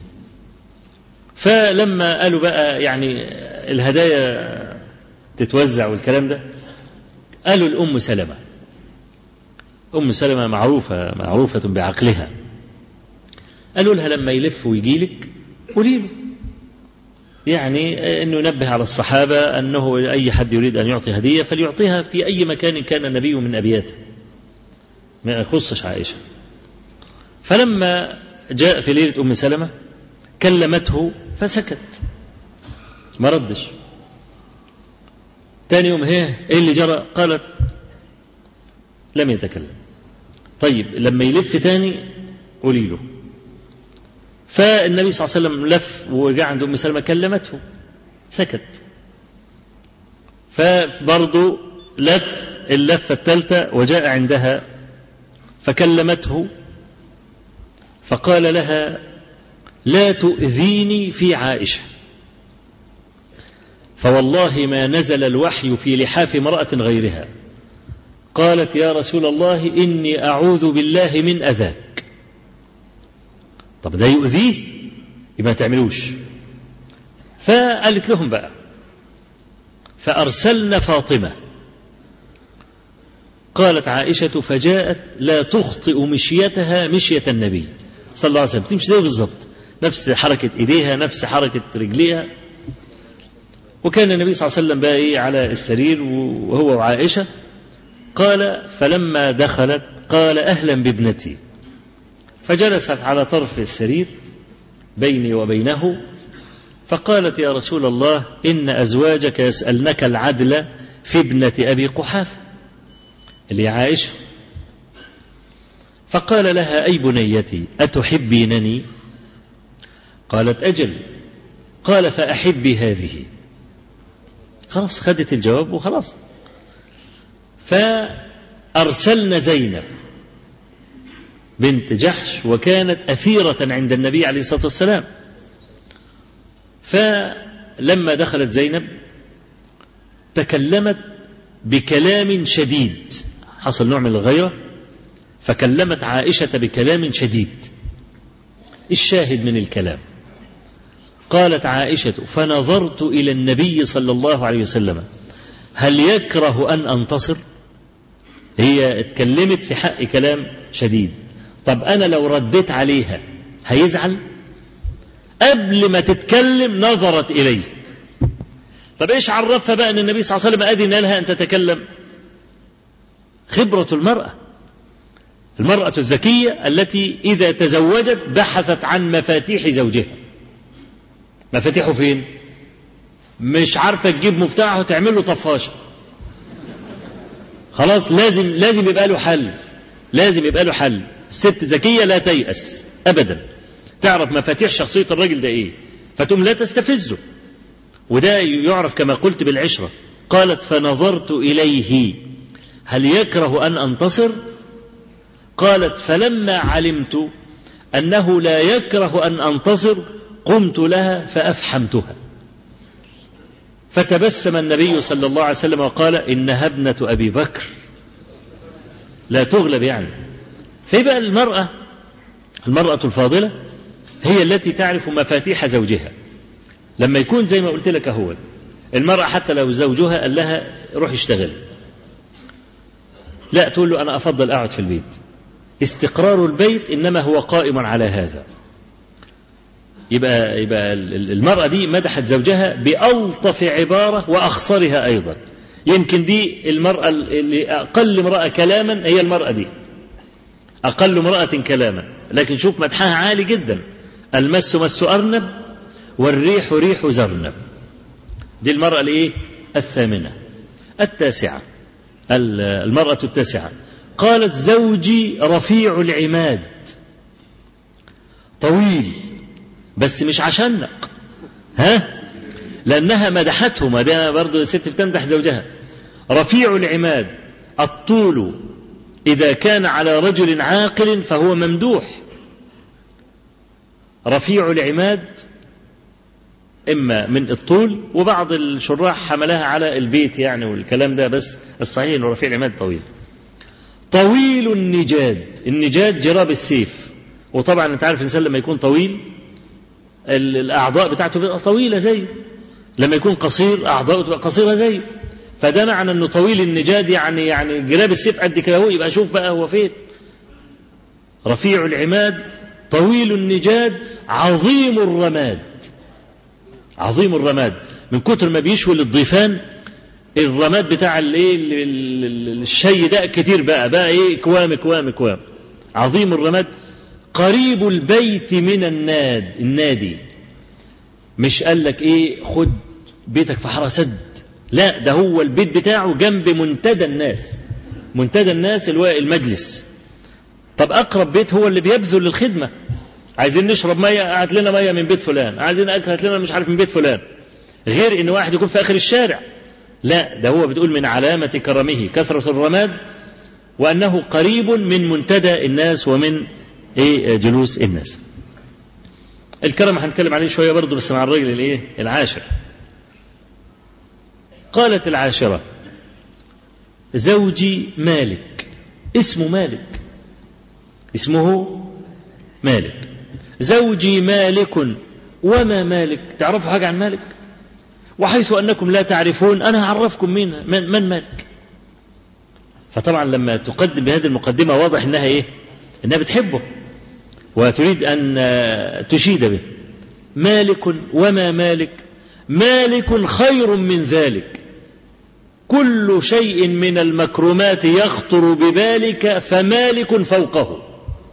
فلما قالوا بقى يعني الهدايا تتوزع والكلام ده، قالوا الأم سلمة، أم سلمة معروفة معروفة بعقلها، قالوا لها لما يلف ويجي لك قولي له، يعني أنه ينبه على الصحابة أنه أي حد يريد أن يعطي هدية فليعطيها في أي مكان كان النبي من أبياته، ما يخصش عائشة. فلما جاء في ليلة أم سلمة كلمته فسكت ما ردش. تاني يوم هي إيه اللي جرى؟ قالت لم يتكلم. طيب لما يلف تاني قولي له. فالنبي صلى الله عليه وسلم لف وجاء عند أم سلمة كلمته سكت، فبرضه لف اللفة الثالثة وجاء عندها فكلمته فقال لها لا تؤذيني في عائشة، فوالله ما نزل الوحي في لحاف امرأة غيرها. قالت يا رسول الله إني أعوذ بالله من أذاك. طب ده يؤذيه يبقى ما تعملوش. فقالت لهم بقى فأرسلنا فاطمة. قالت عائشة فجاءت لا تخطئ مشيتها مشية النبي صلى الله عليه وسلم، تمشي زي بالضبط، نفس حركة إيديها نفس حركة رجليها. وكان النبي صلى الله عليه وسلم بقى إيه على السرير وهو وعائشة. قال فلما دخلت قال أهلا بابنتي، فجلست على طرف السرير بيني وبينه، فقالت يا رسول الله إن أزواجك يسألنك العدل في ابنة أبي قحافة اللي عائشة. فقال لها أي بنيتي أتحبينني؟ قالت أجل. قال فأحبي هذه. خلاص خدت الجواب وخلاص. فأرسلنا زينب بنت جحش وكانت أثيرة عند النبي عليه الصلاة والسلام. فلما دخلت زينب تكلمت بكلام شديد، حصل نوع من الغيرة، فكلمت عائشة بكلام شديد. الشاهد من الكلام قالت عائشة فنظرت إلى النبي صلى الله عليه وسلم هل يكره أن أنتصر؟ هي اتكلمت في حق كلام شديد، طب أنا لو رديت عليها هيزعل؟ قبل ما تتكلم نظرت إليه. طب إيش عرفها بقى أن النبي صلى الله عليه وسلم أذن لها أن تتكلم؟ خبرة المرأة، المرأة الذكية التي إذا تزوجت بحثت عن مفاتيح زوجها. مفاتيحه فين؟ مش عارفة تجيب مفتاحه وتعمل له طفاشة. خلاص لازم لازم يبقى له حل، لازم يبقى له حل. الست ذكية لا تيأس أبدا، تعرف مفاتيح شخصية الرجل ده إيه، فتم لا تستفزه. وده يعرف كما قلت بالعشرة. قالت فنظرت إليه هل يكره أن أنتصر؟ قالت فلما علمت أنه لا يكره أن أنتصر قمت لها فأفحمتها. فتبسم النبي صلى الله عليه وسلم وقال إنها ابنة أبي بكر لا تغلب. يعني فيبقى المرأة المرأة الفاضلة هي التي تعرف مفاتيح زوجها. لما يكون زي ما قلت لك هو المرأة حتى لو زوجها قال لها روح اشتغل، لا تقول له أنا أفضل أقعد في البيت. استقرار البيت إنما هو قائم على هذا. يبقى, يبقى المرأة دي مدحت زوجها بألطف عبارة وأخصرها أيضا. يمكن دي المرأة اللي أقل امرأة كلاما هي المرأة دي، أقل امرأة كلاما، لكن شوف مدحها عالي جدا. المس مس أرنب والريح ريح زرنب. دي المرأة الإيه؟ الثامنة. التاسعة، المرأة التاسعة قالت زوجي رفيع العماد، طويل بس مش عشنق، ها، لأنها مدحته، ما ده برضه الست بتمدح زوجها. رفيع العماد، الطول إذا كان على رجل عاقل فهو ممدوح. رفيع العماد إما من الطول، وبعض الشراح حملها على البيت يعني والكلام ده، بس الصحيح أنه رفيع العماد طويل. طويل النجاد، النجاد جراب السيف، وطبعا أنت عارف الإنسان لما يكون طويل الأعضاء بتاعته بتبقى طويلة زيه، لما يكون قصير أعضاءه تبقى قصيرة زيه، فده معنى أنه طويل النجاد يعني يعني جراب السيف قد كده هو، يبقى شوف بقى هو فين. رفيع العماد طويل النجاد عظيم الرماد. عظيم الرماد من كتر ما بيشوي للضيفان الرماد بتاع الايه الشي ده كتير بقى بقى ايه كوام كوام كوام. عظيم الرماد. قريب البيت من الناد النادي، مش قال لك ايه خد بيتك في حارة سد، لا ده هو البيت بتاعه جنب منتدى الناس. منتدى الناس المجلس. طب اقرب بيت هو اللي بيبذل للخدمة. عايزين نشرب مية هات لنا مية من بيت فلان، عايزين اكل هات لنا مش عارف من بيت فلان، غير ان واحد يكون في اخر الشارع. لا ده هو بتقول من علامة كرمه كثرة الرماد، وانه قريب من منتدى الناس ومن ايه جلوس الناس. الكرم هنتكلم عليه شوية برضه بس مع الرجل الايه العاشر. قالت العاشرة زوجي مالك، اسمه مالك، اسمه مالك. زوجي مالك وما مالك، تعرفوا حاجة عن مالك؟ وحيث أنكم لا تعرفون أنا أعرفكم مين من, من مالك. فطبعا لما تقدم بهذه المقدمة واضح أنها إيه؟ أنها بتحبه وتريد أن تشيد به. مالك وما مالك، مالك خير من ذلك، كل شيء من المكرمات يخطر ببالك فمالك فوقه.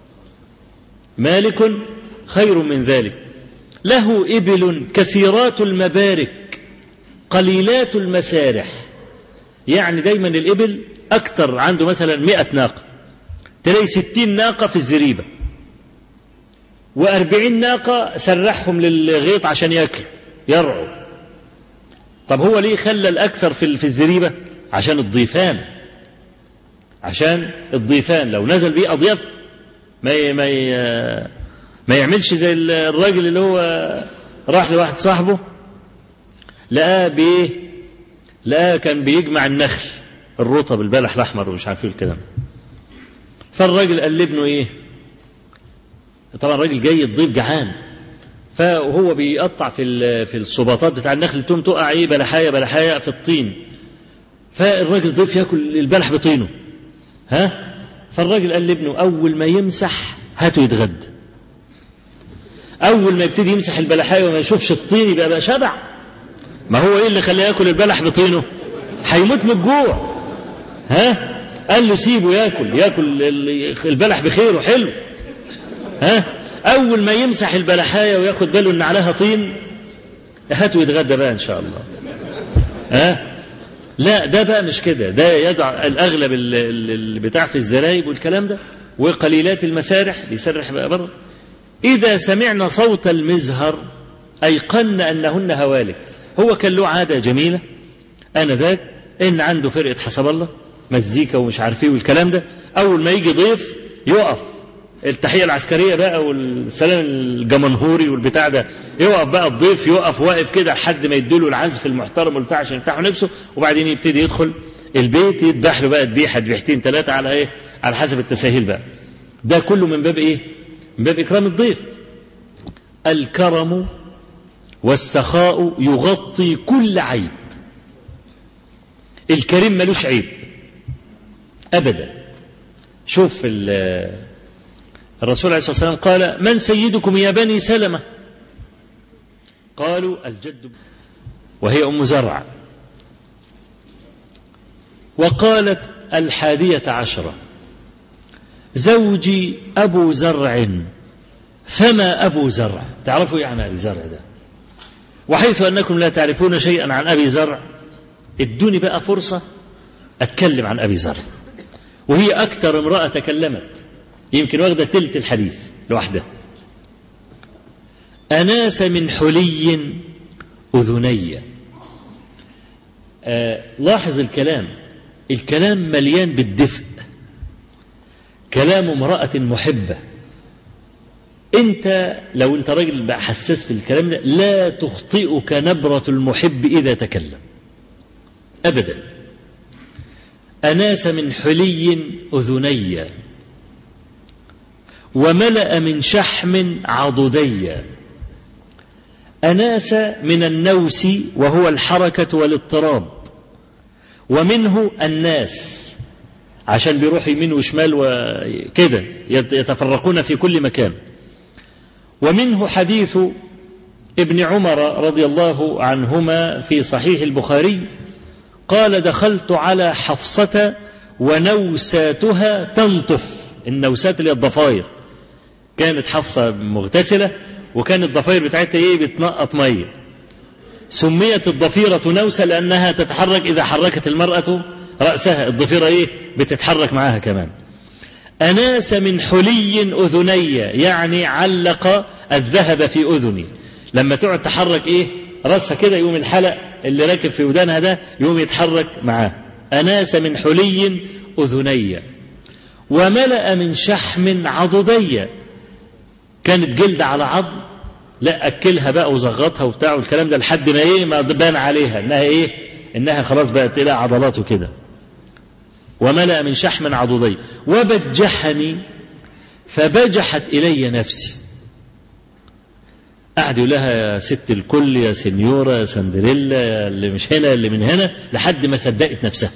مالك خير من ذلك. له إبل كثيرات المبارك قليلات المسارح، يعني دايما الإبل أكثر، عنده مثلا مئة ناقة، تلاقي ستين ناقة في الزريبة وأربعين ناقة سرحهم للغيط عشان يأكل يرعوا. طب هو ليه خلى الأكثر في في الزريبة؟ عشان الضيفان، عشان الضيفان لو نزل بيه أضياف ما ما ما يعملش زي الراجل اللي هو راح لواحد صاحبه لقاه بايه، لقاه كان بيجمع النخل الرطب البلح الاحمر ومش عارف ايه الكلام. فالراجل قال لابنه ايه، طبعا الراجل جاي الضيف جعان، فهو بيقطع في في الصباطات بتاع النخل تقوم تقع ايه بلحايه بلحايه في الطين، فالراجل ضيف ياكل البلح بطينه ها. فالراجل قال لابنه اول ما يمسح هاته يتغدى. اول ما يبتدي يمسح البلحايه وما يشوفش الطين يبقى بقى شبع. ما هو ايه اللي خلاه ياكل البلح بطينه؟ هيموت من الجوع ها. قال له سيبه ياكل ياكل البلح بخير وحلو ها. اول ما يمسح البلحايه وياخد باله ان عليها طين هاته يتغدى بقى ان شاء الله ها. لا ده بقى مش كده، ده يضع الاغلب اللي بتاع في الزرايب والكلام ده وقليلات المسارح بيسرح بقى بره. إذا سمعنا صوت المزهر أيقن أنهن هوالك. هو كان له عادة جميلة آنذاك إن عنده فرقة حسب الله مزيكا ومش عارف ايه والكلام ده، أول ما يجي ضيف يقف التحية العسكرية بقى والسلام الجمنهوري والبتاع ده، يقف بقى الضيف يقف واقف كده لحد ما يديله العزف المحترم والبتاع عشان يفتحوا نفسه، وبعدين يبتدي يدخل البيت يذبح له بقى ذبيحة ذبيحتين ثلاثة على ايه على حسب التساهيل بقى. ده كله من باب ايه؟ من باب إكرام الضيف. الكرم والسخاء يغطي كل عيب. الكريم ملوش عيب أبدا. شوف الرسول عليه الصلاة والسلام قال من سيدكم يا بني سلمة؟ قالوا الجد، وهي أم زرع. وقالت الحادية عشرة زوجي أبو زرع فما أبو زرع، تعرفوا يعني أبي زرع ده؟ وحيث أنكم لا تعرفون شيئا عن أبي زرع ادوني بقى فرصة أتكلم عن أبي زرع، وهي أكثر امرأة تكلمت، يمكن واخدة تلت الحديث لوحدها. أناس من حلي أذني. آه لاحظ الكلام، الكلام مليان بالدفء، كلام امرأة محبة. انت لو انت راجل بقى حساس في الكلام ده لا تخطئك نبرة المحب إذا تكلم أبدا. أناس من حلي أذني وملأ من شحم عضدي. أناس من النوس وهو الحركة والاضطراب، ومنه الناس عشان بيروح يمين وشمال وكده يتفرقون في كل مكان. ومنه حديث ابن عمر رضي الله عنهما في صحيح البخاري قال دخلت على حفصة ونوساتها تنطف. النوسات اللي الضفاير، كانت حفصة مغتسلة وكانت الضفاير بتاعتها ايه بتنقط مية، سميت الضفيرة نوسة لأنها تتحرك إذا حركت المرأة رأسها، الضفيرة ايه بتتحرك معاها كمان. أناس من حلي أذني يعني علق الذهب في أذني، لما تقعد تحرك ايه رأسها كده يقوم الحلق اللي راكب في ودانها ده يقوم يتحرك معاه. أناس من حلي أذني وملأ من شحم عضدي، كانت جلد على عظم، لا أكلها بقى وزغطها وبتاع والكلام ده لحد ما ايه ما بان عليها انها ايه انها خلاص بقت لها عضلات وكده. وملأ من شحم عضدي وبجحني فبجحت إلي نفسي. قعد يقول لها يا ست الكل يا سنيورة يا سندريلا يا اللي مش هنا اللي من هنا لحد ما صدقت نفسها.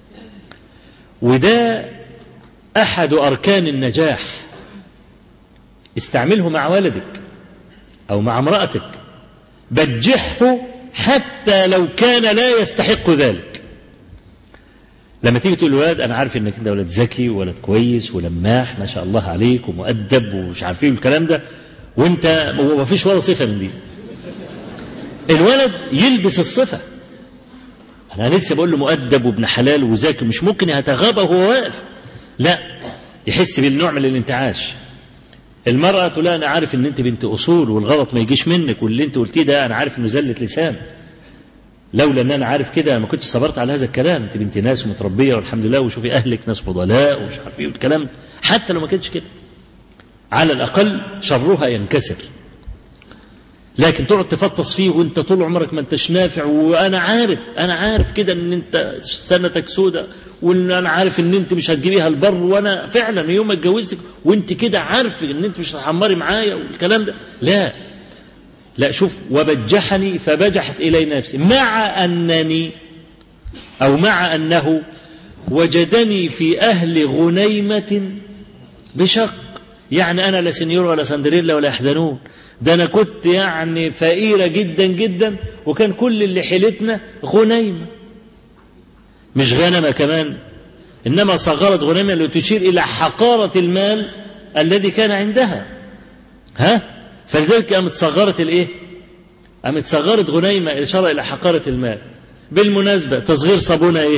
وده أحد أركان النجاح، استعمله مع ولدك أو مع امرأتك، بجحه حتى لو كان لا يستحق ذلك. لما تيجي تقول للولد أنا عارف إنك أنت ولد ذكي وولد كويس ولماح ما شاء الله عليك ومؤدب ومش عارفين الكلام ده، وأنت ما فيش ولا صفة من دي، الولد يلبس الصفة. أنا لسه بقول له مؤدب وابن حلال وذكي، مش ممكن يتغاضى وهو واقف، لا يحس بالنوع من الانتعاش. المرأة تقول أنا عارف إن أنت بنت أصول والغلط ما يجيش منك، واللي أنت قلتيه ده أنا عارف إنه زلة لسان، لولا ان انا عارف كده ما كنتش صبرت على هذا الكلام، انت بنت ناس ومتربيه والحمد لله وشوفي اهلك ناس فضلاء ومش عارف ايه والكلام. حتى لو ما كانتش كده على الاقل شرها ينكسر. لكن تقعد تفطس فيه وانت طول عمرك ما انتش نافع، وانا عارف انا عارف كده ان انت سنتك سودة، وان انا عارف ان انت مش هتجيبيها البر، وانا فعلا يوم ما اتجوزتك وانت كده عارف ان انت مش هتحمري معايا والكلام ده. لا لا شوف وبجحني فبجحت إلي نفسي، مع أنني أو مع أنه وجدني في أهل غنيمة بشق. يعني أنا لا سنيور ولا سندريلا ولا يحزنون، ده أنا كنت يعني فقيرة جدا جدا، وكان كل اللي حيلتنا غنيمة، مش غنمة كمان، إنما صغرت غنيمة اللي تشير إلى حقارة المال الذي كان عندها. ها فلذلك قامت صغرت الايه قامت صغرت غنيمة إشارة إلى حقارة المال. بالمناسبة تصغير صابونة ايه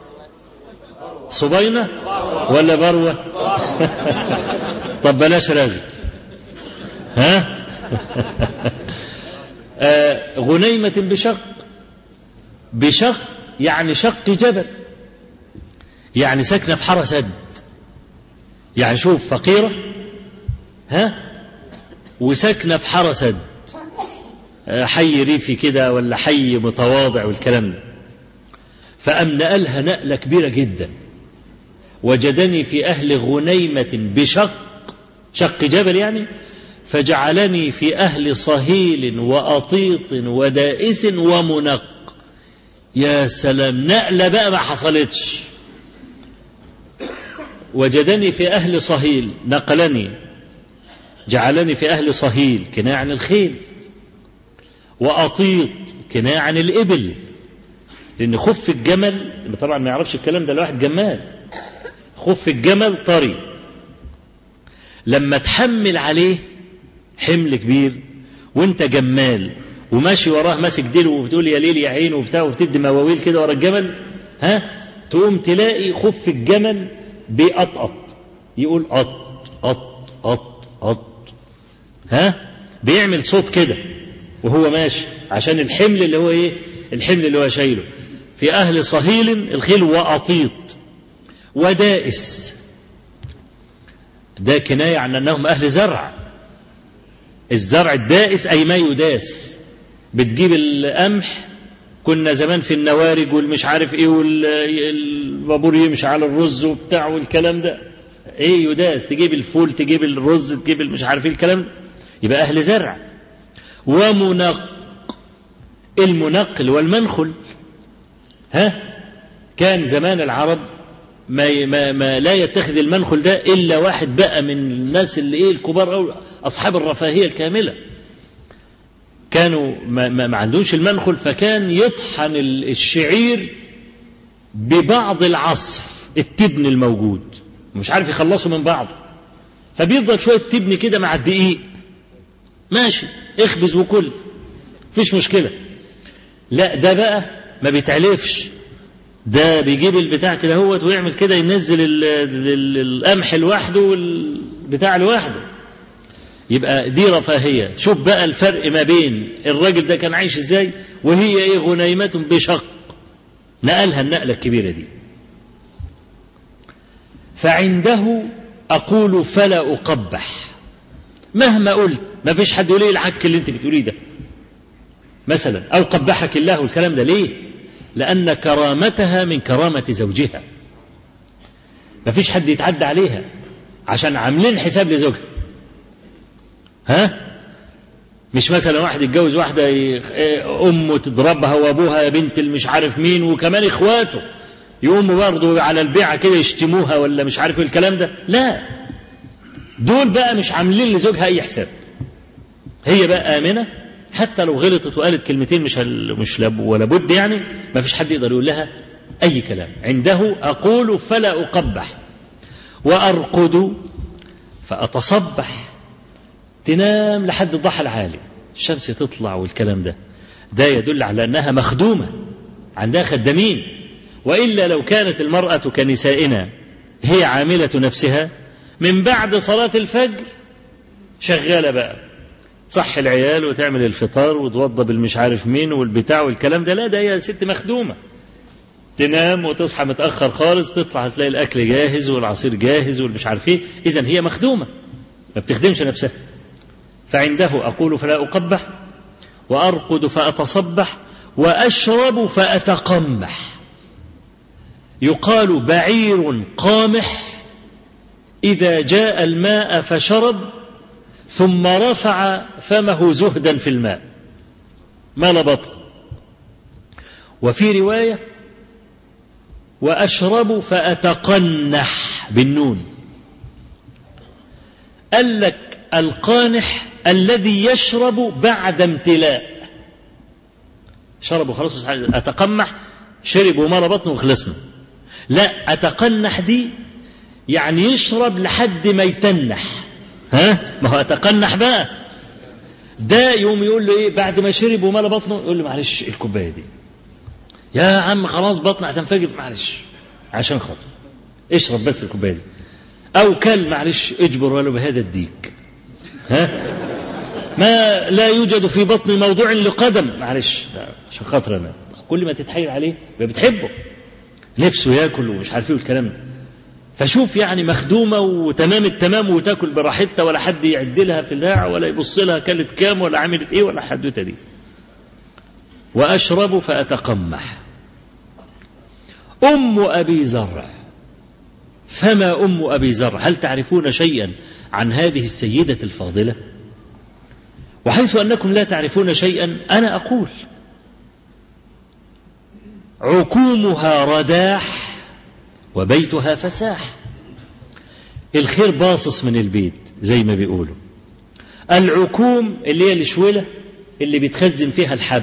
صبينة ولا بروة؟ طب بلاش راجل ها آه غنيمة بشق، بشق يعني شق جبل، يعني ساكنة في حارة سد، يعني شوف فقيرة ها وساكنة في حارة سد، حي ريفي كده ولا حي متواضع والكلام ده. فأم نقلها نقلة كبيرة جدا، وجدني في أهل غنيمة بشق، شق جبل يعني، فجعلني في أهل صهيل وأطيط ودائس ومنق. يا سلام، نقلة بقى ما حصلتش. وجدني في أهل صهيل، نقلني جعلني في أهل صهيل كناية عن الخيل، وأطيط كناية عن الإبل، لأن خف الجمل طبعا ما يعرفش الكلام ده الواحد جمال، خف الجمل طري لما تحمل عليه حمل كبير وانت جمال وماشي وراه ماسك ديله وبتقول يا ليل يا عين وبتاع وبتدي مواويل كده ورا الجمل، ها تقوم تلاقي خف الجمل بيقطقط، يقول قط قط قط قط، ها بيعمل صوت كده وهو ماشي عشان الحمل اللي هو ايه، الحمل اللي هو شايله. في أهل صهيل الخيل وأطيط ودائس، ده كناية عن أنهم أهل زرع. الزرع الدائس أي ما يداس، بتجيب القمح، كنا زمان في النوارج والمش عارف ايه والبابور يمشي على الرز وبتاع والكلام ده، ايه يداس، تجيب الفول تجيب الرز تجيب المش عارف ايه الكلام ده، يبقى أهل زرع. ومنق، المنقل والمنخل، ها كان زمان العرب ما, ما, ما لا يتخذ المنخل ده إلا واحد بقى من الناس اللي إيه الكبار أو أصحاب الرفاهية الكاملة، كانوا ما, ما, ما عندهمش المنخل، فكان يطحن الشعير ببعض العصف التبن الموجود، مش عارف يخلصوا من بعضه، فبيفضل شوية تبن كده مع الدقيق ماشي اخبز وكل مفيش مشكلة. لا ده بقى ما بيتعلفش، ده بيجيب البتاع كده هوت ويعمل كده، ينزل القمح لوحده والبتاع لوحده، يبقى دي رفاهية. شوف بقى الفرق ما بين الراجل ده كان عايش ازاي وهي ايه غنيمة بشق، نقلها النقلة الكبيرة دي. فعنده أقول فلا أقبح، مهما قلت ما فيش حد يقول ايه العك اللي انت بتقوليه ده مثلا، أو قبحك الله والكلام ده. ليه؟ لأن كرامتها من كرامة زوجها، ما فيش حد يتعدى عليها عشان عاملين حساب لزوجها، ها مش مثلا واحد يتجوز واحدة أمه تضربها وأبوها بنت المش عارف مين وكمان إخواته يقوموا برضه على البيعة كده يشتموها ولا مش عارف الكلام ده، لا دول بقى مش عاملين لزوجها أي حساب، هي بقى آمنة حتى لو غلطت وقالت كلمتين مش مش ولا بد، يعني ما فيش حد يقدر يقول لها أي كلام. عنده أقول فلا أقبح، وأرقد فأتصبح، تنام لحد الضحى العالي الشمس تطلع والكلام ده، ده يدل على أنها مخدومة عندها خدامين. وإلا لو كانت المرأة كنسائنا هي عاملة نفسها من بعد صلاة الفجر شغالة بقى، صح العيال وتعمل الفطار وتوضى بالمش عارف مين والبتاع والكلام ده، لا ده هي ست مخدومة، تنام وتصحى متأخر خالص، تطلع تلاقي الأكل جاهز والعصير جاهز والمش عارف ايه، إذن هي مخدومة ما بتخدمش نفسها. فعنده أقول فلا أقبح، وأرقد فأتصبح، وأشرب فأتقمح. يقال بعير قامح إذا جاء الماء فشرب ثم رفع فمه زهدا في الماء مال بطن. وفي رواية وأشرب فأتقنح بالنون، قال لك القانح الذي يشرب بعد امتلاء، شرب وخلاص بس أتقمح شرب ومال بطنه وخلصنا، لا أتقنح دي يعني يشرب لحد ما يتنح، ها ما هو أتقنح بقى، ده يوم يقول له ايه بعد ما شرب ومال بطنه، يقول له معلش الكوبايه دي يا عم خلاص بطني هتنفجر، معلش عشان خاطر اشرب بس الكوبايه دي، او كل معلش اجبر ولو بهذا الديك، ها ما لا يوجد في بطني موضوع لقدم، معلش عشان خاطر انا، كل ما تتحايل عليه بتحبه نفسه ياكل ومش عارف ايه والكلام ده. فشوف يعني مخدومة وتمام التمام وتاكل براحتها ولا حد يعدلها في الهاع ولا يبص لها كلت كام ولا عملت ايه ولا حدوته دي. وأشرب فأتقمح. أم أبي زرع، فما أم أبي زرع؟ هل تعرفون شيئا عن هذه السيدة الفاضلة؟ وحيث أنكم لا تعرفون شيئا أنا أقول عكومها رداح وبيتها فساح. الخير باصص من البيت زي ما بيقولوا. العكوم اللي هي الشولة اللي بيتخزن فيها الحب.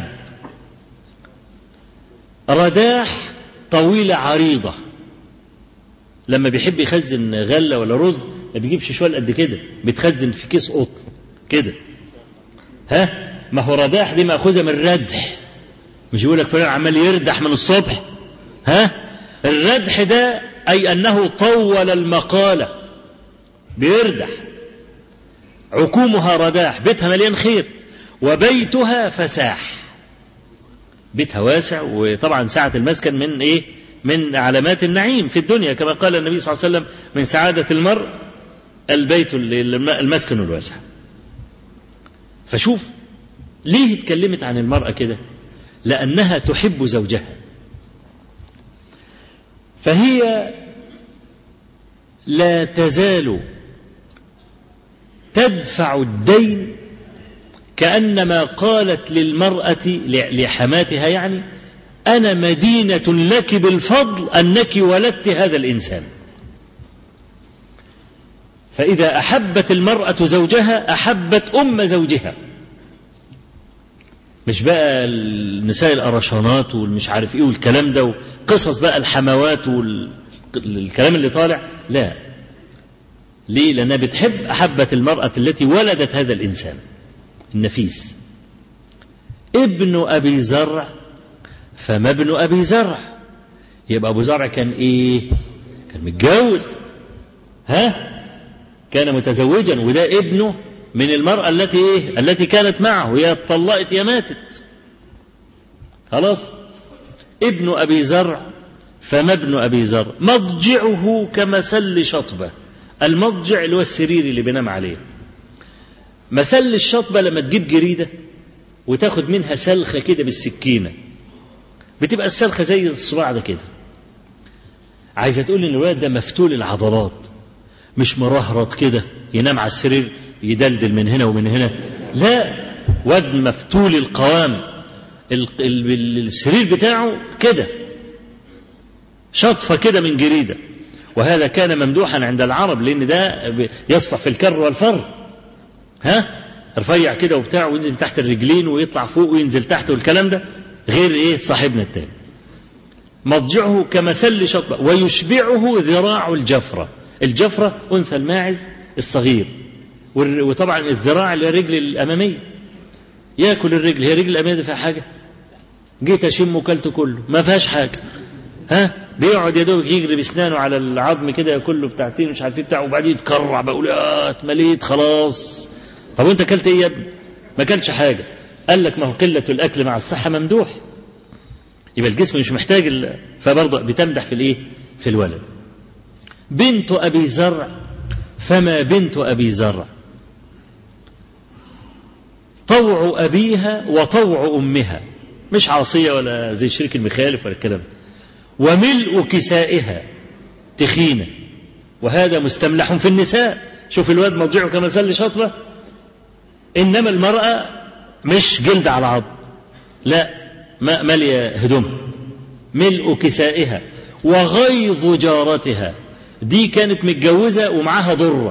رداح طويلة عريضة، لما بيحب يخزن غلة ولا رز ما بيجيبش شوال قد كده، بيتخزن في كيس قطن كده. ها، ما هو رداح دي مأخوذة من الردح، مش يقول لك فلان عمال يردح من الصبح. ها، الردح ده أي أنه طول المقالة، بيردح. عكومها رداح، بيتها مليان خير. وبيتها فساح، بيتها واسع، وطبعا سعة المسكن من إيه؟ من علامات النعيم في الدنيا، كما قال النبي صلى الله عليه وسلم من سعادة المرء البيت المسكن الواسع. فشوف ليه اتكلمت عن المرأة كده؟ لأنها تحب زوجها، فهي لا تزال تدفع الدين، كأنما قالت للمرأة لحماتها يعني أنا مدينة لك بالفضل أنك ولدت هذا الإنسان. فإذا أحبت المرأة زوجها أحبت أم زوجها، مش بقى النساء الأرشانات والمش عارف إيه والكلام ده وقصص بقى الحموات والكلام اللي طالع، لا. ليه؟ لأنها بتحب، أحبت المرأة التي ولدت هذا الإنسان النفيس. ابن أبي زرع فما ابن أبي زرع، يبقى أبو زرع كان إيه؟ كان متجوز، ها؟ كان متزوجا، وده ابنه من المرأة التي إيه؟ التي كانت معه، يا اتطلقت يا ماتت، خلاص. ابن أبي زرع فما ابن أبي زرع، مضجعه كمسل شطبة. المضجع اللي هو السرير اللي بينام عليه. مسل الشطبة لما تجيب جريدة وتاخد منها سلخة كده بالسكينة، بتبقى السلخة زي الصباع ده كده. عايزة تقول إن الولد ده مفتول العضلات، مش مرهرط كده ينام على السرير يدلدل من هنا ومن هنا، لا، واد مفتول القوام، السرير بتاعه كده شطفة كده من جريدة. وهذا كان ممدوحا عند العرب، لأن ده يصلح في الكر والفر. ها، رفيع كده وبتاع وينزل من تحت الرجلين ويطلع فوق وينزل تحت والكلام ده، غير إيه صاحبنا التاني. مضجعه كمسل شطبة ويشبعه ذراع الجفرة. الجفرة أنثى الماعز الصغير، وطبعا الذراع اللي الرجل الأمامية، يأكل الرجل. هي رجل الأمامية فيها حاجة؟ جيت أشم وكلته كله ما فيهاش حاجة. ها، بيقعد يا دوب يجري بسنانه على العظم كده كله بتاعتين مش عارف ايه بتاعه، وبعدين يتكرع بقول اه اتمليت خلاص. طب وانت اكلت ايه يا ابني؟ ما اكلش حاجة. قال لك ما هو قلة الأكل مع الصحة ممدوح، يبقى الجسم مش محتاج ال... فبرضه بتمدح في الايه؟ في الولد. بنت أبي زرع فما بنت أبي زرع، طوع أبيها وطوع أمها، مش عاصية ولا زي الشريك المخالف ولا الكلام. وملء كسائها تخينة، وهذا مستملح في النساء. شوف الواد مضجعه كمسل شطبة، إنما المرأة مش جلد على عظم، لا، ما مالية هدومها. ملء كسائها وغيظ جارتها، دي كانت متجوزة ومعها ضرة،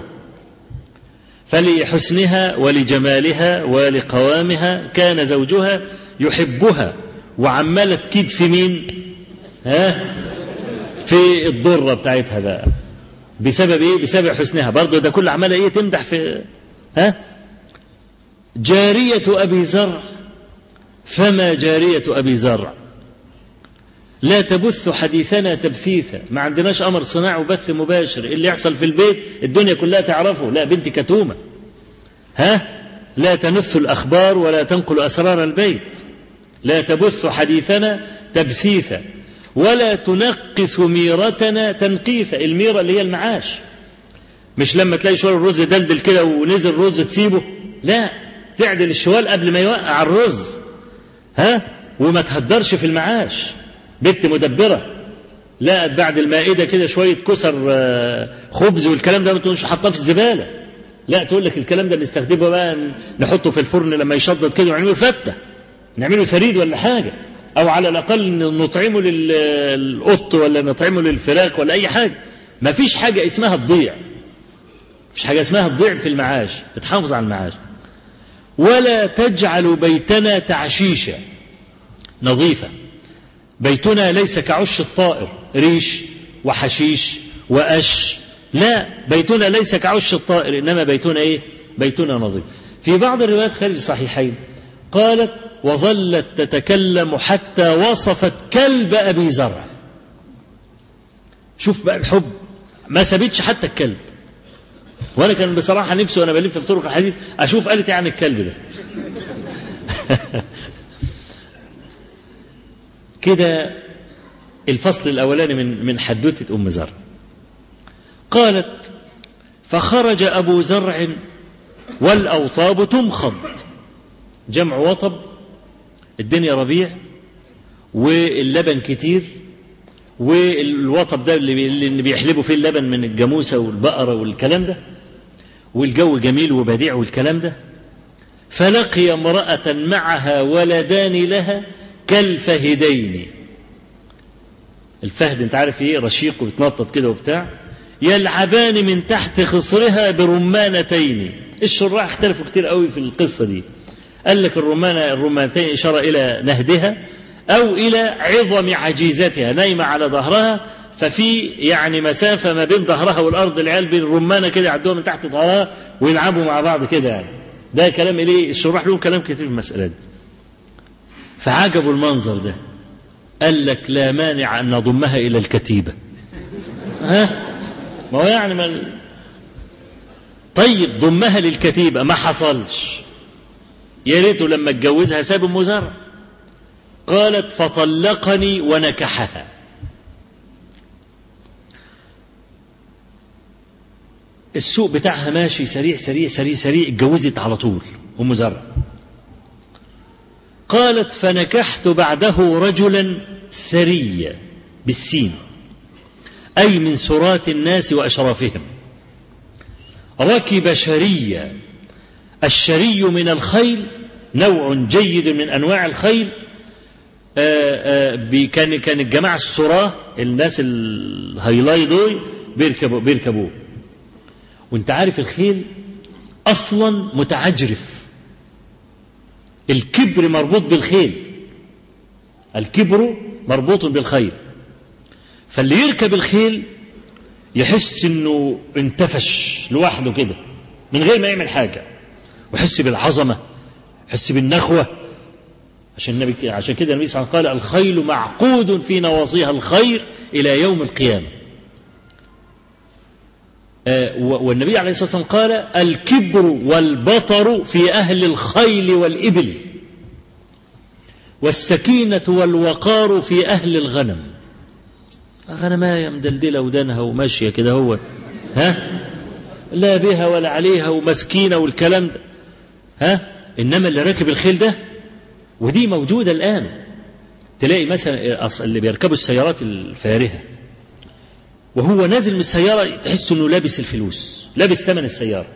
فلحسنها ولجمالها ولقوامها كان زوجها يحبها، وعمالة تكيد في مين؟ ها؟ في الضرة بتاعتها بقى، بسبب ايه؟ بسبب حسنها. برضه ده كل عمالة ايه؟ تمدح في ها؟ جارية أبي زرع فما جارية أبي زرع، لا تبث حديثنا تبثيثا، ما عندناش أمر صناعي وبث مباشر، اللي يحصل في البيت الدنيا كلها تعرفه. لا، بنت كتومة. ها، لا تنث الأخبار ولا تنقل أسرار البيت، لا تبث حديثنا تبثيثا، ولا تنقث ميرتنا تنقيثا. الميرة اللي هي المعاش، مش لما تلاقي شوال الرز دلدل كده ونزل رز تسيبه، لا، تعدل الشوال قبل ما يوقع الرز. ها، وما تهدرش في المعاش، بنت مدبرة. لا، بعد المائدة كده شوية كسر خبز والكلام ده ما تقولش حطاه في الزبالة، لا، تقول لك الكلام ده نستخدمه بقى نحطه في الفرن لما يشضد كده ونعمله فتة، نعمله ثريد ولا حاجة، أو على الأقل نطعمه للقط ولا نطعمه للفراخ ولا أي حاجة. ما فيش حاجة اسمها تضيع، مفيش حاجة اسمها تضيع في المعاش، تتحافظ على المعاش. ولا تجعل بيتنا تعشيشا، نظيفة. بيتنا ليس كعش الطائر، ريش وحشيش وأش، لا، بيتنا ليس كعش الطائر، إنما بيتنا إيه؟ بيتنا نظيف. في بعض الروايات خارج الصحيحين قالت وظلت تتكلم حتى وصفت كلب أبي زرع. شوف بقى الحب، ما سابتش حتى الكلب. وأنا كان بصراحة نفسي وأنا بلف في طرق الحديث أشوف قالت يعني الكلب ده. كده الفصل الأولاني من من حدوتة أم زرع. قالت فخرج أبو زرع والأوطاب تمخض، جمع وطب، الدنيا ربيع واللبن كتير، والوطب ده اللي بيحلبوا فيه اللبن من الجاموسة والبقرة والكلام ده، والجو جميل وبديع والكلام ده. فلقي امرأة معها ولدان لها كالفهدين. الفهد انت عارف ايه، رشيق وبتنطط كده وبتاع، يلعبان من تحت خصرها برمانتين. الشراح اختلفوا كتير قوي في القصة دي، قال لك الرمانة الرمانتين إشارة إلى نهدها أو إلى عظم عجيزتها، نايمة على ظهرها ففي يعني مسافة ما بين ظهرها والأرض، العيال بالرمانة كده يعدوها من تحت ظهرها ويلعبوا مع بعض كده يعني. ده كلام إليه الشراح لهم كلام كتير في المسألة دي. فعجبوا المنظر ده، قال لك لا مانع أن نضمها إلى الكتيبة. ها ما هو يعني ما طيب ضمها للكتيبة، ما حصلش. يا ريته لما اتجوزها ساب أم زرع. قالت فطلقني ونكحها. السوق بتاعها ماشي سريع سريع سريع سريع، اتجوزت على طول أم زرع. قالت فنكحت بعده رجلا ثريا بالسين، أي من سرات الناس وأشرافهم، ركب شريا. الشري من الخيل، نوع جيد من أنواع الخيل. آآ آآ كان كان الجماعة السراه، الناس الهيلاي دول بيركبوا بيركبوه. وانت عارف الخيل أصلا متعجرف، الكبر مربوط بالخيل، الكبر مربوط بالخيل. فاللي يركب الخيل يحس انه انتفش لوحده كده من غير ما يعمل حاجة، ويحس بالعظمة، يحس بالنخوة. عشان النبي عشان كده النبي صلى الله عليه وسلم قال الخيل معقود في نواصيها الخير إلى يوم القيامة. آه والنبي عليه الصلاة والسلام قال الكبر والبطر في أهل الخيل والإبل، والسكينة والوقار في أهل الغنم. غنماية مدلدلة ودانها وماشية كده هو، ها لا بها ولا عليها ومسكينة والكلام ده، ها إنما اللي راكب الخيل ده، ودي موجودة الآن. تلاقي مثلا اللي بيركبوا السيارات الفارهة وهو نازل من السيارة تحس إنه لابس الفلوس، لابس ثمن السيارة،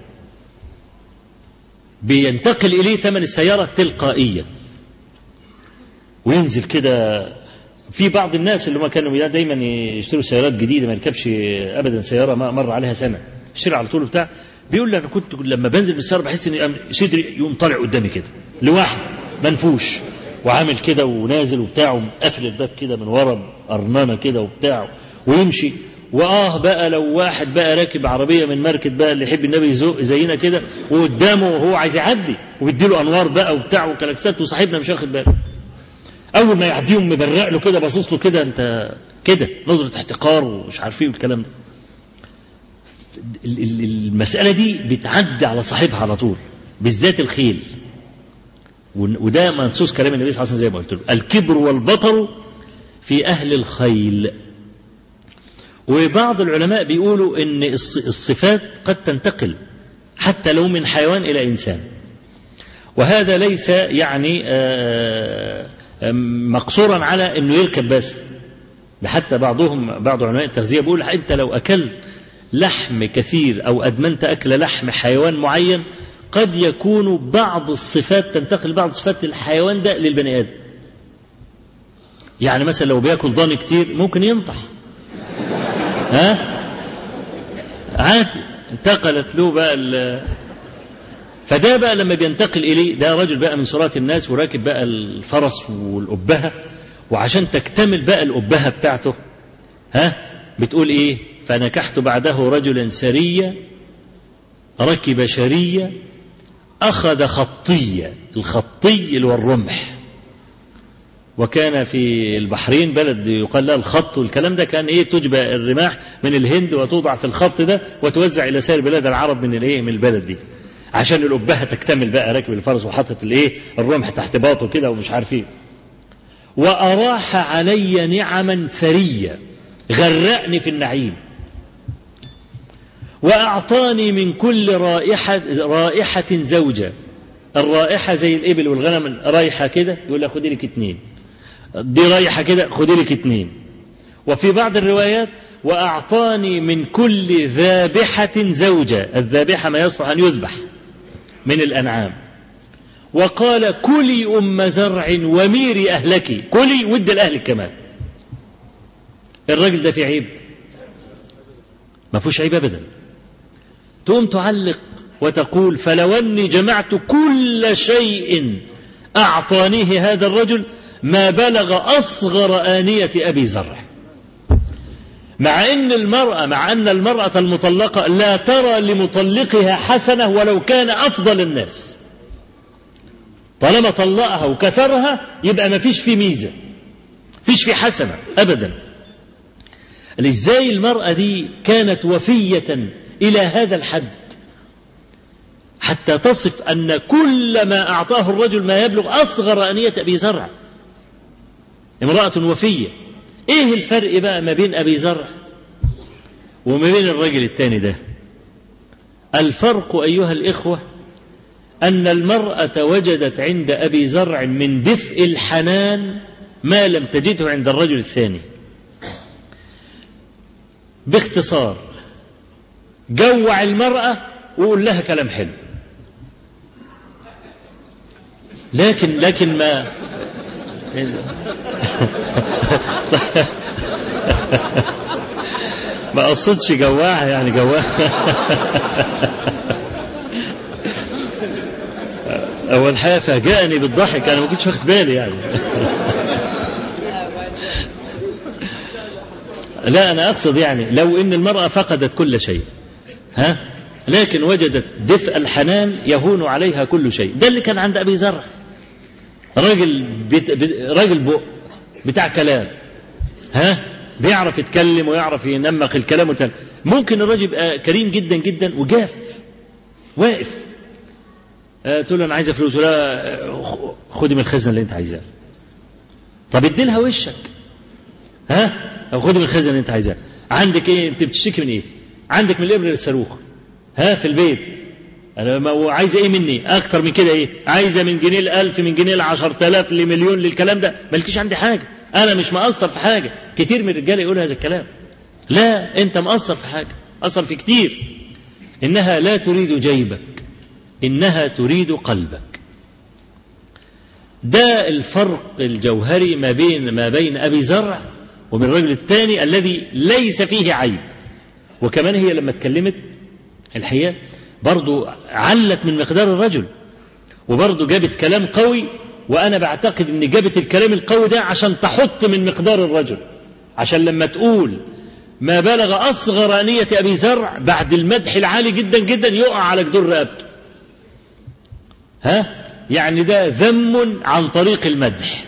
بينتقل إليه ثمن السيارة تلقائيا وينزل كده. في بعض الناس اللي ما كانوا دايما يشتروا سيارات جديدة، ما يركبش أبدا سيارة ما مر عليها سنة، يشتري على طول بتاع، بيقول لي أنا كنت لما بنزل بالسيارة بحس إن صدري يقوم طالع قدامي كده لوحده منفوش، وعامل كده ونازل وبتاع، ومقفل الباب كده من ورا قرنانة كده وبتاع ويمشي. وآه بقى لو واحد بقى راكب عربية من ماركت بقى اللي يحب النبي يزق زينا كده وقدامه وهو عايز يعدي وبيديله أنوار بقى وبتاع وكلاكسات، وصاحبنا مش واخد باله، أول ما يعديهم مبرق له كده باصص له كده أنت كده نظرة احتقار ومش عارف ايه والكلام ده. المسألة دي بتعدي على صاحبها على طول، بالذات الخيل. وده منصوص كلام النبي صلى الله عليه وسلم زي ما قلت له، الكبر والبطر في أهل الخيل. وبعض العلماء بيقولوا إن الصفات قد تنتقل حتى لو من حيوان إلى إنسان، وهذا ليس يعني مقصورا على إنه يركب بس، ده حتى بعضهم بعض علماء التغذية بيقول أنت لو أكلت لحم كثير أو أدمنت أكل لحم حيوان معين قد يكون بعض الصفات تنتقل، بعض صفات الحيوان ده للبني آدم. يعني مثلا لو بياكل ضان كتير ممكن ينطح، ها عادي، انتقلت له بقى ال... فده بقى لما بينتقل إليه ده رجل بقى من سرات الناس وراكب بقى الفرس والأبهة، وعشان تكتمل بقى الأبهة بتاعته ها بتقول إيه فنكحت بعده رجلا سريا ركب شرية أخذ خطية. الخطي اللي هو الرمح، وكان في البحرين بلد يقال لها الخط، والكلام ده كان ايه تجبى الرماح من الهند وتوضع في الخط ده وتوزع الى سائر بلاد العرب من الايه من البلد دي، عشان الأبهة تكتمل بقى راكب الفرس وحاطط الايه الرمح تحت باطه كده ومش عارف ايه. وأراح علي نعما ثرية، غرقني في النعيم، وأعطاني من كل رائحة رائحة زوجة. الرائحة زي الإبل والغنم رايحة كده، يقول لها خدي لك اتنين، دي رايحة كده خدي لك اتنين. وفي بعض الروايات وأعطاني من كل ذابحة زوجة. الذابحة ما يصلح أن يذبح من الأنعام. وقال كلي أم زرع وميري أهلك، كلي ود لأهلك كمان. الراجل ده في عيب؟ ما فيهوش عيب أبدا. تقوم تعلق وتقول فلو أني جمعت كل شيء أعطانيه هذا الرجل ما بلغ أصغر آنية أبي زرع. مع أن المرأة مع أن المرأة المطلقة لا ترى لمطلقها حسنة ولو كان أفضل الناس. طالما طلقها وكسرها يبقى ما فيش في ميزة، فيش في حسنة أبدا. إزاي المرأة دي كانت وفية إلى هذا الحد حتى تصف أن كل ما أعطاه الرجل ما يبلغ أصغر آنية أبي زرع. امرأة وفية. إيه الفرق بقى ما بين أبي زرع وما بين الرجل الثاني ده؟ الفرق أيها الإخوة أن المرأة وجدت عند أبي زرع من دفء الحنان ما لم تجده عند الرجل الثاني. باختصار جوع المرأة وقول لها كلام حلو، لكن لكن ما ما أقصدش جواعها يعني جواعها. أول حاجة فاجأني بالضحك، أنا ما كنتش واخد بالي يعني. لا أنا أقصد يعني لو إن المرأة فقدت كل شيء ها لكن وجدت دفء الحنان يهون عليها كل شيء. ده اللي كان عند أبي زرع. راجل بيت... راجل بق بتاع كلام ها بيعرف يتكلم ويعرف ينمق الكلام وتل. ممكن الراجل يبقى كريم جدا جدا وجاف واقف أه تقول له أنا عايزة فلوس، ولا خدي من الخزنة اللي أنت عايزاه. طب ادي لها وشك ها أو خدي من الخزنة اللي أنت عايزاه. عندك إيه؟ أنت بتشتكي من إيه؟ عندك من الإبرة للصاروخ ها في البيت. أنا عايزة إيه مني أكتر من كده؟ إيه عايزة؟ من جنيه الألف، من جنيه العشر تلاف، لمليون، للكلام ده مالكيش عندي حاجة. أنا مش مقصر في حاجة. كتير من الرجال يقول هذا الكلام. لا أنت مقصر في حاجة، مقصر في كتير. إنها لا تريد جيبك، إنها تريد قلبك. ده الفرق الجوهري ما بين ما بين أبي زرع ومن الرجل الثاني الذي ليس فيه عيب. وكمان هي لما اتكلمت الحقيقة برضو علت من مقدار الرجل، وبرضو جابت كلام قوي. وأنا بعتقد أن جابت الكلام القوي ده عشان تحط من مقدار الرجل، عشان لما تقول ما بلغ أصغر آنية أبي زرع بعد المدح العالي جدا جدا يقع على جدور رقبته ها يعني ده ذم عن طريق المدح.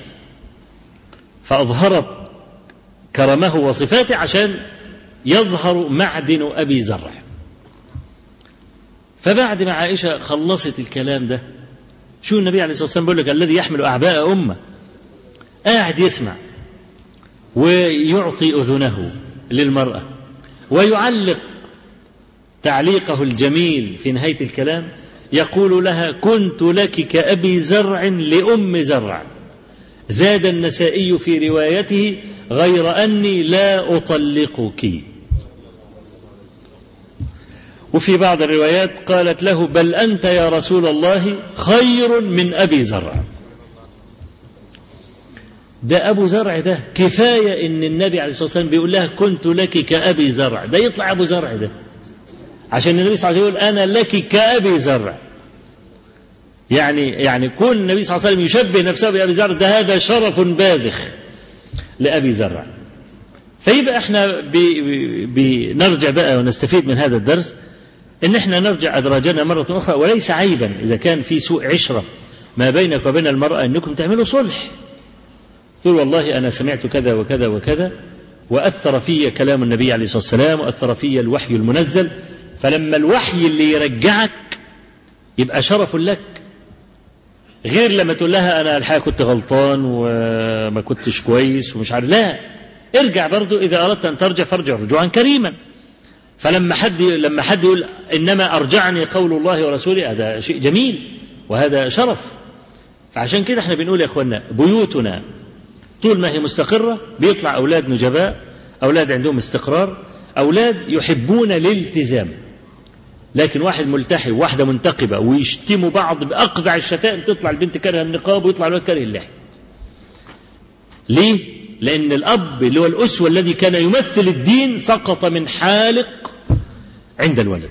فأظهرت كرمه وصفاته عشان يظهر معدن أبي زرع. فبعد ما عائشة خلصت الكلام ده، شو النبي عليه الصلاة والسلام بيقول لك الذي يحمل أعباء أمة، قاعد يسمع ويعطي أذنه للمرأة ويعلق تعليقه الجميل في نهاية الكلام. يقول لها كنت لك كأبي زرع لأم زرع. زاد النسائي في روايته غير أني لا أطلقك. وفي بعض الروايات قالت له بل أنت يا رسول الله خير من أبي زرع. ده أبو زرع ده كفاية إن النبي عليه الصلاة والسلام بيقول لها كنت لك كأبي زرع، ده يطلع أبو زرع ده عشان النبي صلى الله عليه وسلم يقول أنا لك كأبي زرع. يعني يعني كون النبي صلى الله عليه وسلم يشبه نفسه بأبي زرع ده هذا شرف باذخ لأبي زرع. فيبقى احنا بنرجع بقى ونستفيد من هذا الدرس ان احنا نرجع ادراجنا مرة اخرى، وليس عيبا اذا كان في سوء عشرة ما بينك وبين المرأة انكم تعملوا صلح. تقول والله انا سمعت كذا وكذا وكذا واثر في كلام النبي عليه الصلاة والسلام واثر في الوحي المنزل، فلما الوحي اللي يرجعك يبقى شرف لك، غير لما تقول لها انا الحقيقة كنت غلطان وما كنتش كويس ومش عارف. لا، ارجع برضو اذا اردت ان ترجع فارجع رجوعا كريما. فلما حد لما حد يقول انما ارجعني قول الله ورسوله، هذا شيء جميل وهذا شرف. فعشان كده احنا بنقول يا اخوانا بيوتنا طول ما هي مستقرة بيطلع اولاد نجباء، اولاد عندهم استقرار، اولاد يحبون الالتزام. لكن واحد ملتحي وواحدة منتقبة ويشتموا بعض باقذع الشتائم، تطلع البنت كاره النقاب ويطلع الولد كاره اللحية. ليه؟ لأن الأب اللي هو الأسوة الذي كان يمثل الدين سقط من حالق عند الولد.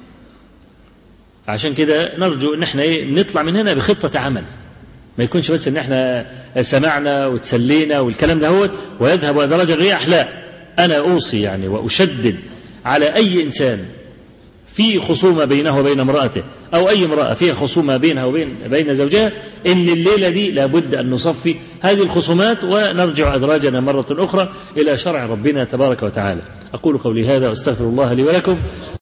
عشان كده نرجو ان احنا ايه نطلع من هنا بخطة عمل، ما يكونش بس ان احنا سمعنا وتسلينا والكلام ده هو ويذهب ودرج الرياح. لا، انا اوصي يعني واشدد على اي انسان في خصومة بينه وبين امرأته او اي امرأة فيها خصومة بينها وبين بين زوجها، ان الليلة دي لابد ان نصفي هذه الخصومات ونرجع ادراجنا مرة اخرى الى شرع ربنا تبارك وتعالى. اقول قولي هذا واستغفر الله لي ولكم.